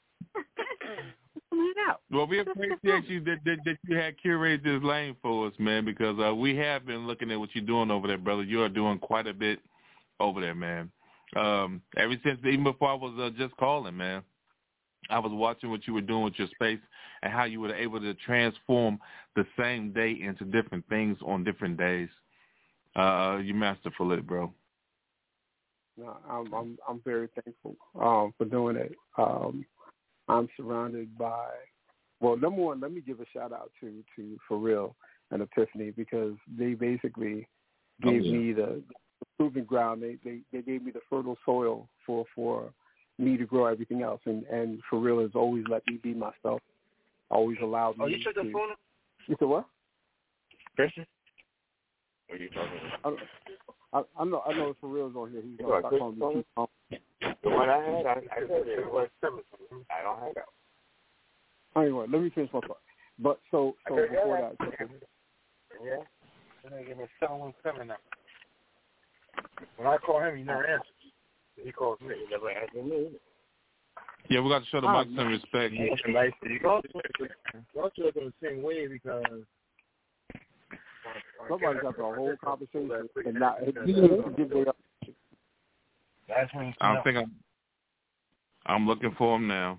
Out. Well, we appreciate you that you had curated this lane for us, man, because we have been looking at what you're doing over there, brother. You are doing quite a bit over there, man. Ever since, even before I was just calling, man, I was watching what you were doing with your space and how you were able to transform the same day into different things on different days. You're masterful at it, bro. No, I'm very thankful for doing it. I'm surrounded by, well, number one, let me give a shout out to For Real and Epiphany, because they basically gave me the proving ground. They gave me the fertile soil for me to grow everything else. And For Real has always let me be myself, always allowed me you took the phone? You said what? Christian? What are you talking about? I know For Real's on here. He's going to start calling me Keith. The one I had, I said it was I don't have that. Anyway, let me finish my thought. But so before that, yeah, they give me 717 number. When I call him, he never answers. He calls me. He never answers me. Yeah, we got to show the Mike some respect. You also look in the same way because somebody got the whole conversation and not give their. That's when I think I'm looking for him now.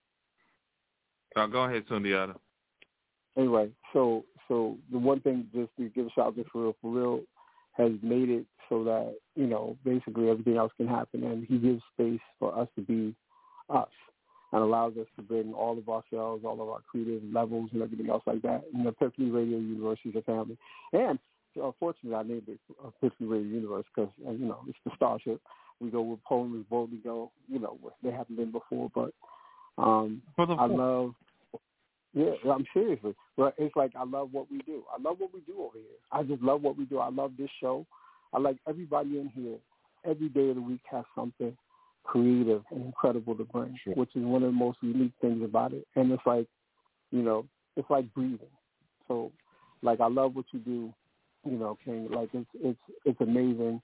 Go ahead, Sundiata. Anyway, so the one thing, just to give a shout out to For Real has made it so that, basically everything else can happen, and he gives space for us to be us and allows us to bring all of ourselves, all of our creative levels and everything else like that. Epiphany Radio Universe is a family. And unfortunately, I named it Epiphany Radio Universe because, it's the starship. We go where Poland boldly go. They haven't been before, but I love. Yeah, I'm seriously. But it's like I love what we do. I love what we do over here. I just love what we do. I love this show. I like everybody in here. Every day of the week has something. creative and incredible to bring, which is one of the most unique things about it. And it's like, it's like breathing. So, like, I love what you do, King. Like, it's amazing.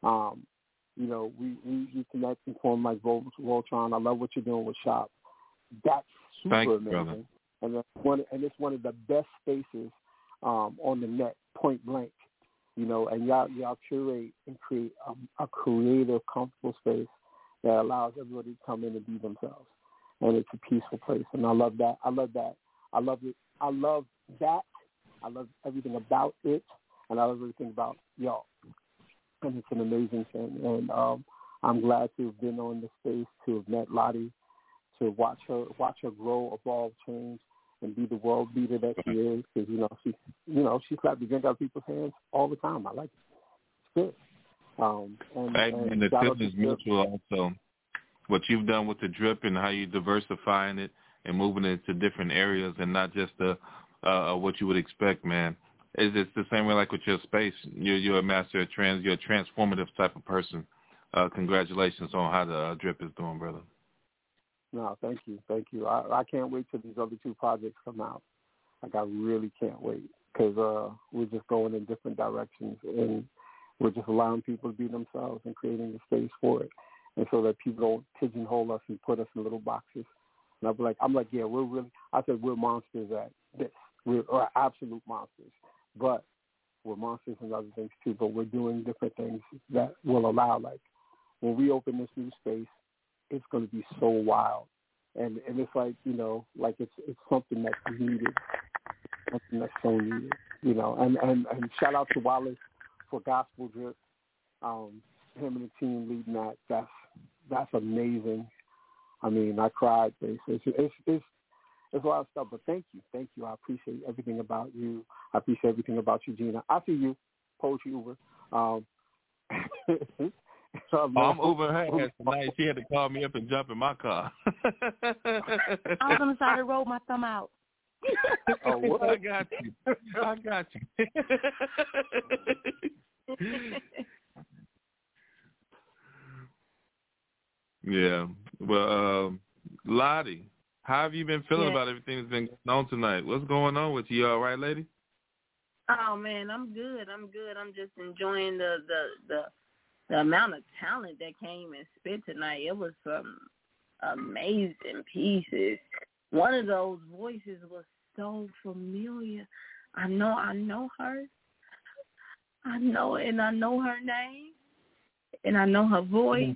We connect and form like Voltron. I love what you're doing with Shop. That's super amazing. Brother. And it's one of the best spaces on the net, point blank. And y'all curate and create a creative, comfortable space that allows everybody to come in and be themselves. And it's a peaceful place. And I love that. I love that. I love it. I love that. I love everything about it. And I love everything about y'all. And it's an amazing thing. And I'm glad to have been on the space, to have met Lottie, to watch her grow, evolve, change, and be the world beater that she is. Because, she slapped the drink out of people's hands all the time. I like it. It's good. And the feeling is mutual also. What you've done with the drip and how you're diversifying it and moving it to different areas and not just what you would expect, man. It's the same way like with your space. You're a master of you're a transformative type of person. Congratulations on how the drip is doing, brother. No, thank you. I can't wait till these other two projects come out. Like, I really can't wait because we're just going in different directions and we're just allowing people to be themselves and creating the space for it, and so that people don't pigeonhole us and put us in little boxes. And I'm like, yeah, we're monsters at this. We're absolute monsters, but we're monsters in other things too. But we're doing different things that will allow, like, when we open this new space, it's going to be so wild, and it's like, like it's something that's needed, something that's so needed, And shout out to Wallace for Gospel Drip, him and the team leading that. That's amazing. I mean, I cried. It's a lot of stuff, but thank you. I appreciate everything about you. I appreciate everything about you, Gina. I see you, Poetry Uber. I'm Uber her ass tonight. She had to call me up and jump in my car. I was on the side of the road, my thumb out. Oh, what? I got you. Yeah. Well, Lottie, how have you been feeling about everything that's been going on tonight? What's going on with you? You all right, lady? Oh man, I'm good. I'm just enjoying the amount of talent that came and spit tonight. It was some amazing pieces. One of those voices was so familiar. I know her. I know her name, and I know her voice.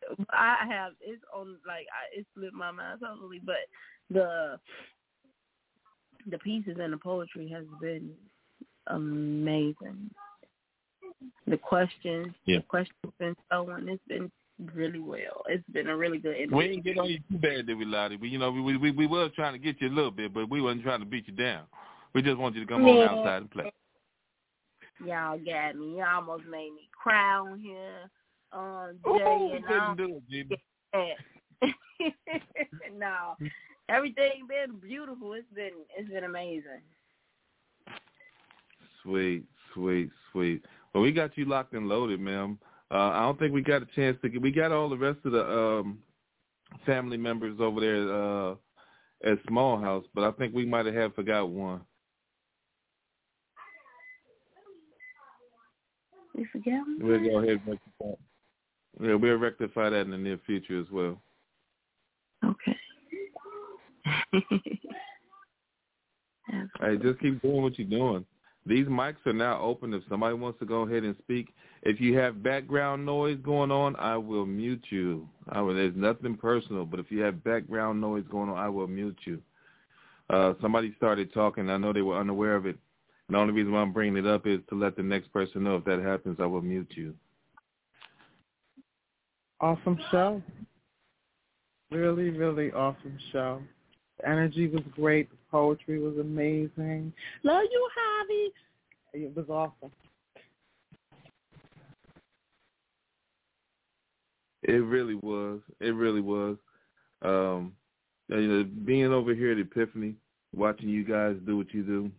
It slipped my mind totally, but the pieces and the poetry has been amazing. The questions been throwing. It's been really well. It's been a really good interview. We didn't get on you too bad, did we, Lottie? We was trying to get you a little bit, but we wasn't trying to beat you down. We just wanted you to come on outside and play. Y'all got me. Y'all almost made me cry on here. Jay, No, everything been beautiful. It's been amazing. Sweet. Well, we got you locked and loaded, ma'am. I don't think we got a chance to we got all the rest of the family members over there at Small House, but I think we might have forgot one. We forgot one? We'll go ahead and rectify that. Yeah, we'll rectify that in the near future as well. Okay. Hey, just keep doing what you're doing. These mics are now open. If somebody wants to go ahead and speak, if you have background noise going on, I will mute you. There's nothing personal, but if you have background noise going on, I will mute you. Somebody started talking. I know they were unaware of it. And the only reason why I'm bringing it up is to let the next person know if that happens, I will mute you. Awesome show. Really, really awesome show. The energy was great. The poetry was amazing. Love you, Javi. It was awesome. It really was. Being over here at Epiphany, watching you guys do what you do,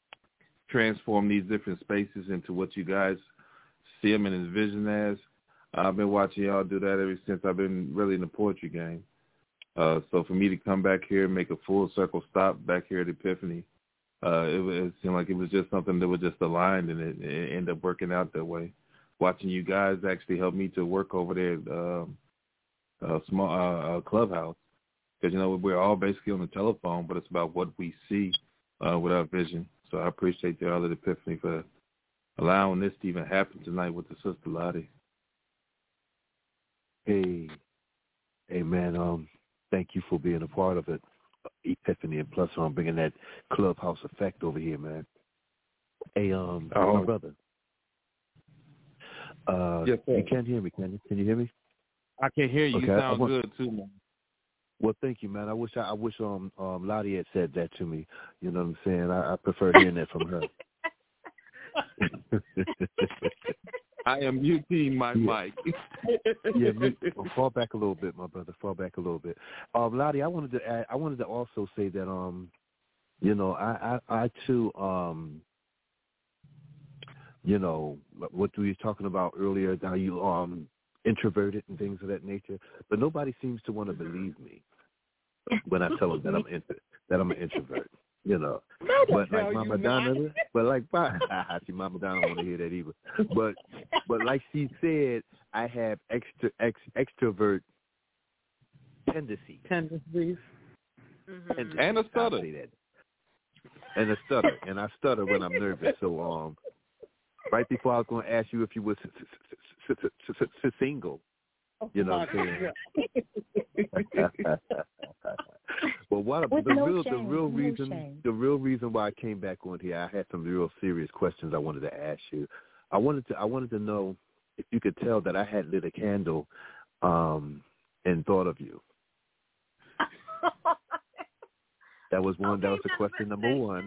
transform these different spaces into what you guys see them and envision as. I've been watching y'all do that ever since I've been really in the poetry game. So for me to come back here and make a full circle stop back here at Epiphany, it seemed like it was just something that was just aligned, and it ended up working out that way. Watching you guys actually helped me to work over there at small Clubhouse, because, you know, we're all basically on the telephone, but it's about what we see with our vision. So I appreciate y'all at Epiphany for allowing this to even happen tonight with the Sister Lottie. Hey, man, thank you for being a part of it, Epiphany, and plus on bringing that Clubhouse effect over here, man. Hey, my brother. Yes, sir. You can't hear me, can you? Can you hear me? I can hear you. Okay, You sound good too, man. Well, thank you, man. I wish Lottie had said that to me. You know what I'm saying? I prefer hearing that from her. I am muting my mic. Yeah, fall back a little bit, my brother. Fall back a little bit. Lottie, I wanted to also say that you know, I too you know, what we were talking about earlier, how you introverted and things of that nature, but nobody seems to want to believe me when I tell them that I'm an introvert. You know, but like Mama Donna, see, Mama Donna don't want to hear that either. But like she said, I have extrovert tendencies. And a stutter. And I stutter when I'm nervous. So right before I was going to ask you if you were single. You know what I'm saying? Well, the real reason why I came back on here, I had some real serious questions I wanted to ask you. I wanted to know if you could tell that I had lit a candle and thought of you. That was the question number one.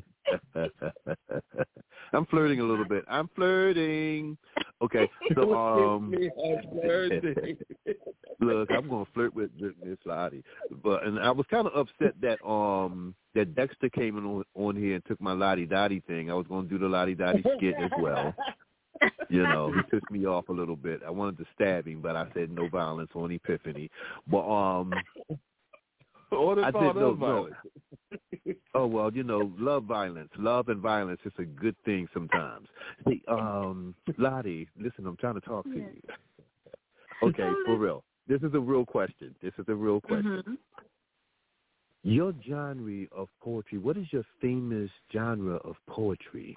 I'm flirting a little bit. I'm flirting. Okay, so look, I'm gonna flirt with Miss Lottie, and I was kind of upset that that Dexter came on here and took my Lottie Dottie thing. I was gonna do the Lottie Dottie skit as well. You know, he pissed me off a little bit. I wanted to stab him, but I said no violence on Epiphany. But I did no. Oh, well, you know, love and violence is a good thing sometimes. Hey, Lottie, listen, I'm trying to talk to you. Okay, for real. This is a real question. Mm-hmm. Your genre of poetry, what is your famous genre of poetry?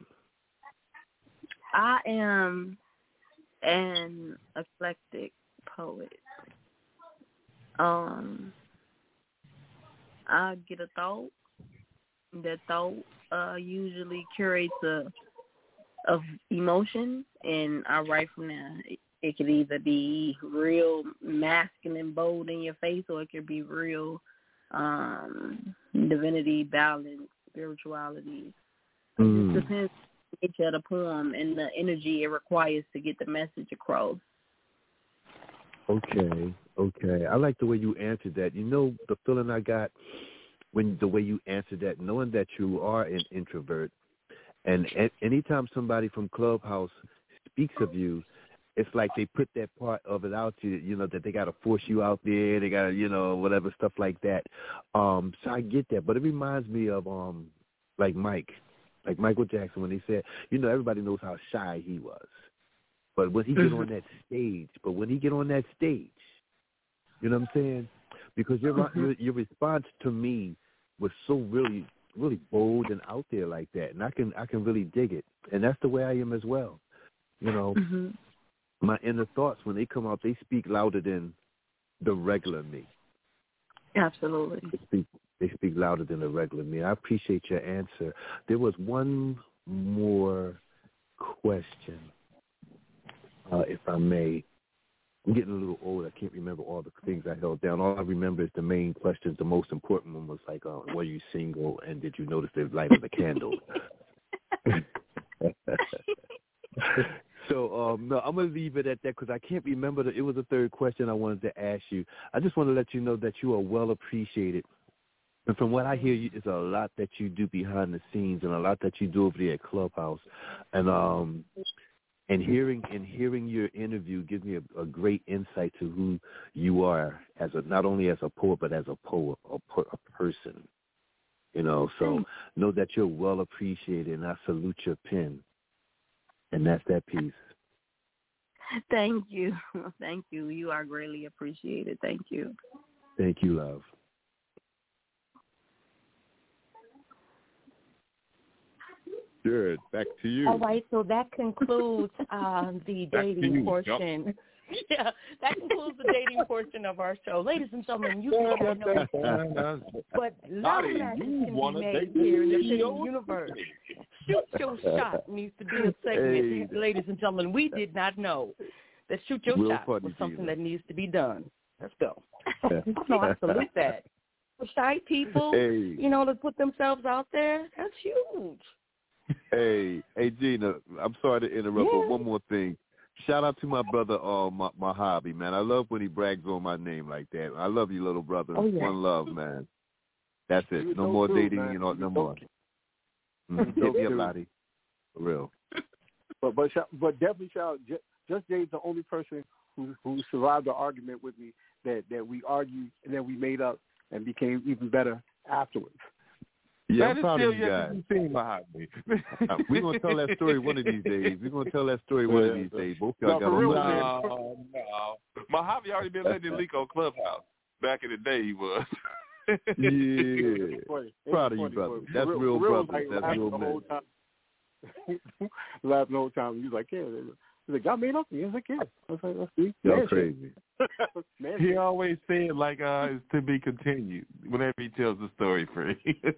I am an eclectic poet. I get a thought. That thought usually curates of emotion, and I write from there. It could either be real masculine, bold in your face, or it could be real divinity, balance, spirituality. It just depends on the nature of the poem and the energy it requires to get the message across. Okay. I like the way you answered that. You know, the feeling I got the way you answered that, knowing that you are an introvert, and anytime somebody from Clubhouse speaks of you, it's like they put that part of it out to you know, that they got to force you out there, they got to, you know, whatever, stuff like that. So I get that, but it reminds me of like Michael Jackson, when he said, you know, everybody knows how shy he was, but when he get on that stage, you know what I'm saying? Because your response to me was so really, really bold and out there like that, and I can really dig it, and that's the way I am as well. You know, my inner thoughts, when they come out, they speak louder than the regular me. Absolutely. They speak louder than the regular me. I appreciate your answer. There was one more question, if I may. I'm getting a little old. I can't remember all the things I held down. All I remember is the main questions. The most important one was like, were you single, and did you notice the light of the candle? So, no, I'm going to leave it at that because I can't remember. It was a third question I wanted to ask you. I just want to let you know that you are well appreciated. And from what I hear, it's a lot that you do behind the scenes and a lot that you do over there at Clubhouse. And And hearing your interview gives me a great insight to who you are as not only as a poet but as a person. You know, so know that you're well appreciated, and I salute your pen. And that's that piece. Thank you. Thank you. You are greatly appreciated. Thank you. Thank you, love. Good. Back to you. All right, so that concludes the dating portion. Yep. Yeah, that concludes the dating portion of our show. Ladies and gentlemen, you can know, but loud magic can be made here in the City Universe. Shoot Your Shot needs to be a segment. Hey. Ladies and gentlemen, we did not know that Shoot Your Shot was something that needs to be done. Let's go. So I salute that. For shy people, you know, to put themselves out there, that's huge. Hey, Gina, I'm sorry to interrupt, but one more thing. Shout out to my brother, my hobby, man. I love when he brags on my name like that. I love you, little brother. Oh, yeah. One love, man. That's it. No more dating, man. You know, no more. Hit me up, Lottie. For real. But definitely shout out. Just Jay's the only person who survived the argument with me that we argued and then we made up and became even better afterwards. Yeah, I'm proud of you guys. We're going to tell that story one of these days. Both y'all got No. Mojave already been letting it leak on Clubhouse. Back in the day, he was. Yeah. Proud of you, brother. That's real brother. That's real man. Laughing the whole time. He was like, yeah. He's like, y'all made up to me. I was like, yeah. I was like, that's y'all crazy. He always said, like, it's to be continued whenever he tells the story, Frank.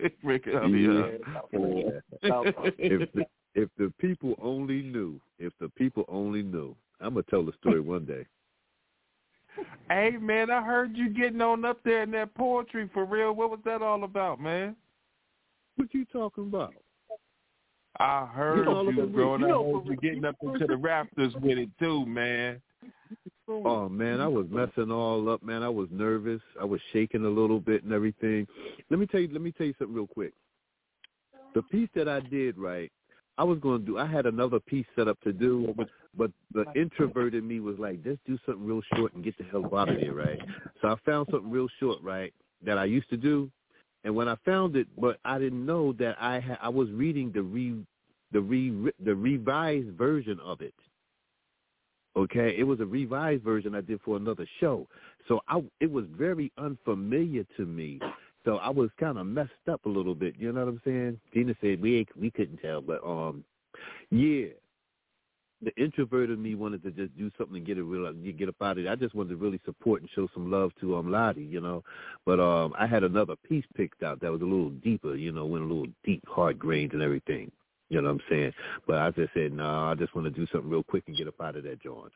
If the people only knew, I'm going to tell the story one day. Hey, man, I heard you getting on up there in that poetry for real. What was that all about, man? What you talking about? I heard you growing up. You getting up into the rafters with it too, man. Oh man, I was messing all up, man. I was nervous. I was shaking a little bit and everything. Let me tell you something real quick. The piece that I did, right, I had another piece set up to do, but the introvert in me was like, let's do something real short and get the hell out of here, right? So I found something real short, right, that I used to do. And when I found it, but I didn't know that I was reading the revised version of it. Okay, it was a revised version I did for another show, so it was very unfamiliar to me. So I was kind of messed up a little bit. You know what I'm saying? Gina said we couldn't tell, but yeah. The introvert in me wanted to just do something and get up out of it. I just wanted to really support and show some love to Lottie, you know. But I had another piece picked out that was a little deeper, you know, went a little deep, hard grains and everything. You know what I'm saying? But I just said, no, I just want to do something real quick and get up out of that joint.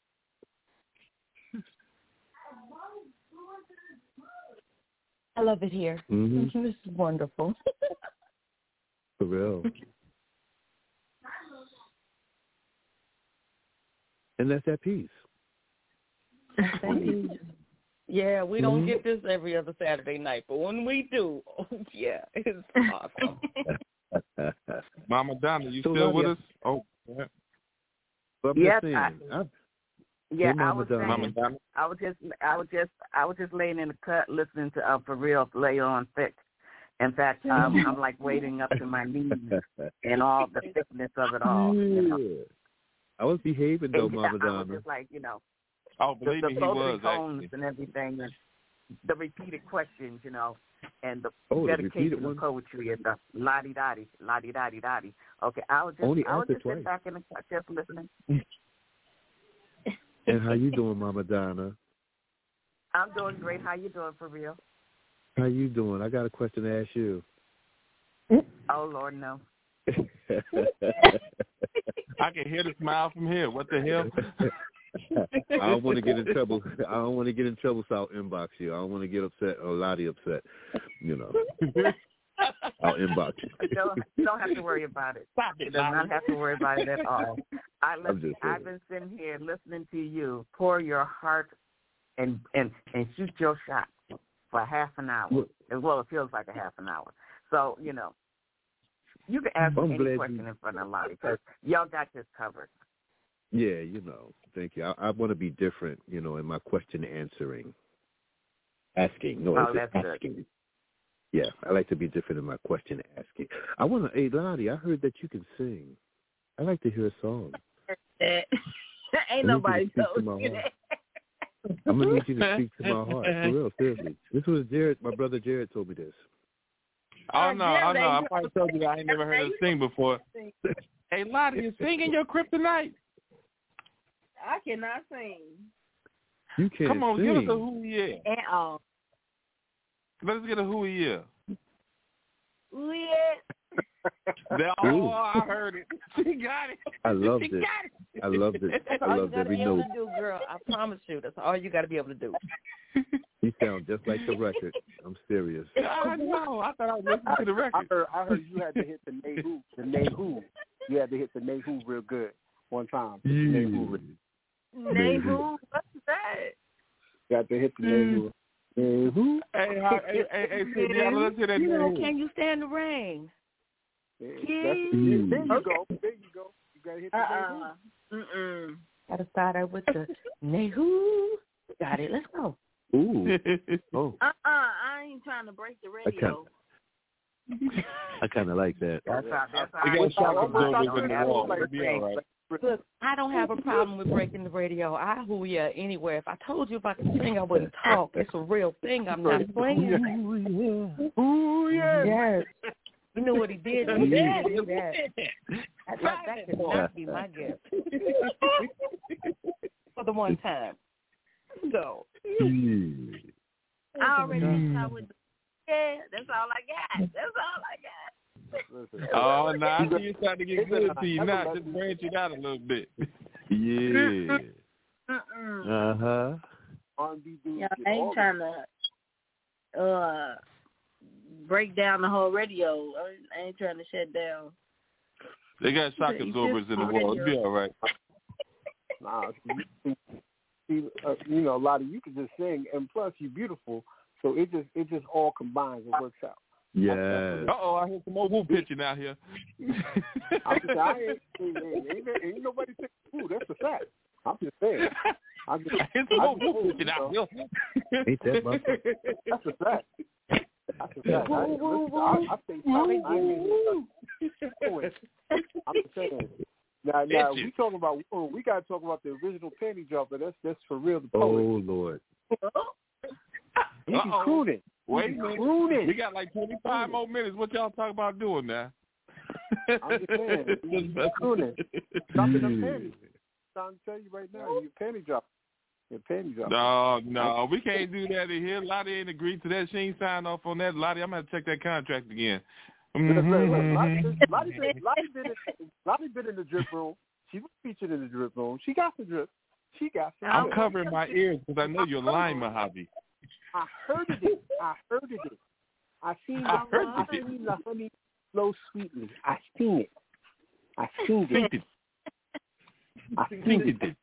I love it here. Mm-hmm. This is wonderful. For real. And that's that piece. Yeah, we don't get this every other Saturday night, but when we do, yeah, it's awesome. Mama Donna, you still with us? Oh, yeah. Yes, I was saying, I was just laying in the cut listening to For Real lay on thick. In fact, I'm like wading up to my knees and all the thickness of it all. You know? I was behaving though, Mama Donna. I was just like, you know, believe me, he was tones actually. And everything, and the repeated questions, you know, and the dedication of poetry and the la-di-da-di, la-di-da-di-da-di. Okay, I was just sitting back in the cut just listening. And how you doing, Mama Donna? I'm doing great. How you doing, For Real? How you doing? I got a question to ask you. Oh, Lord, no. I can hear the smile from here. What the hell? I don't want to get in trouble. So I'll inbox you. I don't want to get upset or Lottie upset. You know, I'll inbox you. You don't have to worry about it. You do not have to worry about it at all. I've been sitting here listening to you pour your heart and shoot your shot for half an hour. Well, it feels like a half an hour. So, you know, you can ask any question in front of Lottie because y'all got this covered. Yeah, thank you. I want to be different, in my question answering. Asking. No, that's asking. good. Yeah, I like to be different in my question asking. I want to, hey, Lottie, I heard that you can sing. I like to hear a song. Ain't nobody told you that. I'm going to need you to speak to my heart. For real, seriously. This was Jared. My brother Jared told me this. Oh, no. I probably told you that I ain't never heard her sing before. Hey, Lottie, you singing your kryptonite? I cannot sing. You can't Come on, sing. give us a who he is. At all. Let's get a who he is. Who he is? I heard it. She got it. I loved it. I loved it. That's I all you loved got to every be able note. to do, girl. I promise you. That's all you got to be able to do. You sound just like the record. I'm serious. I know. I thought I was listening to the record. I heard you had to hit the Nehu. You had to hit the Nehu real good one time. Nehu? What's that? Got to hit the Nehu. Nehu? Hey, Sydney, let's hear that Nehu. Can you stand the rain? There you go. There you go. You got to hit the Nehu. Got to start out with the Nehu. Got it. Let's go. Ooh. Oh. I ain't trying to break the radio. I kind of like that. That's how you got shock absorbers in the wall. It'll be all right. Look, I don't have a problem with breaking the radio. I hoo ya anywhere. If I told you if I could sing, I wouldn't talk. It's a real thing. I'm not playing. Ooh, yeah. Yes. You know what he did? He did do that. That could not be my gift. For the one time. Go. I already saw with that's all I got. Oh, now I see you starting to get good to you now. Just branch it out a little bit. Yeah. Uh-huh. Yeah, I ain't trying to break down the whole radio. I ain't trying to shut down. They got shock absorbers in the wall. It'll be all right. Nah, see, a lot of you can just sing, and plus you're beautiful, so it just all combines and works out. Yeah. Uh-oh, I hear some more whoop pitching out here. Ain't nobody saying who. That's a fact. I'm just saying. I hear some more whoop pitching out here. Ain't that my That's a fact. That's a fact. I stay silent. I'm just saying. Now we talking about. We got to talk about the original panty dropper. That's for real. The poet. Oh Lord. He's crooning. Wait a minute. We got like 25 more minutes. What y'all talking about doing now? I'm just saying. He's crooning. Dropping them panties. I'm trying to tell you right now. You're panty dropper. No, we can't do that in here. Lottie ain't agreed to that. She ain't signed off on that. Lottie, I'm going to check that contract again. Lottie been in the drip room. She was featured in the drip room. She got the drip. I'm covering my ears because I know you're lying, Mojave. I heard it. I seen the honey flow sweetly. I seen it. I seen it.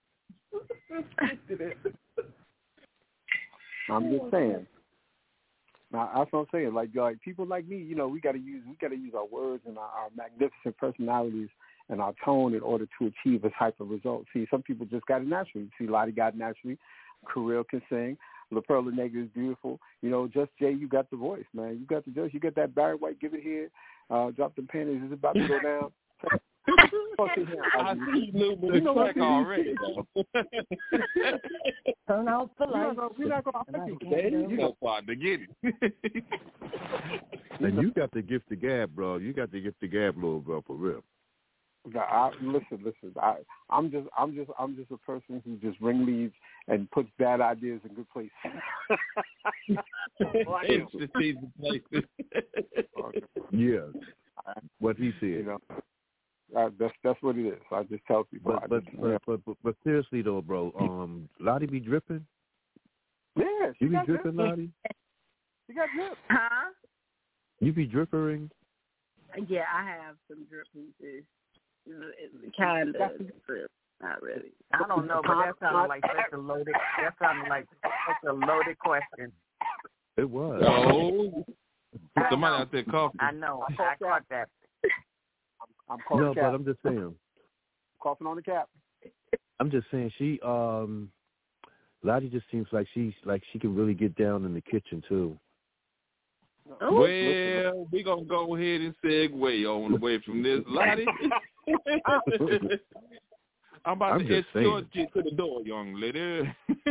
I'm just saying. Now, that's what I'm saying. Like people like me, we got to use our words and our magnificent personalities and our tone in order to achieve a type of result. See, some people just got it naturally. See, Lottie got it naturally. Kirill can sing. La Perla Negra is beautiful. Just Jay, you got the voice, man. You got the voice. You got that Barry White. Give it here. Drop the panties. It's about to go down. I see a little bit of crack already. Turn off the lights. We're not going to you know, partner, get it. And you got the gift of gab, bro. You got the gift of gab, little bro, for real. Listen. I'm just a person who just ringleads and puts bad ideas in good places. Yeah, what he said. That's what it is. I just tell people. But seriously though, bro, Lottie be dripping. Yeah, you be dripping, Lottie. She got drip. Huh? You be drippering. Yeah, I have some drip pieces. Kind of. Not really. I don't know, but that sounded like such a loaded. That sounded like such a loaded question. It was. Oh, somebody out there coughing. I know. I caught that. I'm coughing. No, but I'm just saying. Coughing on the cap. I'm just saying Lottie just seems like she can really get down in the kitchen too. Well, we're going to go ahead and segue on away from this, Lottie. I'm about to escort you to the door, young lady.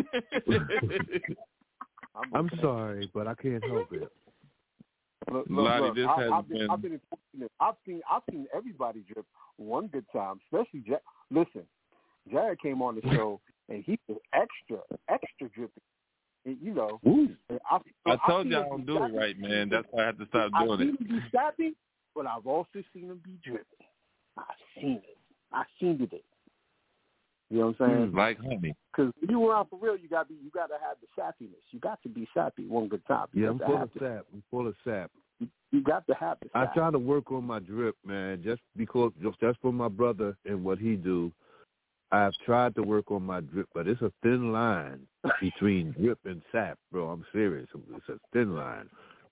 I'm sorry, but I can't help it. Lottie, this has been... I've been fortunate. I've seen everybody drip one good time, especially listen, Jared came on the show and he was extra dripping. You know, I told you I don't do it right, man. That's why I have to stop doing I've seen him be sappy, but I've also seen him be dripping. I've seen it. You know what I'm saying? Like honey. Because when you around for real, you got to have the sappiness. You got to be sappy one good time. Yeah, I'm full of sap. You got to have the sap. I try to work on my drip, man, just for my brother and what he do. I've tried to work on my drip, but it's a thin line between drip and sap, bro. I'm serious. It's a thin line.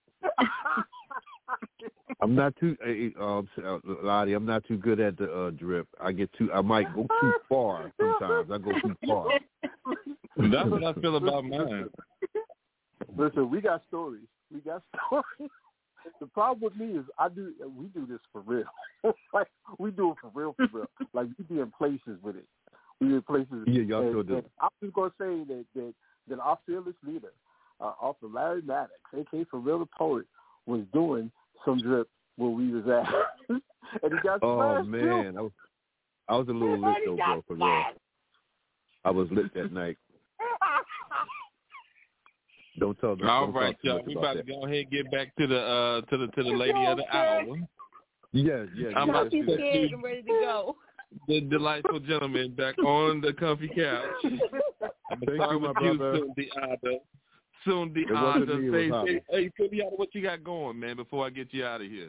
I'm not too, Lottie, I'm not too good at the drip. I might go too far sometimes. I go too far. That's what I feel about mine. Listen, we got stories. The problem with me is we do this for real. Like, we do it for real. Like, we be in places with it. We be in places. Yeah, y'all sure do. I'm just going to say that our fearless leader, Author Larry Maddox, a.k.a. For Real the Poet, was doing some drip where we was at. And he got smashed. Man. Too. I was a little lit, though, bro, for real. I was lit that night. Don't tell them. All right, y'all. We about to go ahead and get back to the lady of the hour. Yeah. I'm about to scared and ready to go. The delightful gentleman back on the comfy couch. I'm Thank you, my brother. Soon the Ada. Hey, Cindy Ada, what you got going, man? Before I get you out of here.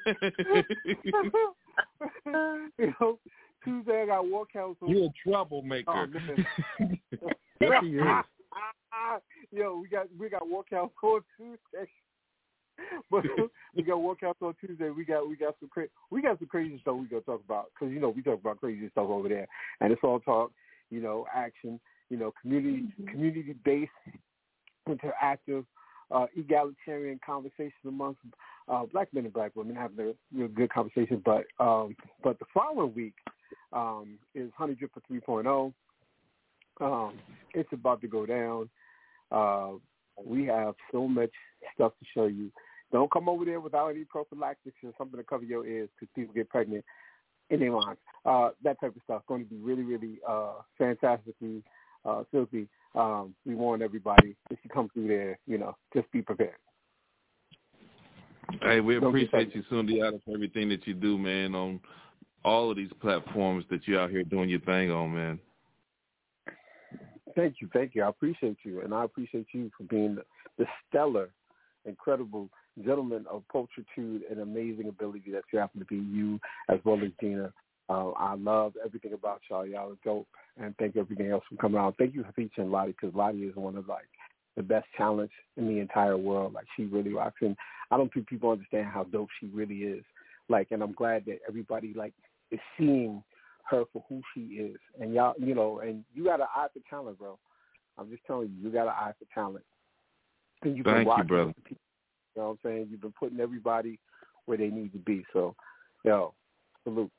You know, Tuesday I got war council. You're a troublemaker. Oh, man. Yes, he is. Yo, we got war council on Tuesday. But we got war council on Tuesday. We got some crazy stuff we gonna talk about, because we talk about crazy stuff over there, and it's all talk, action, community based, interactive, egalitarian conversation amongst black men and black women, having a good conversation. But the following week is Honey Drip for 3.0. It's about to go down. We have so much stuff to show you. Don't come over there without any prophylactics or something to cover your ears, because people get pregnant in their minds. That type of stuff. Going to be really, really fantastically filthy. We warn everybody, if you come through there, just be prepared. Hey, we appreciate you, Sunday, for everything that you do, man, on all of these platforms that you're out here doing your thing on, man. Thank you. I appreciate you, and I appreciate you for being the stellar, incredible gentleman of pulchritude and amazing ability that you happen to be, you as well as Gina. I love everything about y'all. Y'all are dope, and thank you everything else for coming out. Thank you for featuring Lottie, because Lottie is one of the best talents in the entire world. Like, she really rocks, and I don't think people understand how dope she really is. And I'm glad that everybody is seeing her for who she is. And y'all, and you got an eye for talent, bro. I'm just telling you got an eye for talent. And you've been Thank you, brother. People, you know what I'm saying? You've been putting everybody where they need to be. So, salute.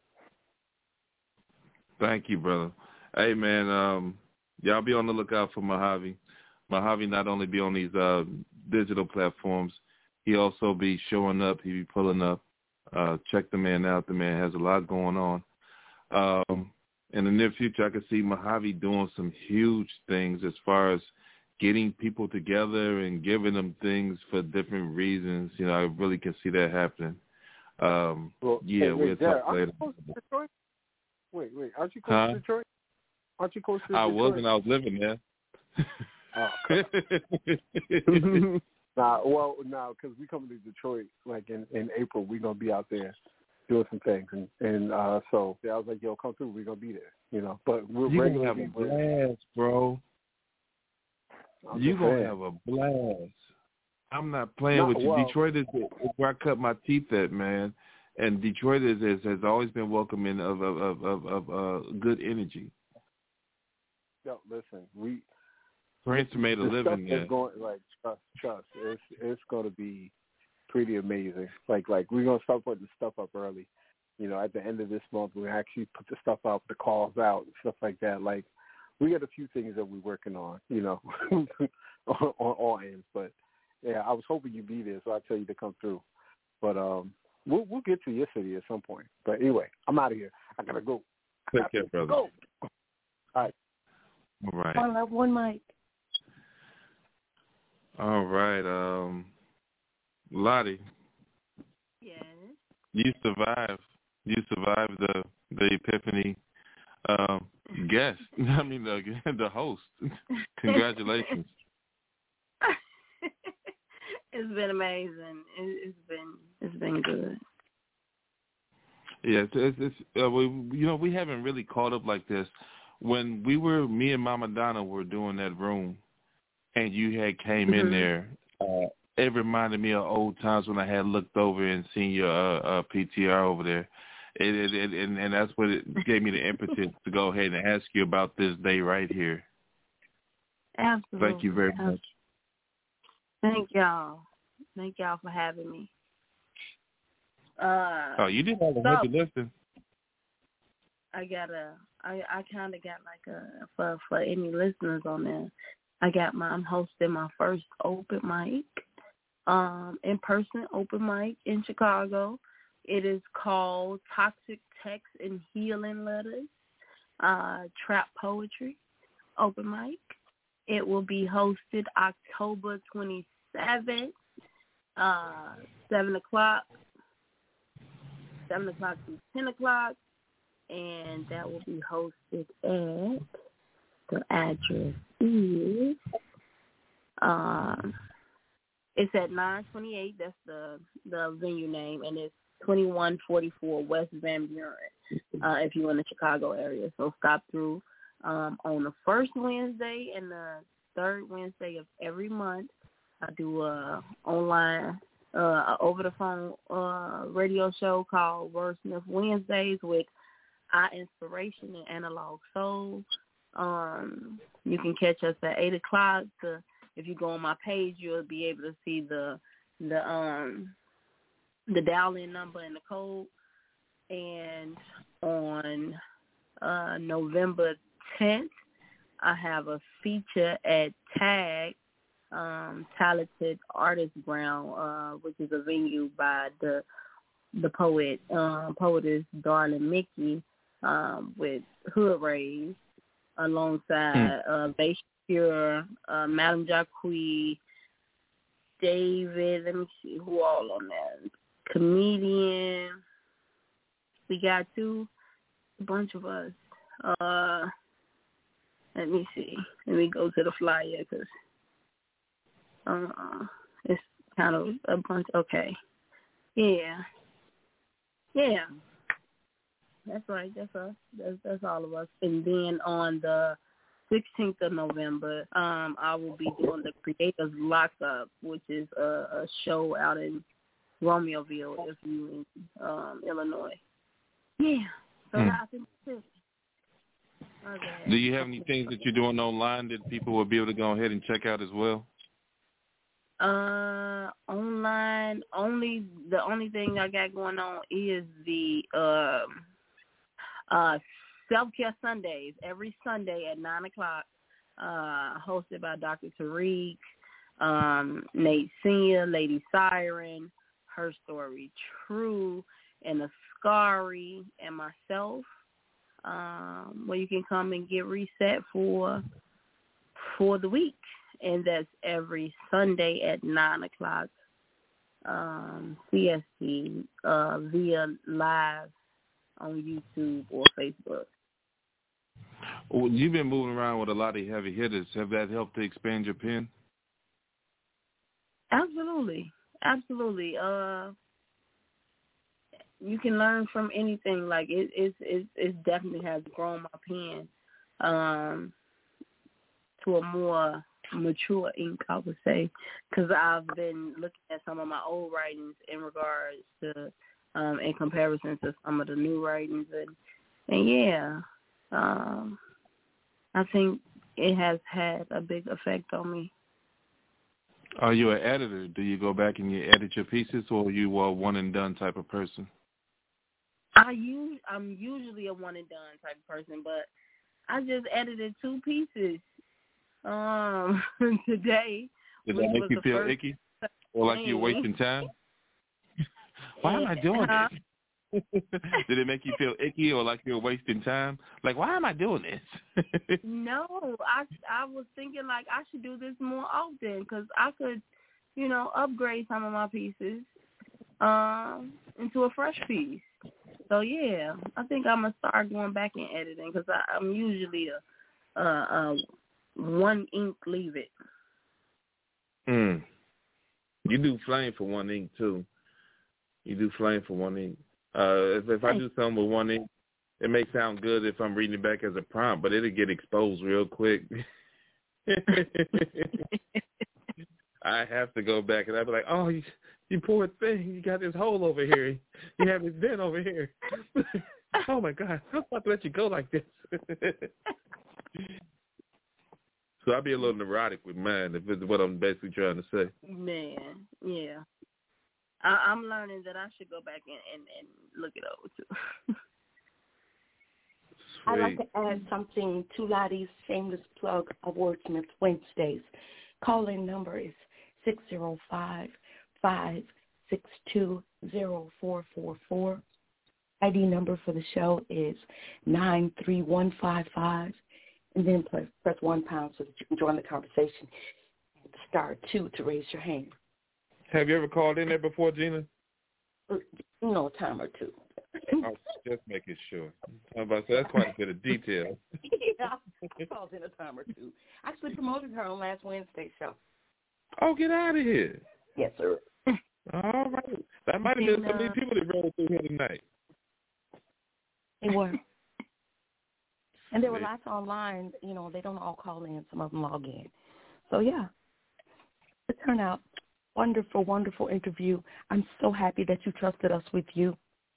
Thank you, brother. Hey, man, y'all be on the lookout for Mojave. Mojave not only be on these digital platforms, he also be showing up. He be pulling up. Check the man out. The man has a lot going on. In the near future, I could see Mojave doing some huge things as far as getting people together and giving them things for different reasons. I really can see that happening. We'll talk later. Wait, aren't you close to Detroit? Aren't you close to Detroit? I was, and I was living there. Because we coming to Detroit in April. We're gonna be out there doing some things, and so I was like, "Yo, come through. We're gonna be there." But we're ready to have a blast, bro. You're gonna have a blast. I'm not playing with you. Well, Detroit is where I cut my teeth at, man. And Detroit has always been welcoming of good energy. Yo, listen, Prince made a living. Yeah. Going, like, trust. It's going to be pretty amazing. Like we're going to start putting the stuff up early. You know, at the end of this month, we actually put the stuff up, the calls out, and stuff like that. Like, we got a few things that we're working on, you know, on all ends. But yeah, I was hoping you'd be there, so I'll tell you to come through. But we'll get to your city at some point. But anyway, I'm out of here. I gotta go. Take care, brother. Go. All right. All right. I love one mic. All right. Lottie. Yes. You survived. You survived the Epiphany guest. I mean the host. Congratulations. It's been amazing. It's been good. Yeah, it's we haven't really caught up like this. When me and Mama Donna were doing that room, and you had came in there, it reminded me of old times when I had looked over and seen your PTR over there. And that's what it gave me the impetus to go ahead and ask you about this day right here. Absolutely. Thank you very much. Thank y'all. Thank y'all for having me. You did have a heavy lifting. I kind of got like for any listeners on there. I'm hosting my first open mic, in-person open mic in Chicago. It is called Toxic Text and Healing Letters, Trap Poetry open mic. It will be hosted October 27th, 7 o'clock to 10 o'clock, and that will be hosted at, the address is, it's at 928, that's the venue name, and it's 2144 West Van Buren, if you're in the Chicago area. So stop through on the first Wednesday and the third Wednesday of every month. I do a online, over the phone radio show called Wordsmith Wednesdays with Our Inspiration and Analog Soul. You can catch us at 8 o'clock. If you go on my page, you'll be able to see the dial-in number and the code. And on November 10th, I have a feature at TAG, Talented Artist Ground, which is a venue by the poetess Darlin Mickey, with Hood Rays, alongside Bass Pure, Madam Jacquie, David, let me see who all on that. Comedian. We got a bunch of us. Let me see. Let me go to the flyer because it's kind of a bunch. Okay. Yeah. That's right. That's us. That's all of us. And then on the 16th of November, I will be doing the Creators Lockup, which is a show out in Romeoville, if you in Illinois. Yeah. So I think that's it. Okay. Do you have any things that you're doing online that people will be able to go ahead and check out as well? Online, the only thing I got going on is the Self-Care Sundays, every Sunday at 9 o'clock, hosted by Dr. Tariq, Nate Senior, Lady Siren, Her Story True, and Ascari, and myself, where you can come and get reset for the week. And that's every Sunday at 9 o'clock CST via live on YouTube or Facebook. Well, you've been moving around with a lot of heavy hitters. Have that helped to expand your pen? Absolutely. You can learn from anything. Like it definitely has grown my pen to a more mature ink, I would say, because I've been looking at some of my old writings in regards to, in comparison to some of the new writings, and yeah, I think it has had a big effect on me. Are you an editor? Do you go back and you edit your pieces, or are you a one and done type of person? I'm usually a one and done type of person, but I just edited 2 pieces today. Does that make you feel icky, or like you're wasting time? Why am I doing this? Did it make you feel icky or like you're wasting time? Like, why am I doing this? No, I was thinking like I should do this more often because I could, upgrade some of my pieces into a fresh piece. So yeah, I think I'm gonna start going back and editing because I'm usually a one ink leave it. You do flame for one ink too. You do flame for one ink. If I do something with one ink, it may sound good if I'm reading it back as a prompt, but it'll get exposed real quick. I have to go back and I'll be like, oh, you poor thing, you got this hole over here. You have this dent over here. Oh, my God, I'm about to let you go like this. So I'll be a little neurotic with mine, if it's what I'm basically trying to say. Man, yeah. I'm learning that I should go back and look it over, too. I'd like to add something to Lottie's shameless plug of Wordsmith Wednesdays. Call-in number is 605-562-0444. ID number for the show is 93155. And then press 1 pound so that you can join the conversation. And star 2 to raise your hand. Have you ever called in there before, Gina? A time or 2. Oh, just making sure. That's quite a bit of detail. Yeah, I called in a time or 2. I actually promoted her on last Wednesday's show. Oh, get out of here. Yes, sir. All right. That might have been some of these people that rolled through here tonight. They were. And there were lots online. They don't all call in. Some of them log in. So, yeah. It turned out wonderful, wonderful interview. I'm so happy that you trusted us with you.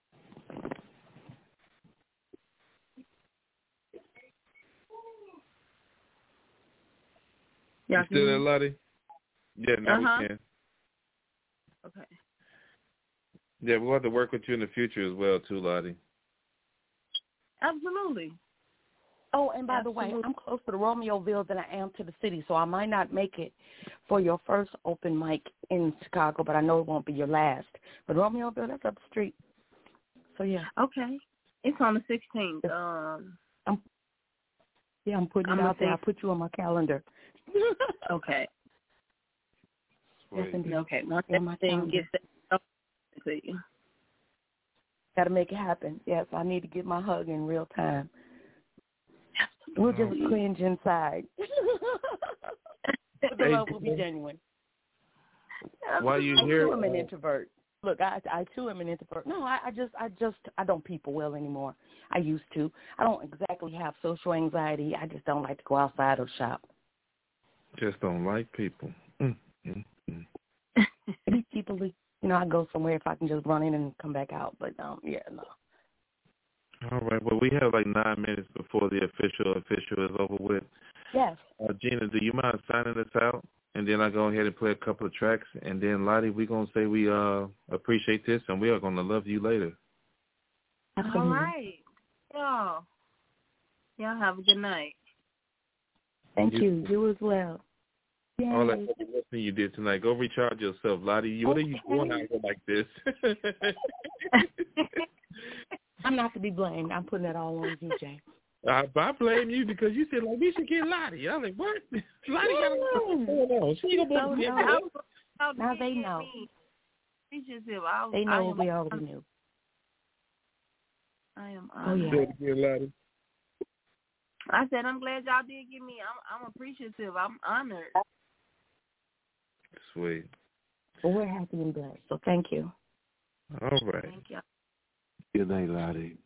You still there, Lottie? Yeah, now we can. Okay. Yeah, we'll have to work with you in the future as well, too, Lottie. Absolutely. Oh, and by the way, I'm closer to Romeoville than I am to the city, so I might not make it for your first open mic in Chicago, but I know it won't be your last. But Romeoville, that's up the street. So, yeah. Okay. It's on the 16th. I'm putting it out there. I'll put you on my calendar. Okay. Yes, okay. Once that thing gets up to you. Got to make it happen. Yes, I need to get my hug in real time. We'll just cringe inside. The love will be genuine. Why you here? I'm an introvert. Look, I too am an introvert. No, I don't people well anymore. I used to. I don't exactly have social anxiety. I just don't like to go outside or shop. Just don't like people. These people, I go somewhere if I can just run in and come back out. But yeah, no. All right. Well, we have like 9 minutes before the official is over with. Yes. Gina, do you mind signing us out? And then I go ahead and play a couple of tracks. And then, Lottie, we're going to say we appreciate this, and we are going to love you later. All right. Y'all have a good night. Thank you. You as well. Yay. All that heavy lifting you did tonight. Go recharge yourself, Lottie. What are you doing out here like this? I'm not to be blamed. I'm putting that all on you, Jay. I blame you because you said, like, we should get Lottie. I'm like, what? Lottie got to go. She ain't going to get me. Now they know. They know we already knew. I am honored. Lottie. I said, I'm glad y'all did get me. I'm appreciative. I'm honored. Sweet. Well, we're happy and blessed, so thank you. All right. Thank you. Good night, Lottie.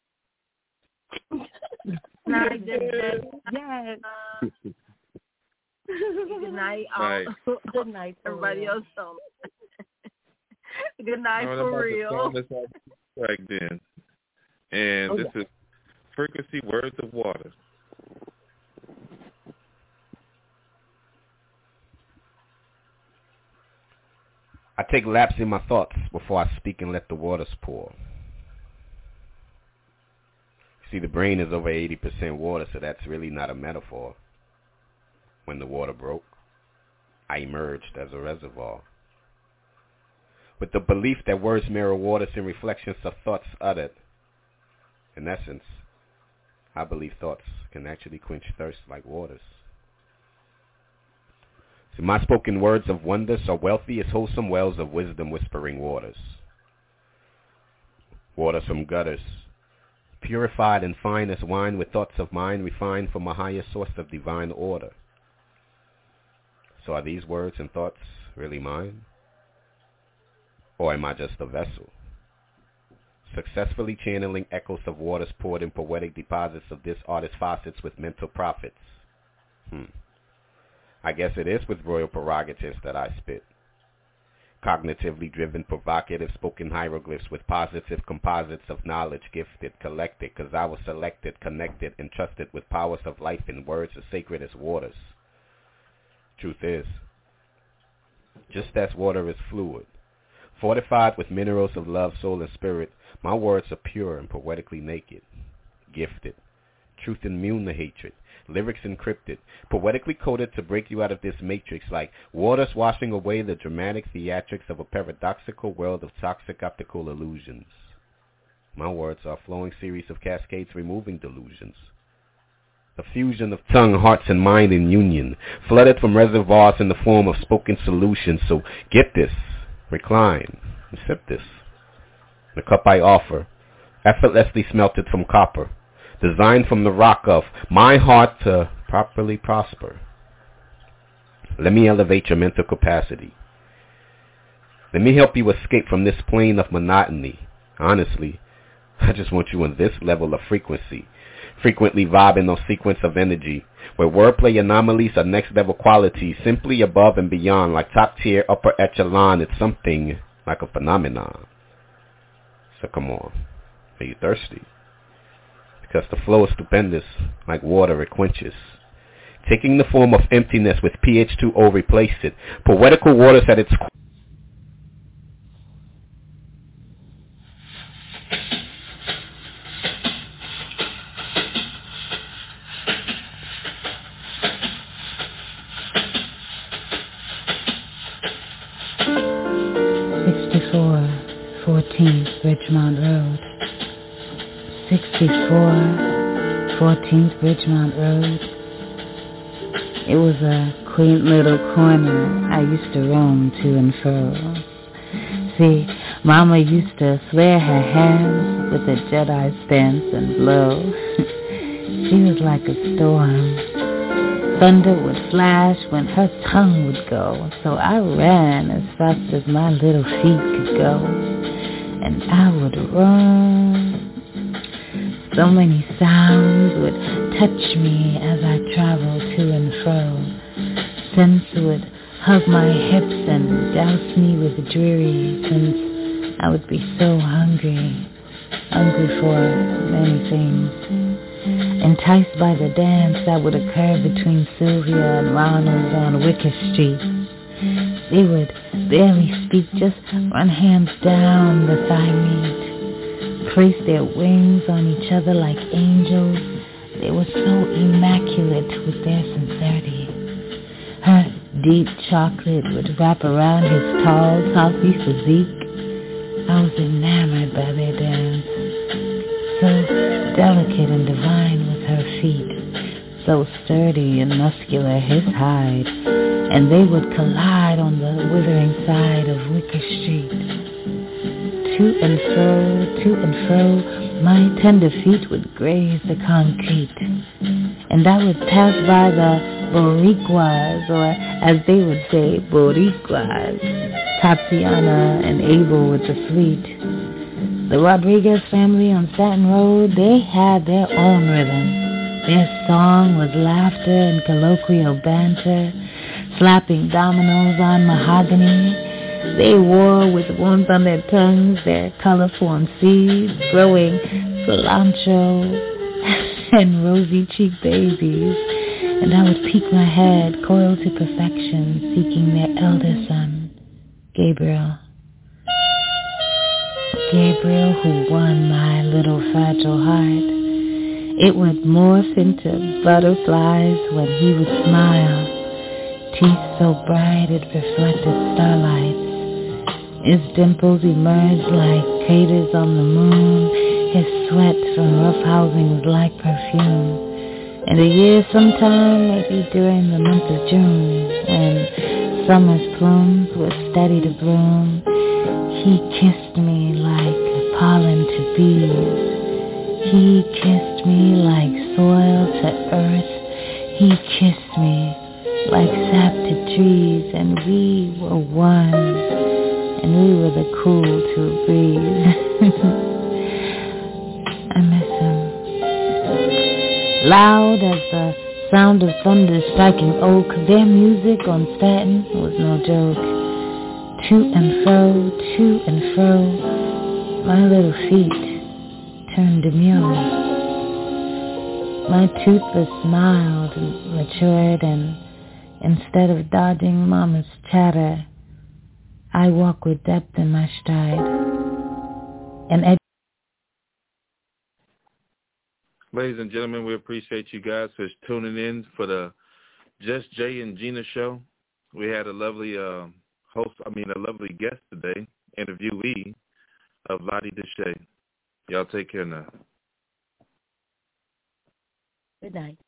Night, yes. Good night. Good night, everybody else. Good night, for real. Back then. And this is Frequency Words of Water. I take laps in my thoughts before I speak and let the waters pour. See, the brain is over 80% water, so that's really not a metaphor. When the water broke, I emerged as a reservoir. With the belief that words mirror waters and reflections of thoughts uttered. In essence, I believe thoughts can actually quench thirst like waters. See, my spoken words of wonders are wealthy as wholesome wells of wisdom whispering waters. Waters from gutters, purified and fine as wine with thoughts of mine refined from a higher source of divine order. So are these words and thoughts really mine? Or am I just a vessel? Successfully channeling echoes of waters poured in poetic deposits of this artist's faucets with mental profits. I guess it is with royal prerogatives that I spit. Cognitively driven, provocative, spoken hieroglyphs with positive composites of knowledge gifted, collected, because I was selected, connected, entrusted with powers of life in words as sacred as waters. Truth is, just as water is fluid, fortified with minerals of love, soul, and spirit, my words are pure and poetically naked, gifted, truth immune to hatred, lyrics encrypted, poetically coded to break you out of this matrix like waters washing away the dramatic theatrics of a paradoxical world of toxic optical illusions. My words are a flowing series of cascades removing delusions. The fusion of tongue, hearts, and mind in union, flooded from reservoirs in the form of spoken solutions. So get this, recline, and sip this. The cup I offer, effortlessly smelted from copper, designed from the rock of my heart to properly prosper. Let me elevate your mental capacity. Let me help you escape from this plane of monotony. Honestly, I just want you on this level of frequency, frequently vibing on sequence of energy, where wordplay anomalies are next level qualities, simply above and beyond, like top tier, upper echelon. It's something like a phenomenon. So come on, are you thirsty? Because the flow is stupendous, like water it quenches. Taking the form of emptiness with pH2O replace it. Poetical waters at its core. Ridgemont Road. 64 14th Ridgemont Road. It was a quaint little corner I used to roam to and fro. See, Mama used to flare her hands with a Jedi stance and blow. She was like a storm. Thunder would flash when her tongue would go, so I ran as fast as my little feet could go. And I would run. So many sounds would touch me as I traveled to and fro. Scents would hug my hips and douse me with dreary, since I would be so hungry for many things. Enticed by the dance that would occur between Sylvia and Ronald on Wicker Street. They would barely speak, just run hands down the thigh meat, place their wings on each other like angels. They were so immaculate with their sincerity. Her deep chocolate would wrap around his tall, tossy physique. I was enamored by their dance, so delicate and divine with her feet, so sturdy and muscular his hide, and they would collide on the withering side of Wicker Street. To and fro, my tender feet would graze the concrete, and I would pass by the Boricuas, or as they would say, Boricuas, Tatiana and Abel with the fleet. The Rodriguez family on Staten Road, they had their own rhythm. Their song was laughter and colloquial banter, slapping dominoes on mahogany. They wore with warmth on their tongues their colorform seeds, growing cilantro and rosy-cheeked babies. And I would peek my head, coiled to perfection, seeking their elder son. Gabriel. Gabriel who won my little fragile heart. It would morph into butterflies when he would smile. Teeth so bright it reflected starlight. His dimples emerged like craters on the moon. His sweat from rough housing was like perfume. In a year sometime, maybe during the month of June, when summer's plumes were steady to bloom, he kissed me like pollen to bees. He kissed me like soil to earth. He kissed me like sap to trees, and we were one, and we were the cool to breathe. I miss him. Loud as the sound of thunder striking oak, their music on Staten was no joke. To and fro, my little feet turned demure. My toothless smile matured, and instead of dodging mama's chatter, I walk with depth in my stride. And ladies and gentlemen, we appreciate you guys for tuning in for the Just Jay and Gina show. We had a lovely a lovely guest today, interviewee of Lottie Deshay. Y'all take care now. Good night.